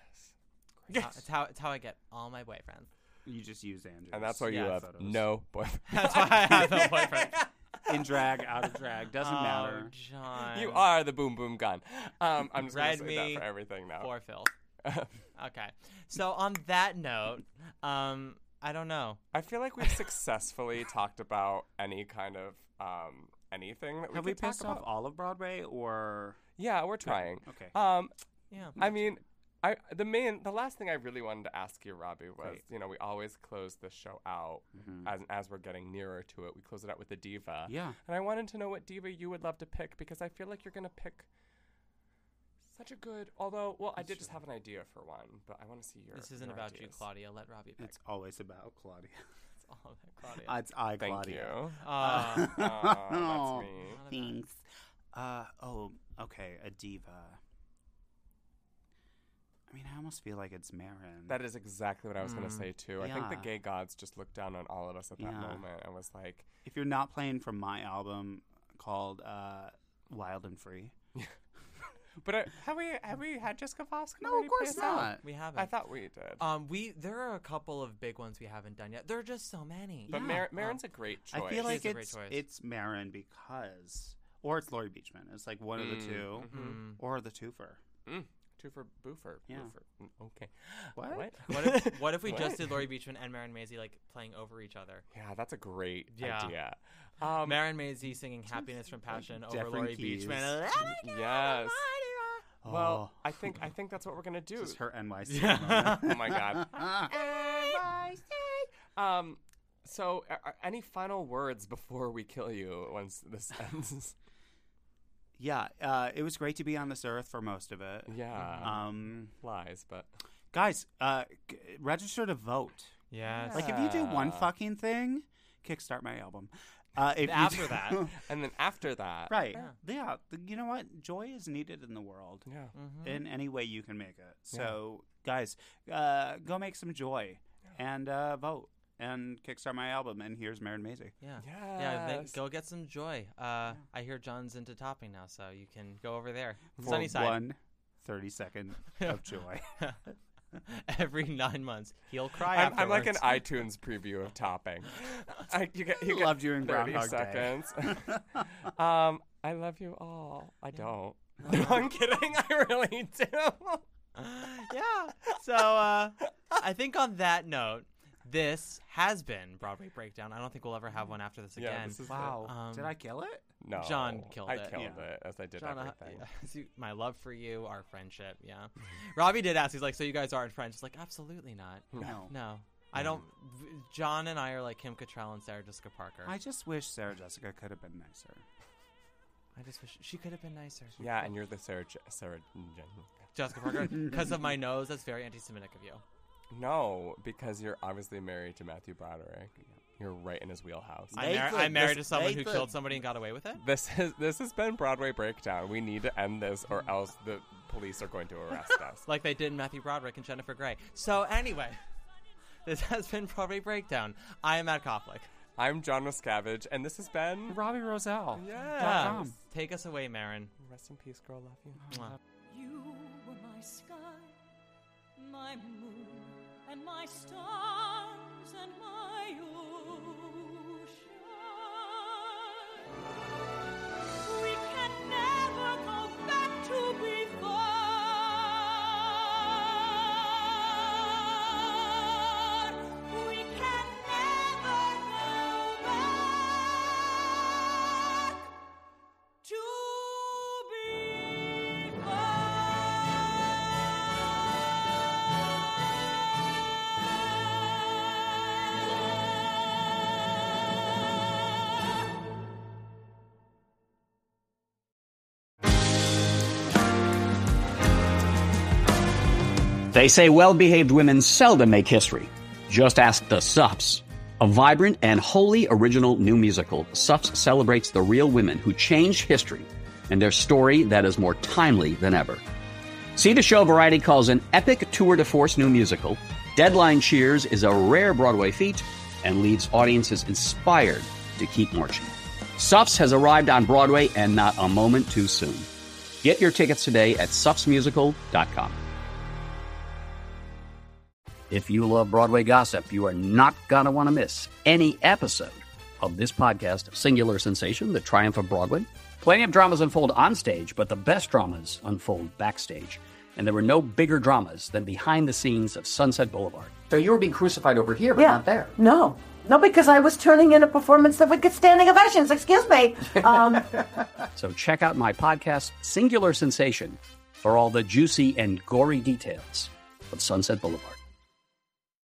Speaker 10: Yes.
Speaker 11: It's how, it's how it's how I get all my boyfriends.
Speaker 12: You just use Andrew.
Speaker 10: And that's why you
Speaker 11: Yeah,
Speaker 10: have
Speaker 12: photos.
Speaker 10: no boyfriend.
Speaker 11: That's why I have no boyfriend.
Speaker 12: in drag, out of drag, doesn't
Speaker 11: oh,
Speaker 12: matter.
Speaker 11: John.
Speaker 10: You are the boom boom gun. Um, I'm just
Speaker 11: Red
Speaker 10: gonna say
Speaker 11: me
Speaker 10: that for everything now.
Speaker 11: for filth. Okay. So on that note, um, I don't know.
Speaker 10: I feel like we've successfully talked about any kind of um anything that we
Speaker 12: Have
Speaker 10: could
Speaker 12: we pissed
Speaker 10: talk
Speaker 12: off
Speaker 10: about.
Speaker 12: all of Broadway or?
Speaker 10: Yeah, we're trying.
Speaker 12: Okay.
Speaker 10: Um,
Speaker 11: Yeah.
Speaker 10: I mean, I the main the last thing I really wanted to ask you, Robbie, was
Speaker 12: Great.
Speaker 10: you know we always close the show out
Speaker 12: Mhm.
Speaker 10: as as we're getting nearer to it. We close it out with a diva.
Speaker 12: Yeah.
Speaker 10: And I wanted to know what diva you would love to pick because I feel like you're gonna pick such a good. Although, well, I did just have an idea for one, but I want to see your.
Speaker 11: This isn't
Speaker 10: your
Speaker 11: about you,
Speaker 10: ideas.
Speaker 11: Claudia. Let Robbie pick.
Speaker 12: It's always about Claudia.
Speaker 11: It's all about Claudia.
Speaker 12: Uh, it's I,
Speaker 10: Thank
Speaker 12: Claudia.
Speaker 10: you.
Speaker 11: Uh,
Speaker 10: Aw, that's me.
Speaker 12: Thanks. Uh, oh, okay, a diva. I mean, I almost feel like it's Marin.
Speaker 10: That is exactly what I was going
Speaker 11: Mm.
Speaker 10: to say too. I think the
Speaker 12: Yeah.
Speaker 10: gay gods just looked down on all of us at that
Speaker 12: Yeah.
Speaker 10: moment and was like,
Speaker 12: If you're not playing from my album called uh, Wild and Free.
Speaker 10: "But uh, have we have we had Jessica Fosk?
Speaker 12: No, of course not.
Speaker 11: we haven't.
Speaker 10: I thought we did.
Speaker 11: Um, we there are a couple of big ones we haven't done yet. There are just so many.
Speaker 10: but
Speaker 12: yeah.
Speaker 10: Mar- Marin's a great choice.
Speaker 12: I feel like
Speaker 11: She's a great
Speaker 12: it's
Speaker 11: choice.
Speaker 12: it's Marin because, or it's Laurie Beachman. It's like one of the
Speaker 10: Mm,
Speaker 12: two,
Speaker 11: Mhm.
Speaker 12: or the twofer.
Speaker 10: Mm, two for Boofer.
Speaker 12: Yeah.
Speaker 10: Boofer. Mm, Okay.
Speaker 12: What?
Speaker 10: What?
Speaker 11: What if what if we
Speaker 10: What?
Speaker 11: just did Laurie Beachman and Marin Maisie like playing over each other?
Speaker 10: Yeah, that's a great
Speaker 11: Yeah.
Speaker 10: idea. Um,
Speaker 11: Marin Maisie singing "Happiness from Passion" over
Speaker 12: different
Speaker 11: Laurie
Speaker 12: keys.
Speaker 11: Beachman.
Speaker 10: yes. Well,
Speaker 12: Oh.
Speaker 10: I think I think that's what we're gonna do.
Speaker 12: Just her N Y C.
Speaker 11: Yeah.
Speaker 12: moment.
Speaker 10: Oh my god. Um. So, uh, uh, any final words before we kill you once this ends?
Speaker 12: Yeah, uh, it was great to be on this earth for most of it.
Speaker 10: Yeah.
Speaker 12: Um,
Speaker 10: Lies, but
Speaker 12: guys, uh, g- register to vote.
Speaker 11: Yes.
Speaker 12: Like, if you do one
Speaker 10: Yeah.
Speaker 12: fucking thing, kickstart my album. Uh, if you
Speaker 11: After
Speaker 12: do-
Speaker 11: that.
Speaker 10: and then after that,
Speaker 12: right?
Speaker 11: Yeah.
Speaker 12: Yeah. th- You know what? Joy is needed in the world
Speaker 10: Yeah.
Speaker 11: Mhm.
Speaker 12: in any way you can make it. So, guys, uh, go make some joy and uh, vote and kickstart my album. And here's Marin Maisie.
Speaker 11: Yeah. Yeah, they,
Speaker 10: Yes.
Speaker 11: go get some joy. Uh, I hear John's into topping now, so you can go over there.
Speaker 12: For
Speaker 11: Sunnyside.
Speaker 12: one thirty second of joy.
Speaker 11: Every nine months, he'll cry
Speaker 10: I'm, I'm like an
Speaker 11: afterwards.
Speaker 10: iTunes preview of topping. I, you get, you get
Speaker 12: Loved you in
Speaker 10: thirty
Speaker 12: Groundhog Day.
Speaker 10: seconds. um, I love you all. I don't. No, I'm kidding. I really do.
Speaker 11: Yeah. So uh, I think on that note, this has been Broadway Breakdown. I don't think we'll ever have one after this
Speaker 10: Yeah,
Speaker 11: again.
Speaker 10: this is
Speaker 12: Wow.
Speaker 11: Um,
Speaker 12: Did I kill it?
Speaker 10: No,
Speaker 11: John killed
Speaker 10: I
Speaker 11: it.
Speaker 10: killed
Speaker 12: Yeah.
Speaker 10: it as I did
Speaker 11: John, uh,
Speaker 10: everything.
Speaker 11: yeah, see, my love for you, our friendship, yeah. Robbie did ask, he's like, so you guys aren't friends? He's like, absolutely not.
Speaker 12: No.
Speaker 11: No. I don't. John and I are like Kim Cattrall and Sarah Jessica Parker.
Speaker 12: I just wish Sarah Jessica could have been nicer.
Speaker 11: I just wish she could have been nicer.
Speaker 10: Yeah, and you're the Sarah Je- Sarah Je-
Speaker 11: Jessica Parker because of my nose. That's very anti-Semitic of you.
Speaker 10: No, because you're obviously married to Matthew Broderick. You're right in his wheelhouse.
Speaker 11: I'm, mar- I'm married to someone who killed somebody and got away with it.
Speaker 10: This is this has been Broadway Breakdown. We need to end this, or else the police are going to arrest us,
Speaker 11: like they did in Matthew Broderick and Jennifer Grey. So anyway, this has been Broadway Breakdown. I am Matt Koplik.
Speaker 10: I'm John Miscavige, and this has been
Speaker 12: Robbie Roselle.
Speaker 10: Yeah.
Speaker 11: Take us away, Marin.
Speaker 10: Rest in peace, girl. Love you.
Speaker 11: Mwah.
Speaker 2: You were my sky, my moon, and my stars, and my ocean. We can never go back to before. We can never go back to
Speaker 4: They say well-behaved women seldom make history. Just ask the Sups. A vibrant and wholly original new musical, Sups celebrates the real women who changed history and their story that is more timely than ever. See the show Variety calls an epic tour de force new musical. Deadline cheers is a rare Broadway feat and leaves audiences inspired to keep marching. Sups has arrived on Broadway and not a moment too soon. Get your tickets today at sups musical dot com. If you love Broadway gossip, you are not going to want to miss any episode of this podcast, Singular Sensation, The Triumph of Broadway. Plenty of dramas unfold on stage, but the best dramas unfold backstage. And there were no bigger dramas than behind the scenes of Sunset Boulevard. So you were being crucified over here, but
Speaker 13: yeah.
Speaker 4: not there.
Speaker 13: No. No, because I was turning in a performance that would get standing ovations. Excuse me. Um,
Speaker 4: so check out my podcast, Singular Sensation, for all the juicy and gory details of Sunset Boulevard.